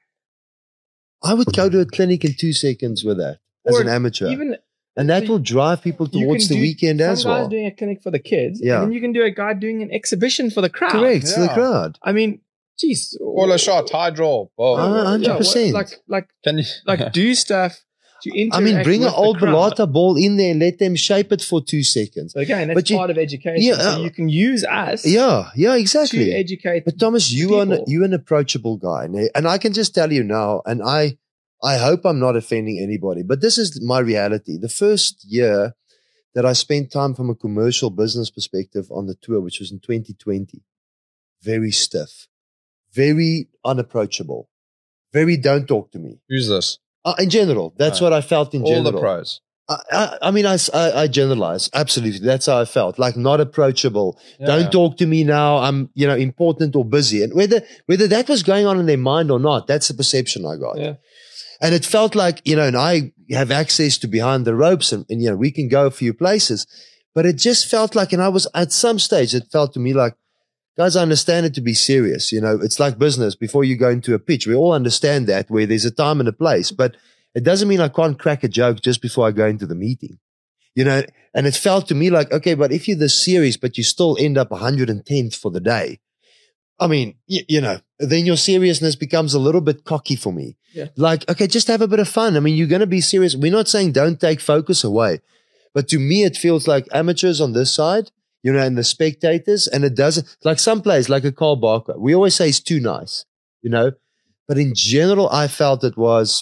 Speaker 1: I would go to a clinic in 2 seconds with that as an amateur. And that will drive people towards the weekend as well.
Speaker 2: Some guys doing a clinic for the kids, and then you can do a guy doing an exhibition for the crowd.
Speaker 1: Correct, for the crowd.
Speaker 2: I mean, geez.
Speaker 3: All a shot, high draw.
Speaker 1: 100%.
Speaker 2: Like do stuff to interact.
Speaker 1: I mean, bring an old
Speaker 2: crowd.
Speaker 1: Balata ball in there and let them shape it for 2 seconds.
Speaker 2: So again, that's part of education. So you can use us.
Speaker 1: Yeah, exactly.
Speaker 2: To educate.
Speaker 1: But Thomas, you're an approachable guy. And I can just tell you now, and I hope I'm not offending anybody, but this is my reality. The first year that I spent time from a commercial business perspective on the tour, which was in 2020, very stiff, very unapproachable, very don't talk to me.
Speaker 3: Who's this?
Speaker 1: In general, that's what I felt in general.
Speaker 3: All the pros.
Speaker 1: I mean, I generalize. Absolutely. That's how I felt. Like not approachable. Yeah. Don't talk to me now. I'm, important or busy. And whether that was going on in their mind or not, that's the perception I got.
Speaker 2: Yeah.
Speaker 1: And it felt like, and I have access to behind the ropes and we can go a few places, but it just felt like, and I was at some stage, it felt to me like, guys, I understand it to be serious. It's like business before you go into a pitch. We all understand that where there's a time and a place, but it doesn't mean I can't crack a joke just before I go into the meeting, and it felt to me like, okay, but if you're this serious, but you still end up 110th for the day, I mean, then your seriousness becomes a little bit cocky for me.
Speaker 2: Yeah.
Speaker 1: Like, okay, just have a bit of fun. I mean, you're going to be serious. We're not saying don't take focus away, but to me, it feels like amateurs on this side, and the spectators, and it doesn't, like some players, like a Carl Barker, we always say he's too nice, but in general, I felt it was,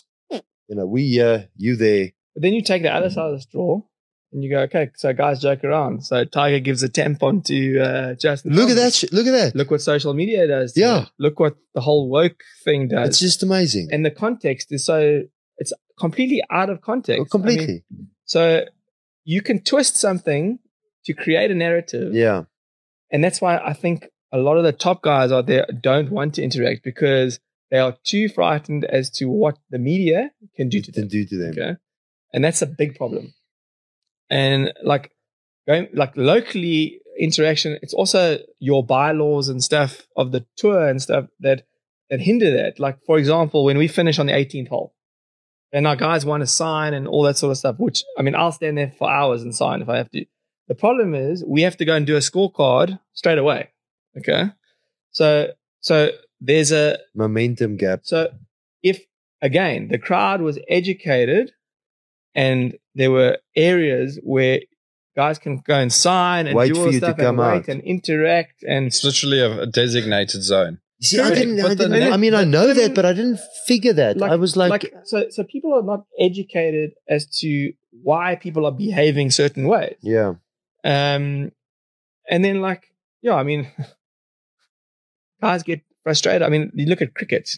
Speaker 1: you there.
Speaker 2: But then you take the other side of the straw and you go, okay, so guys joke around. So Tiger gives a tampon to Justin.
Speaker 1: Look at that. Look at that.
Speaker 2: Look what social media does.
Speaker 1: Yeah.
Speaker 2: Look what the whole woke thing does.
Speaker 1: It's just amazing.
Speaker 2: And the context is it's completely out of context.
Speaker 1: Oh, completely.
Speaker 2: I mean, so you can twist something to create a narrative.
Speaker 1: Yeah.
Speaker 2: And that's why I think a lot of the top guys out there don't want to interact because they are too frightened as to what the media can do to them. Okay. And that's a big problem. And going locally interaction, it's also your bylaws and stuff of the tour and stuff that hinder that. Like, for example, when we finish on the 18th hole and our guys want to sign and all that sort of stuff, which, I mean, I'll stand there for hours and sign if I have to. The problem is we have to go and do a scorecard straight away. Okay. So there's a
Speaker 1: momentum gap.
Speaker 2: So if, again, the crowd was educated and there were areas where guys can go and sign and
Speaker 1: Wait
Speaker 2: do all
Speaker 1: for
Speaker 2: the
Speaker 1: you to
Speaker 2: stuff
Speaker 1: come
Speaker 2: and wait
Speaker 1: out.
Speaker 2: and interact and
Speaker 3: It's literally a designated zone.
Speaker 1: You see, I
Speaker 2: Correct.
Speaker 1: didn't.
Speaker 3: But then-
Speaker 1: I know that, but I didn't figure that. I was like,
Speaker 2: so people are not educated as to why people are behaving certain ways.
Speaker 1: yeah,
Speaker 2: And then I mean, guys get frustrated. I mean, you look at cricket.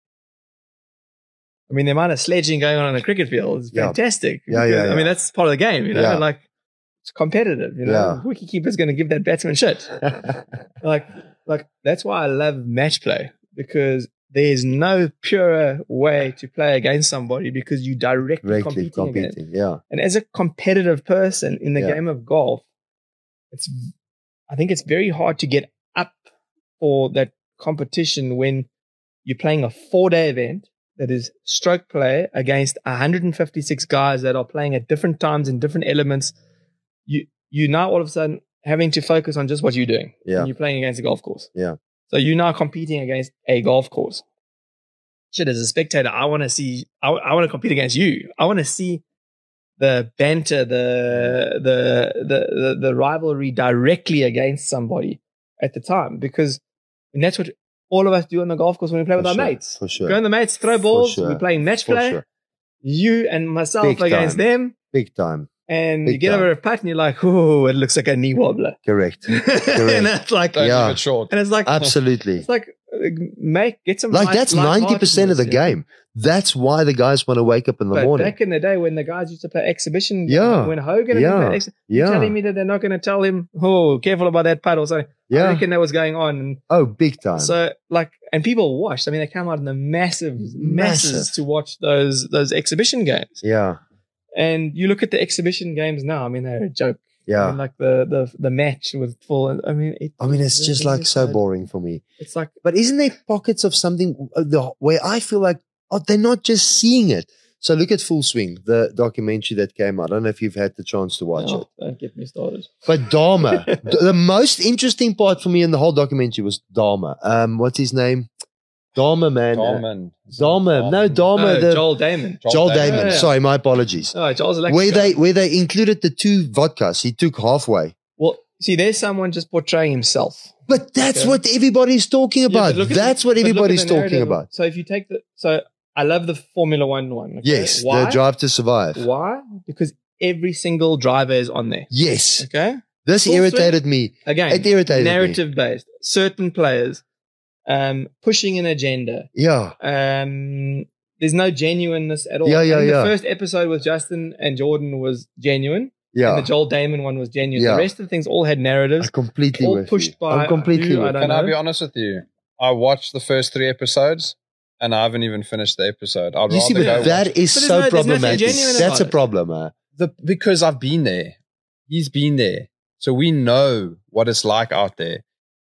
Speaker 2: I mean, the amount of sledging going on a cricket field is
Speaker 1: Yeah.
Speaker 2: fantastic.
Speaker 1: Yeah,
Speaker 2: because,
Speaker 1: yeah.
Speaker 2: I mean, that's part of the game,
Speaker 1: Yeah.
Speaker 2: like it's competitive,
Speaker 1: Yeah.
Speaker 2: Wicketkeeper's going to give that batsman shit. like that's why I love match play, because there's no purer way to play against somebody because you directly competing against.
Speaker 1: Yeah,
Speaker 2: And as a competitive person in the
Speaker 1: Yeah.
Speaker 2: game of golf, I think it's very hard to get up for that competition when you're playing a 4-day event that is stroke play against 156 guys that are playing at different times in different elements. You now all of a sudden having to focus on just what you're doing.
Speaker 1: Yeah.
Speaker 2: And you're playing against a golf course.
Speaker 1: Yeah.
Speaker 2: So you're now competing against a golf course. Shit, as a spectator, I want to compete against you. I want to see the banter, the rivalry directly against somebody at the time, because that's what all of us do on the golf course when we play with our mates.
Speaker 1: For sure.
Speaker 2: Go on the mates, throw balls.
Speaker 1: sure.
Speaker 2: We're playing match
Speaker 1: For
Speaker 2: play.
Speaker 1: sure.
Speaker 2: You and myself
Speaker 1: Big
Speaker 2: against
Speaker 1: time.
Speaker 2: them.
Speaker 1: Big time.
Speaker 2: And
Speaker 1: Big
Speaker 2: you get
Speaker 1: time.
Speaker 2: over a putt and you're like, oh, it looks like a knee wobbler.
Speaker 1: Correct.
Speaker 2: And it's like,
Speaker 3: Don't
Speaker 1: Yeah.
Speaker 3: leave it short.
Speaker 2: and it's like,
Speaker 1: Absolutely.
Speaker 2: it's like, get some
Speaker 1: Like that's 90% of the
Speaker 2: lightheartedness,
Speaker 1: game. That's why the guys want to wake up in the
Speaker 2: But
Speaker 1: morning.
Speaker 2: back in the day when the guys used to play exhibition,
Speaker 1: Yeah.
Speaker 2: when Hogan
Speaker 1: Yeah.
Speaker 2: played you're telling
Speaker 1: Yeah.
Speaker 2: me that they're not going to tell him, oh, careful about that putt or something. I
Speaker 1: Yeah.
Speaker 2: reckon that was going on. And
Speaker 1: Oh, big time.
Speaker 2: so, and people watched. I mean, they come out in the masses
Speaker 1: Massive.
Speaker 2: to watch those exhibition games.
Speaker 1: Yeah.
Speaker 2: And you look at the exhibition games now. I mean, they're a joke. I
Speaker 1: Yeah.
Speaker 2: mean, like the match with full. I mean,
Speaker 1: It's just like so boring for me.
Speaker 2: It's like,
Speaker 1: But isn't there pockets of something where I feel like they're not just seeing it? So look at Full Swing, the documentary that came out. I don't know if you've had the chance to watch it.
Speaker 2: Don't get me started.
Speaker 1: But Dharma, the most interesting part for me in the whole documentary was Dharma. What's his name? Dharma, man. Dharma. No, Dharma.
Speaker 2: Joel Damon.
Speaker 1: Joel Damon.
Speaker 2: Yeah.
Speaker 1: Sorry, my apologies.
Speaker 2: Oh, Joel's electric.
Speaker 1: Where they included the 2 vodkas, he took halfway.
Speaker 2: Well, see, there's someone just portraying himself.
Speaker 1: But that's
Speaker 2: Okay.
Speaker 1: what everybody's talking
Speaker 2: Yeah,
Speaker 1: about.
Speaker 2: but look at
Speaker 1: That's
Speaker 2: the-
Speaker 1: what
Speaker 2: but look at
Speaker 1: everybody's
Speaker 2: the
Speaker 1: talking
Speaker 2: narrative.
Speaker 1: about.
Speaker 2: So if you take I love the Formula One one. Okay?
Speaker 1: Yes,
Speaker 2: Why?
Speaker 1: the Drive to Survive.
Speaker 2: Why? Because every single driver is on there.
Speaker 1: Yes,
Speaker 2: Okay.
Speaker 1: this
Speaker 2: Full
Speaker 1: irritated me.
Speaker 2: Again,
Speaker 1: It irritated me.
Speaker 2: narrative based. Certain players, pushing an agenda.
Speaker 1: Yeah,
Speaker 2: There's no genuineness at all.
Speaker 1: Yeah,
Speaker 2: I think
Speaker 1: yeah.
Speaker 2: The first episode with Justin and Jordan was genuine.
Speaker 1: yeah.
Speaker 2: And the Joel Damon one was genuine.
Speaker 1: Yeah.
Speaker 2: The rest of the things all had narratives.
Speaker 1: I'm completely
Speaker 2: all
Speaker 1: with
Speaker 2: pushed
Speaker 1: you.
Speaker 2: by
Speaker 1: I'm completely
Speaker 2: who, I
Speaker 1: with
Speaker 2: don't
Speaker 3: Can I
Speaker 2: know.
Speaker 3: be honest with you? I watched the first 3 episodes and I haven't even finished the episode. I'd
Speaker 1: you. See,
Speaker 3: rather
Speaker 1: but
Speaker 3: go
Speaker 1: that
Speaker 3: watch
Speaker 1: is
Speaker 2: But
Speaker 1: so
Speaker 2: there's nothing
Speaker 1: problematic.
Speaker 2: genuine
Speaker 1: That's a
Speaker 2: about it.
Speaker 1: problem.
Speaker 3: because I've been there. He's been there. So we know what it's like out there.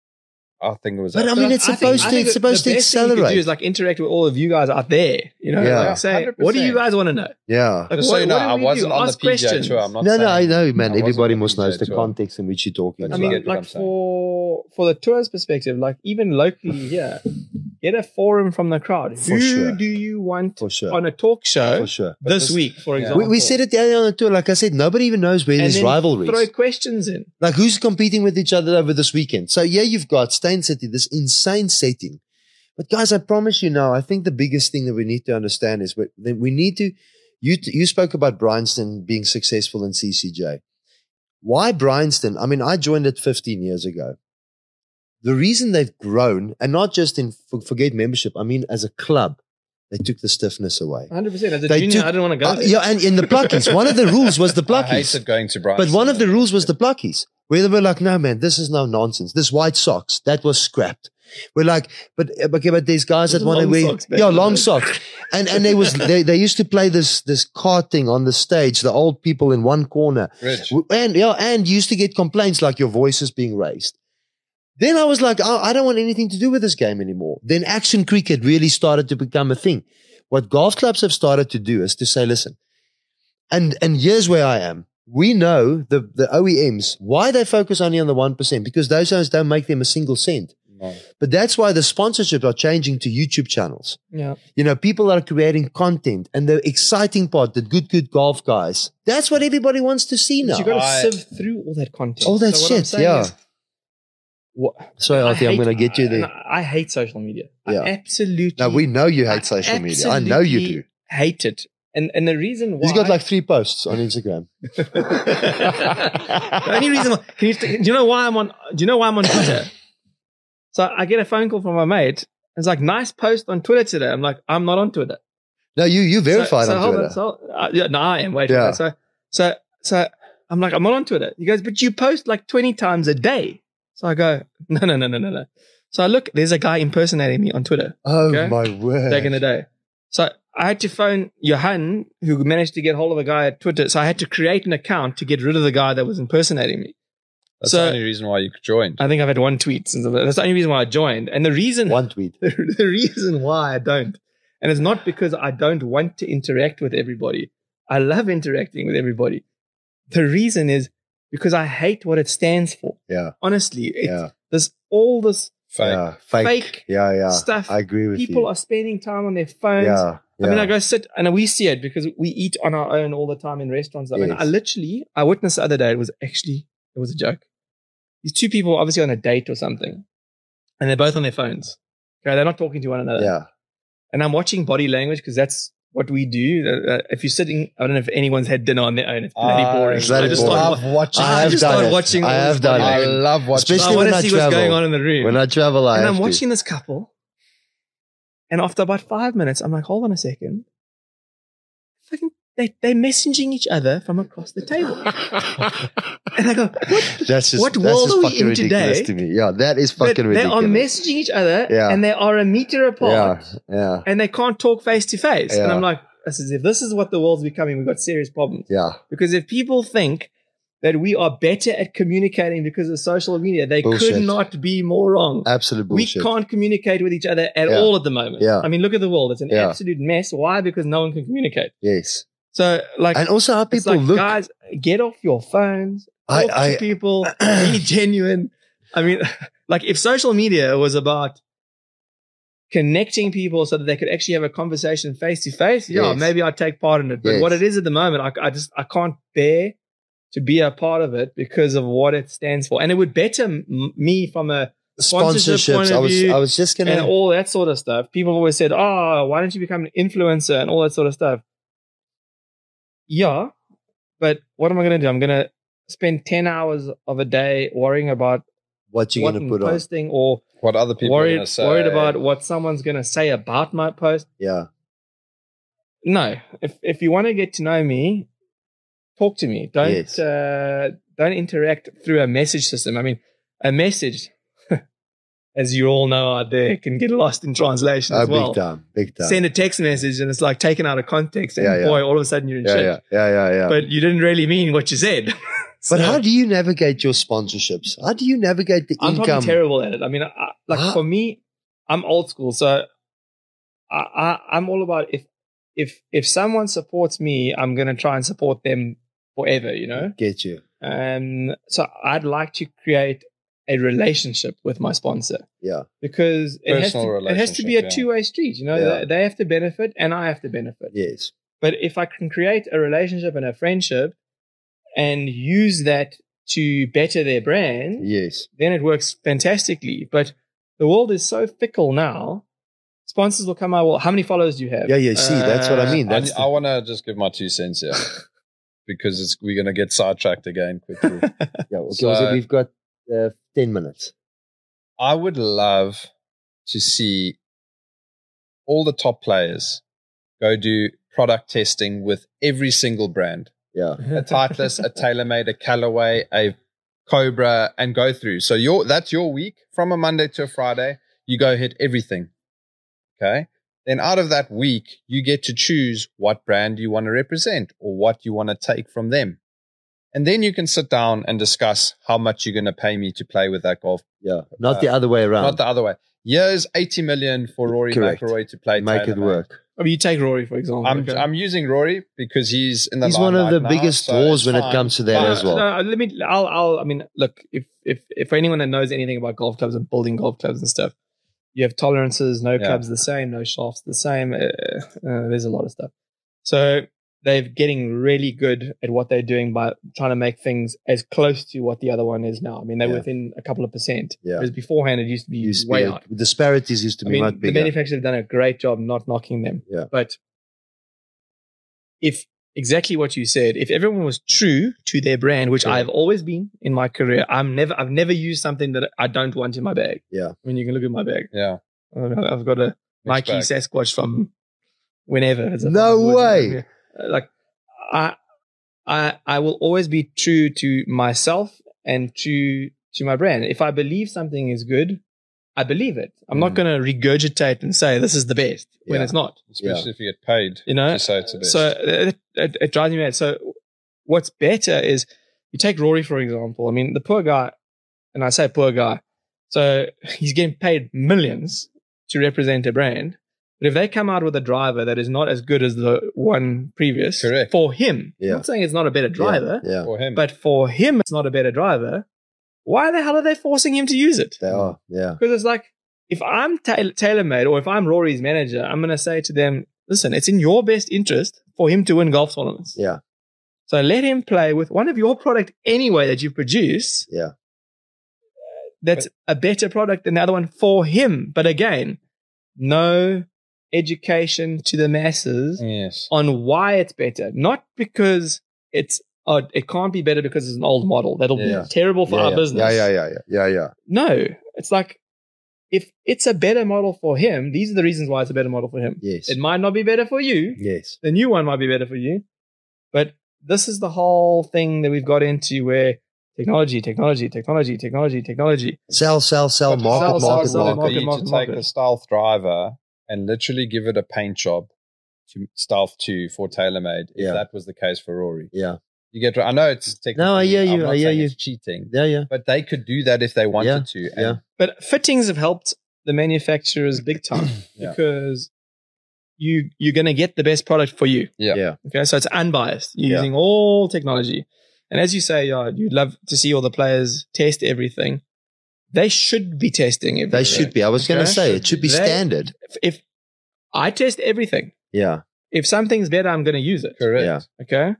Speaker 3: I think it was.
Speaker 1: But I
Speaker 3: out
Speaker 1: mean,
Speaker 3: there.
Speaker 1: it's supposed to. It's supposed to
Speaker 2: the best thing you could
Speaker 1: accelerate.
Speaker 2: do is like interact with all of you guys out there. You know,
Speaker 1: Yeah.
Speaker 2: like say,
Speaker 3: 100%.
Speaker 2: what do you guys want to know?
Speaker 1: Yeah.
Speaker 2: Like,
Speaker 3: Just so you know,
Speaker 2: do
Speaker 3: I
Speaker 2: we
Speaker 3: wasn't
Speaker 2: do?
Speaker 3: on the
Speaker 2: Ask
Speaker 3: PGA
Speaker 2: questions.
Speaker 3: tour. I'm not
Speaker 1: No,
Speaker 3: saying,
Speaker 1: I know, man.
Speaker 3: I wasn't
Speaker 1: Everybody
Speaker 3: on the
Speaker 1: must know
Speaker 3: PGA
Speaker 1: the
Speaker 3: tour.
Speaker 1: context in which you're talking
Speaker 2: I
Speaker 1: about.
Speaker 2: mean,
Speaker 3: get what
Speaker 2: like
Speaker 3: I'm saying.
Speaker 2: for the tour's perspective, like even locally here, get a forum from the crowd.
Speaker 1: For
Speaker 2: Who
Speaker 1: sure.
Speaker 2: do you want
Speaker 1: For sure.
Speaker 2: on a talk show
Speaker 1: For sure.
Speaker 2: this
Speaker 3: this-
Speaker 2: week, for
Speaker 3: yeah.
Speaker 2: example?
Speaker 1: We said it the other day on the tour. Like I said, nobody even knows where
Speaker 2: and
Speaker 1: there's
Speaker 2: then
Speaker 1: rivalries.
Speaker 2: throw questions in.
Speaker 1: Like who's competing with each other over this weekend? So yeah, you've got Stain City, this insane setting. But guys, I promise you now, I think the biggest thing that we need to understand is that we need to, you spoke about Bryanston being successful in CCJ. Why Bryanston? I mean, I joined it 15 years ago. The reason they've grown, and not just in forget membership, I mean, as a club, they took the stiffness away.
Speaker 2: 100%. As a
Speaker 1: They
Speaker 2: junior,
Speaker 1: took-
Speaker 2: I didn't want to go there.
Speaker 1: Yeah, and in the pluckies, one of the rules was the
Speaker 3: I
Speaker 1: pluckies.
Speaker 3: hated going to Brighton.
Speaker 1: But one of the rules was the pluckies, where they were like, no, man, this is no nonsense. This white socks, that was scrapped. We're like, but there's guys that want to
Speaker 2: Long
Speaker 1: wear,
Speaker 2: socks back in the
Speaker 1: long
Speaker 2: day.
Speaker 1: socks. And they used to play this karting on the stage, the old people in one corner.
Speaker 3: Rich.
Speaker 1: And you used to get complaints like your voice is being raised. Then I was like, I don't want anything to do with this game anymore. Then action cricket really started to become a thing. What golf clubs have started to do is to say, listen, and here's where I am. We know the OEMs, why they focus only on the 1%, because those ones don't make them a single cent.
Speaker 3: No.
Speaker 1: But that's why the sponsorships are changing to YouTube channels.
Speaker 2: Yeah.
Speaker 1: You know, people are creating content, and the exciting part, the good golf guys, that's what everybody wants to see now.
Speaker 2: But you got to sift through all that content.
Speaker 1: All that
Speaker 2: So what I'm
Speaker 1: shit,
Speaker 2: saying
Speaker 1: yeah.
Speaker 2: is, what,
Speaker 1: Sorry, Artie, I'm going to get you
Speaker 2: and
Speaker 1: there.
Speaker 2: I hate social media.
Speaker 1: Yeah.
Speaker 2: I absolutely.
Speaker 1: No, we know you hate social media. I know you do.
Speaker 2: Hate it. And the reason why
Speaker 1: He's got like 3 posts on Instagram.
Speaker 2: the only reason why, do you know why I'm on Twitter? So I get a phone call from my mate. It's like, nice post on Twitter today. I'm like, I'm not on Twitter.
Speaker 1: No, you verified on
Speaker 2: hold
Speaker 1: Twitter.
Speaker 2: Yeah, no, I am. Wait.
Speaker 1: Yeah.
Speaker 2: So I'm like, I'm not on Twitter. He goes, but you post like 20 times a day. So I go, no. So I look, there's a guy impersonating me on Twitter.
Speaker 1: Oh
Speaker 2: Okay.
Speaker 1: my word.
Speaker 2: Back in the day. So I had to phone Johan, who managed to get hold of a guy at Twitter. So I had to create an account to get rid of the guy that was impersonating me.
Speaker 3: That's
Speaker 2: So-
Speaker 3: the only reason why you joined.
Speaker 2: I think I've had one tweet since. That's the only reason why I joined. And the reason,
Speaker 1: One tweet.
Speaker 2: the reason why I don't, and it's not because I don't want to interact with everybody. I love interacting with everybody. The reason is because I hate what it stands for.
Speaker 1: Yeah.
Speaker 2: Honestly,
Speaker 1: Yeah.
Speaker 2: there's all this
Speaker 3: Fake.
Speaker 1: Yeah.
Speaker 2: fake
Speaker 1: Yeah.
Speaker 2: stuff.
Speaker 1: I agree with
Speaker 2: People
Speaker 1: you.
Speaker 2: are spending time on their phones.
Speaker 1: Yeah.
Speaker 2: I mean, I go sit and we see it because we eat on our own all the time in restaurants. I mean,
Speaker 1: Yes.
Speaker 2: I witnessed the other day. It was a joke. These two people were obviously on a date or something, and they're both on their phones. Okay, they're not talking to one another.
Speaker 1: Yeah.
Speaker 2: And I'm watching body language because that's what we do. If you're sitting, I don't know if anyone's had dinner on their own. It's bloody boring.
Speaker 1: it's bloody
Speaker 2: I just
Speaker 1: boring.
Speaker 2: started
Speaker 3: love watching.
Speaker 1: I have
Speaker 2: just
Speaker 1: done
Speaker 2: started
Speaker 1: it.
Speaker 2: watching
Speaker 1: I
Speaker 2: all
Speaker 1: have
Speaker 2: this
Speaker 1: done
Speaker 2: body
Speaker 3: I
Speaker 1: it.
Speaker 2: language.
Speaker 3: love watching.
Speaker 1: Especially
Speaker 2: I
Speaker 1: when
Speaker 2: want
Speaker 1: I
Speaker 2: to see what's
Speaker 1: travel.
Speaker 2: going on in the room.
Speaker 1: When I travel, I
Speaker 2: and
Speaker 1: have
Speaker 2: I'm
Speaker 1: to.
Speaker 2: watching this couple, and after about 5 minutes, I'm like, hold on a second. Fucking, they're messaging each other from across the table. And I go,
Speaker 1: That's just,
Speaker 2: what
Speaker 1: that's
Speaker 2: world
Speaker 1: just
Speaker 2: are we
Speaker 1: fucking
Speaker 2: in
Speaker 1: ridiculous
Speaker 2: today?
Speaker 1: to me. Yeah, that is
Speaker 2: But
Speaker 1: fucking
Speaker 2: they
Speaker 1: ridiculous.
Speaker 2: are messaging each other,
Speaker 1: Yeah.
Speaker 2: and they are a meter apart,
Speaker 1: Yeah.
Speaker 2: and they can't talk face to face. And
Speaker 1: Yeah.
Speaker 2: I'm like, if this is what the world's becoming, we've got serious problems.
Speaker 1: Yeah.
Speaker 2: Because if people think that we are better at communicating because of social media, they
Speaker 1: Bullshit.
Speaker 2: could not be more wrong.
Speaker 1: Absolute bullshit.
Speaker 2: We can't communicate with each other at
Speaker 1: Yeah.
Speaker 2: all at the moment.
Speaker 1: Yeah.
Speaker 2: I mean, look at the world. It's an
Speaker 1: Yeah.
Speaker 2: absolute mess. Why? Because no one can communicate.
Speaker 1: Yes.
Speaker 2: So, like,
Speaker 1: And also how
Speaker 2: it's
Speaker 1: people
Speaker 2: like,
Speaker 1: look.
Speaker 2: guys, get off your phones. Talk
Speaker 1: I-
Speaker 2: to people. Be genuine. I mean, like, if social media was about connecting people so that they could actually have a conversation face to face, yeah,
Speaker 1: Yes.
Speaker 2: maybe I'd take part in it. But
Speaker 1: Yes.
Speaker 2: what it is at the moment, I can't bear to be a part of it because of what it stands for. And it would better me from a sponsorship point of view
Speaker 1: I was just
Speaker 2: and
Speaker 1: gonna.
Speaker 2: all that sort of stuff. People have always said, oh, why don't you become an influencer and all that sort of stuff? Yeah, but what am I going to do? I'm going to spend 10 hours of a day worrying about
Speaker 1: What you're
Speaker 2: what
Speaker 1: gonna
Speaker 2: I'm
Speaker 1: put on?
Speaker 2: posting or
Speaker 3: What other people are going to say.
Speaker 2: worried about what someone's going to say about my post.
Speaker 1: Yeah.
Speaker 2: No, if you want to get to know me, talk to me. Don't
Speaker 1: Yes.
Speaker 2: don't interact through a message system. I mean, a message, as you all know out there, can get lost in translation as well.
Speaker 1: Big time.
Speaker 2: Send a text message and it's like taken out of context, and
Speaker 1: Yeah.
Speaker 2: boy, all of a sudden you're in shit.
Speaker 1: Yeah.
Speaker 2: But you didn't really mean what you said.
Speaker 1: But
Speaker 2: So,
Speaker 1: how do you navigate your sponsorships? How do you navigate the
Speaker 2: I'm
Speaker 1: income?
Speaker 2: probably terrible at it. I mean,
Speaker 1: Huh?
Speaker 2: for me, I'm old school, so I'm all about if someone supports me, I'm going to try and support them forever. You know.
Speaker 1: Get you.
Speaker 2: So I'd like to create a relationship with my sponsor
Speaker 1: Yeah.
Speaker 2: because it has
Speaker 3: Personal
Speaker 2: to be a
Speaker 3: relationship, yeah.
Speaker 2: two-way street. You know,
Speaker 1: Yeah.
Speaker 2: they have to benefit and I have to benefit.
Speaker 1: Yes.
Speaker 2: But if I can create a relationship and a friendship and use that to better their brand,
Speaker 1: Yes.
Speaker 2: then it works fantastically. But the world is so fickle now. Sponsors will come out, well, how many followers do you have?
Speaker 1: Yeah. You see, that's what I mean. That's
Speaker 3: I want to just give my 2 cents here because we're going to get sidetracked again quickly.
Speaker 1: yeah. Okay,
Speaker 3: So-
Speaker 1: so we've got 10 minutes.
Speaker 3: I would love to see all the top players go do product testing with every single brand.
Speaker 1: Yeah.
Speaker 3: A Titleist, a TaylorMade, a Callaway, a Cobra, and go through. So that's your week from a Monday to a Friday. You go hit everything. Okay. Then out of that week, you get to choose what brand you want to represent or what you want to take from them. And then you can sit down and discuss how much you're going to pay me to play with that golf.
Speaker 1: Yeah. Not the other way around.
Speaker 3: Not the other way. Here's 80 million for Rory
Speaker 1: Correct.
Speaker 3: McIlroy to play.
Speaker 1: Make it
Speaker 3: TaylorMade.
Speaker 1: work.
Speaker 2: I mean, you take Rory, for example.
Speaker 3: I'm using Rory because he's in the
Speaker 1: He's one of the
Speaker 3: limelight now,
Speaker 1: biggest
Speaker 3: so
Speaker 1: draws
Speaker 3: it's
Speaker 1: when it
Speaker 3: fine.
Speaker 1: comes to that
Speaker 3: But-
Speaker 1: as well.
Speaker 2: I mean, look, if for anyone that knows anything about golf clubs and building golf clubs and stuff, you have tolerances, no
Speaker 3: Yeah.
Speaker 2: clubs the same, no shafts the same. There's a lot of stuff. So they're getting really good at what they're doing by trying to make things as close to what the other one is now. I mean, they're
Speaker 1: Yeah.
Speaker 2: within a couple of percent.
Speaker 1: Yeah.
Speaker 2: Whereas beforehand, it used to be
Speaker 1: Used to
Speaker 2: way
Speaker 1: be
Speaker 2: out.
Speaker 1: disparities used to
Speaker 2: I
Speaker 1: be
Speaker 2: mean,
Speaker 1: much
Speaker 2: the
Speaker 1: bigger.
Speaker 2: manufacturers have done a great job not knocking them.
Speaker 1: Yeah.
Speaker 2: But if exactly what you said, if everyone was true to their brand, which
Speaker 1: Yeah.
Speaker 2: I've always been in my career, I've never used something that I don't want in my bag.
Speaker 1: Yeah.
Speaker 2: I mean, you can look at my bag.
Speaker 3: Yeah.
Speaker 2: I've got a
Speaker 3: Mixed
Speaker 2: Nike
Speaker 3: bag.
Speaker 2: Sasquatch from whenever. It's a
Speaker 1: No
Speaker 2: fucking wood.
Speaker 1: way.
Speaker 2: Like, I will always be true to myself and true to my brand. If I believe something is good, I believe it. I'm not going to regurgitate and say this is the best when
Speaker 1: Yeah.
Speaker 2: it's not.
Speaker 3: Especially if you get paid
Speaker 2: You know?
Speaker 3: to say it's the best.
Speaker 2: So it drives me mad. So what's better is you take Rory, for example. I mean, the poor guy, and I say poor guy, so he's getting paid millions to represent a brand. But if they come out with a driver that is not as good as the one previous,
Speaker 3: Correct.
Speaker 2: for him,
Speaker 1: Yeah.
Speaker 2: I'm not saying it's not a better driver,
Speaker 1: Yeah.
Speaker 3: for him.
Speaker 2: but for him, it's not a better driver. Why the hell are they forcing him to use it?
Speaker 1: They are. Yeah.
Speaker 2: Because it's like, if I'm TaylorMade or if I'm Rory's manager, I'm going to say to them, listen, it's in your best interest for him to win golf tournaments.
Speaker 1: Yeah.
Speaker 2: So let him play with one of your product anyway that you produce.
Speaker 1: Yeah.
Speaker 2: That's a better product than the other one for him. But again, no education to the masses
Speaker 3: yes.
Speaker 2: on why it's better. Not because it can't be better because it's an old model. That'll
Speaker 1: Yeah.
Speaker 2: be terrible for
Speaker 1: yeah,
Speaker 2: our
Speaker 1: yeah.
Speaker 2: business.
Speaker 1: Yeah.
Speaker 2: No, it's like, if it's a better model for him, these are the reasons why it's a better model for him.
Speaker 1: Yes.
Speaker 2: It might not be better for you.
Speaker 1: Yes.
Speaker 2: The new one might be better for you. But this is the whole thing that we've got into where technology.
Speaker 1: Sell,
Speaker 3: But
Speaker 1: market,
Speaker 3: how
Speaker 1: market,
Speaker 3: hard would it
Speaker 1: market.
Speaker 3: be
Speaker 2: market.
Speaker 3: to take a Stealth driver and literally give it a paint job to Stealth 2 for TaylorMade if
Speaker 1: Yeah.
Speaker 3: that was the case for Rory.
Speaker 1: Yeah.
Speaker 3: You get, I know it's technically,
Speaker 1: No, I hear you,
Speaker 3: I'm not
Speaker 1: I hear
Speaker 3: saying
Speaker 1: you.
Speaker 3: it's cheating,
Speaker 1: Yeah.
Speaker 3: but they could do that if they wanted to. And
Speaker 1: Yeah.
Speaker 2: But fittings have helped the manufacturers big time
Speaker 3: Yeah.
Speaker 2: because you're going to get the best product for you.
Speaker 3: Yeah.
Speaker 1: Yeah.
Speaker 2: Okay, so it's unbiased. You're
Speaker 1: Yeah.
Speaker 2: using all technology. And as you say, you'd love to see all the players test everything. They should be testing everything.
Speaker 1: They should be. I was going to
Speaker 2: Okay.
Speaker 1: say it should be
Speaker 2: They-
Speaker 1: standard.
Speaker 2: If I test everything,
Speaker 1: Yeah.
Speaker 2: if something's better, I'm going to use it.
Speaker 3: Correct.
Speaker 1: Yeah.
Speaker 2: Okay.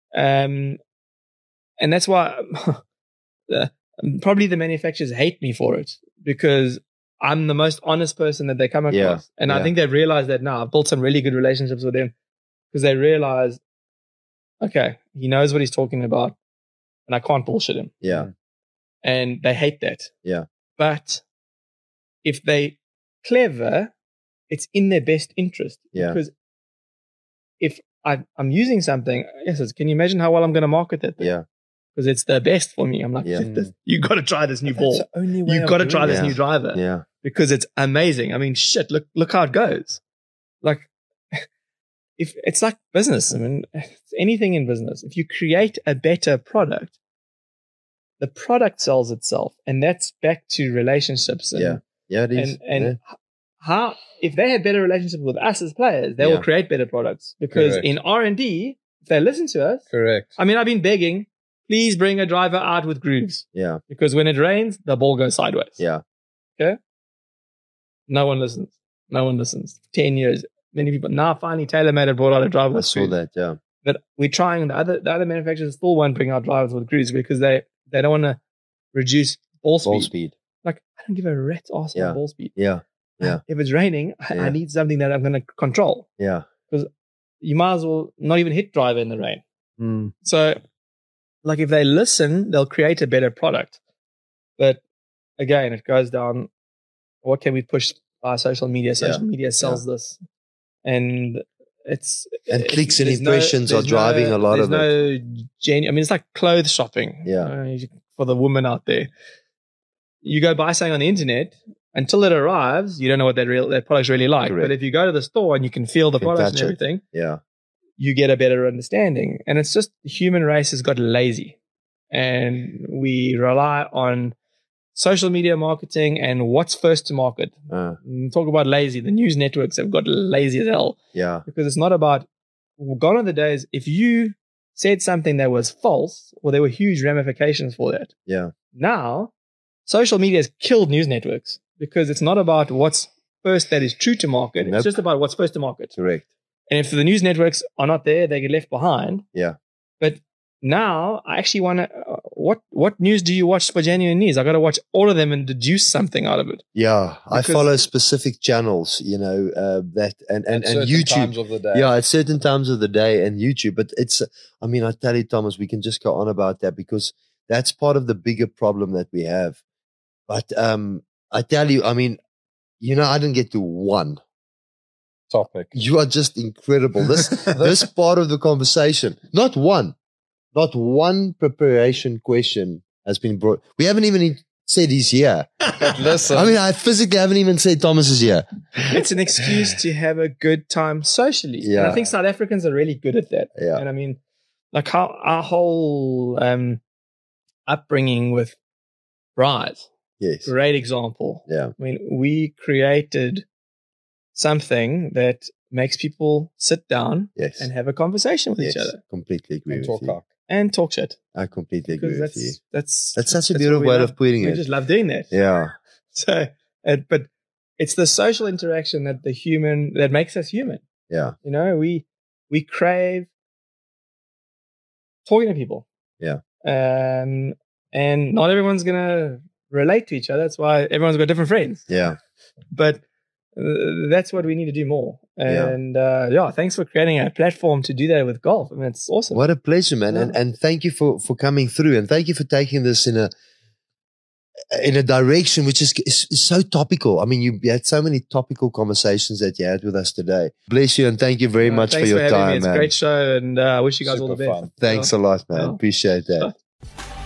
Speaker 2: And that's why probably the manufacturers hate me for it because I'm the most honest person that they come across.
Speaker 1: Yeah.
Speaker 2: And I
Speaker 1: Yeah.
Speaker 2: think they've realized that now. I've built some really good relationships with them because they realize, okay, he knows what he's talking about and I can't bullshit him.
Speaker 1: Yeah.
Speaker 2: And they hate that.
Speaker 1: Yeah.
Speaker 2: But if they clever, it's in their best interest.
Speaker 1: Yeah.
Speaker 2: Because if I'm using something, yes, can you imagine how well I'm going to market that thing?
Speaker 1: Yeah.
Speaker 2: Because it's the best for me. I'm like,
Speaker 1: Yeah.
Speaker 2: you got to try this new ball.
Speaker 3: That's the only way
Speaker 2: You
Speaker 3: of
Speaker 2: got to
Speaker 3: doing
Speaker 2: try
Speaker 3: it.
Speaker 2: this
Speaker 1: Yeah.
Speaker 2: new driver
Speaker 1: Yeah.
Speaker 2: because it's amazing. I mean, shit, look how it goes. Like, if it's like business, I mean, it's anything in business. If you create a better product, the product sells itself, and that's back to relationships. And,
Speaker 1: Yeah. Yeah. It is.
Speaker 2: and how if they had better relationships with us as players, they will
Speaker 1: Yeah.
Speaker 2: create better products because
Speaker 3: Correct.
Speaker 2: in R&D, if they listen to us,
Speaker 3: Correct.
Speaker 2: I mean, I've been begging, please bring a driver out with grooves
Speaker 1: yeah.
Speaker 2: because when it rains, the ball goes sideways.
Speaker 1: Yeah.
Speaker 2: No one listens. 10 years. Many people now finally TaylorMade have brought out a driver
Speaker 1: I
Speaker 2: with
Speaker 1: saw
Speaker 2: grooves.
Speaker 1: that. Yeah.
Speaker 2: But we're trying. The other manufacturers still won't bring out drivers with grooves because they don't want to reduce ball speed.
Speaker 1: Ball speed.
Speaker 2: Like I don't give a rat's ass
Speaker 1: Yeah.
Speaker 2: about ball speed.
Speaker 1: Yeah. Yeah.
Speaker 2: If it's raining,
Speaker 1: Yeah.
Speaker 2: I need something that I'm going to control.
Speaker 1: Yeah.
Speaker 2: You might as well not even hit driver in the rain.
Speaker 1: Mm.
Speaker 2: So, like if they listen, they'll create a better product. But again, it goes down. What can we push by social media? Social media sells this, and it's
Speaker 1: And clicks and
Speaker 2: there's
Speaker 1: impressions are
Speaker 2: there's
Speaker 1: driving a lot of it.
Speaker 2: There's no I mean, it's like clothes shopping.
Speaker 1: Yeah.
Speaker 2: For the woman out there, you go buy something on the internet. Until it arrives, you don't know what that product's really like.
Speaker 1: Correct.
Speaker 2: But if you go to the store and you can feel the
Speaker 1: Can
Speaker 2: products and
Speaker 1: touch it.
Speaker 2: everything,
Speaker 1: Yeah.
Speaker 2: you get a better understanding. And it's just the human race has got lazy. And we rely on social media marketing and what's first to market. Talk about lazy. The news networks have got lazy as hell.
Speaker 1: Yeah.
Speaker 2: Because it's not about, gone are the days, if you said something that was false, well, there were huge ramifications for that.
Speaker 1: Yeah.
Speaker 2: Now, social media has killed news networks because it's not about what's first that is true to market.
Speaker 1: Nope.
Speaker 2: It's just about what's first to market.
Speaker 1: Correct.
Speaker 2: And if the news networks are not there, they get left behind.
Speaker 1: Yeah.
Speaker 2: But now I actually want to, what news do you watch for genuine news? I got to watch all of them and deduce something out of it.
Speaker 1: Yeah. I
Speaker 2: Because-
Speaker 1: follow specific channels, that and
Speaker 3: At certain
Speaker 1: YouTube.
Speaker 3: times of the day.
Speaker 1: Yeah, at certain times of the day and YouTube. But I tell you, Thomas, we can just go on about that because that's part of the bigger problem that we have. But I tell you, I didn't get to one.
Speaker 3: Topic.
Speaker 1: You are just incredible. This part of the conversation, not one preparation question has been brought. We haven't even said he's here.
Speaker 3: But listen.
Speaker 1: I physically haven't even said Thomas is here.
Speaker 2: It's an excuse to have a good time socially.
Speaker 1: Yeah.
Speaker 2: And I think South Africans are really good at that.
Speaker 1: Yeah.
Speaker 2: And like how our whole upbringing with Bryce,
Speaker 1: Yes.
Speaker 2: great example.
Speaker 1: Yeah.
Speaker 2: We created something that makes people sit down
Speaker 1: Yes.
Speaker 2: and have a conversation with
Speaker 1: Yes.
Speaker 2: each other
Speaker 1: Completely agree
Speaker 3: And
Speaker 1: with
Speaker 3: talk
Speaker 1: you.
Speaker 3: cock.
Speaker 2: and talk shit.
Speaker 1: I completely agree
Speaker 2: Because
Speaker 1: with you.
Speaker 2: that's
Speaker 1: That's such a
Speaker 2: what
Speaker 1: beautiful
Speaker 2: we
Speaker 1: way
Speaker 2: love.
Speaker 1: of putting
Speaker 2: We
Speaker 1: it.
Speaker 2: just love doing that.
Speaker 1: Yeah.
Speaker 2: So, but it's the social interaction that makes us human.
Speaker 1: Yeah.
Speaker 2: We crave talking to people.
Speaker 1: Yeah.
Speaker 2: And not everyone's gonna relate to each other. That's why everyone's got different friends.
Speaker 1: Yeah.
Speaker 2: But that's what we need to do more. And thanks for creating a platform to do that with golf. It's awesome.
Speaker 1: What a pleasure, man.
Speaker 2: Yeah.
Speaker 1: And thank you for coming through, and thank you for taking this in a direction which is so topical. You had so many topical conversations that you had with us today. Bless you, and thank you very much for
Speaker 2: Thanks
Speaker 1: your
Speaker 2: having me.
Speaker 1: time,
Speaker 2: It's
Speaker 1: man.
Speaker 2: a great show, and I wish you guys all the
Speaker 3: Super
Speaker 2: best.
Speaker 3: fun.
Speaker 1: Thanks a lot, man.
Speaker 2: Yeah.
Speaker 1: Appreciate that.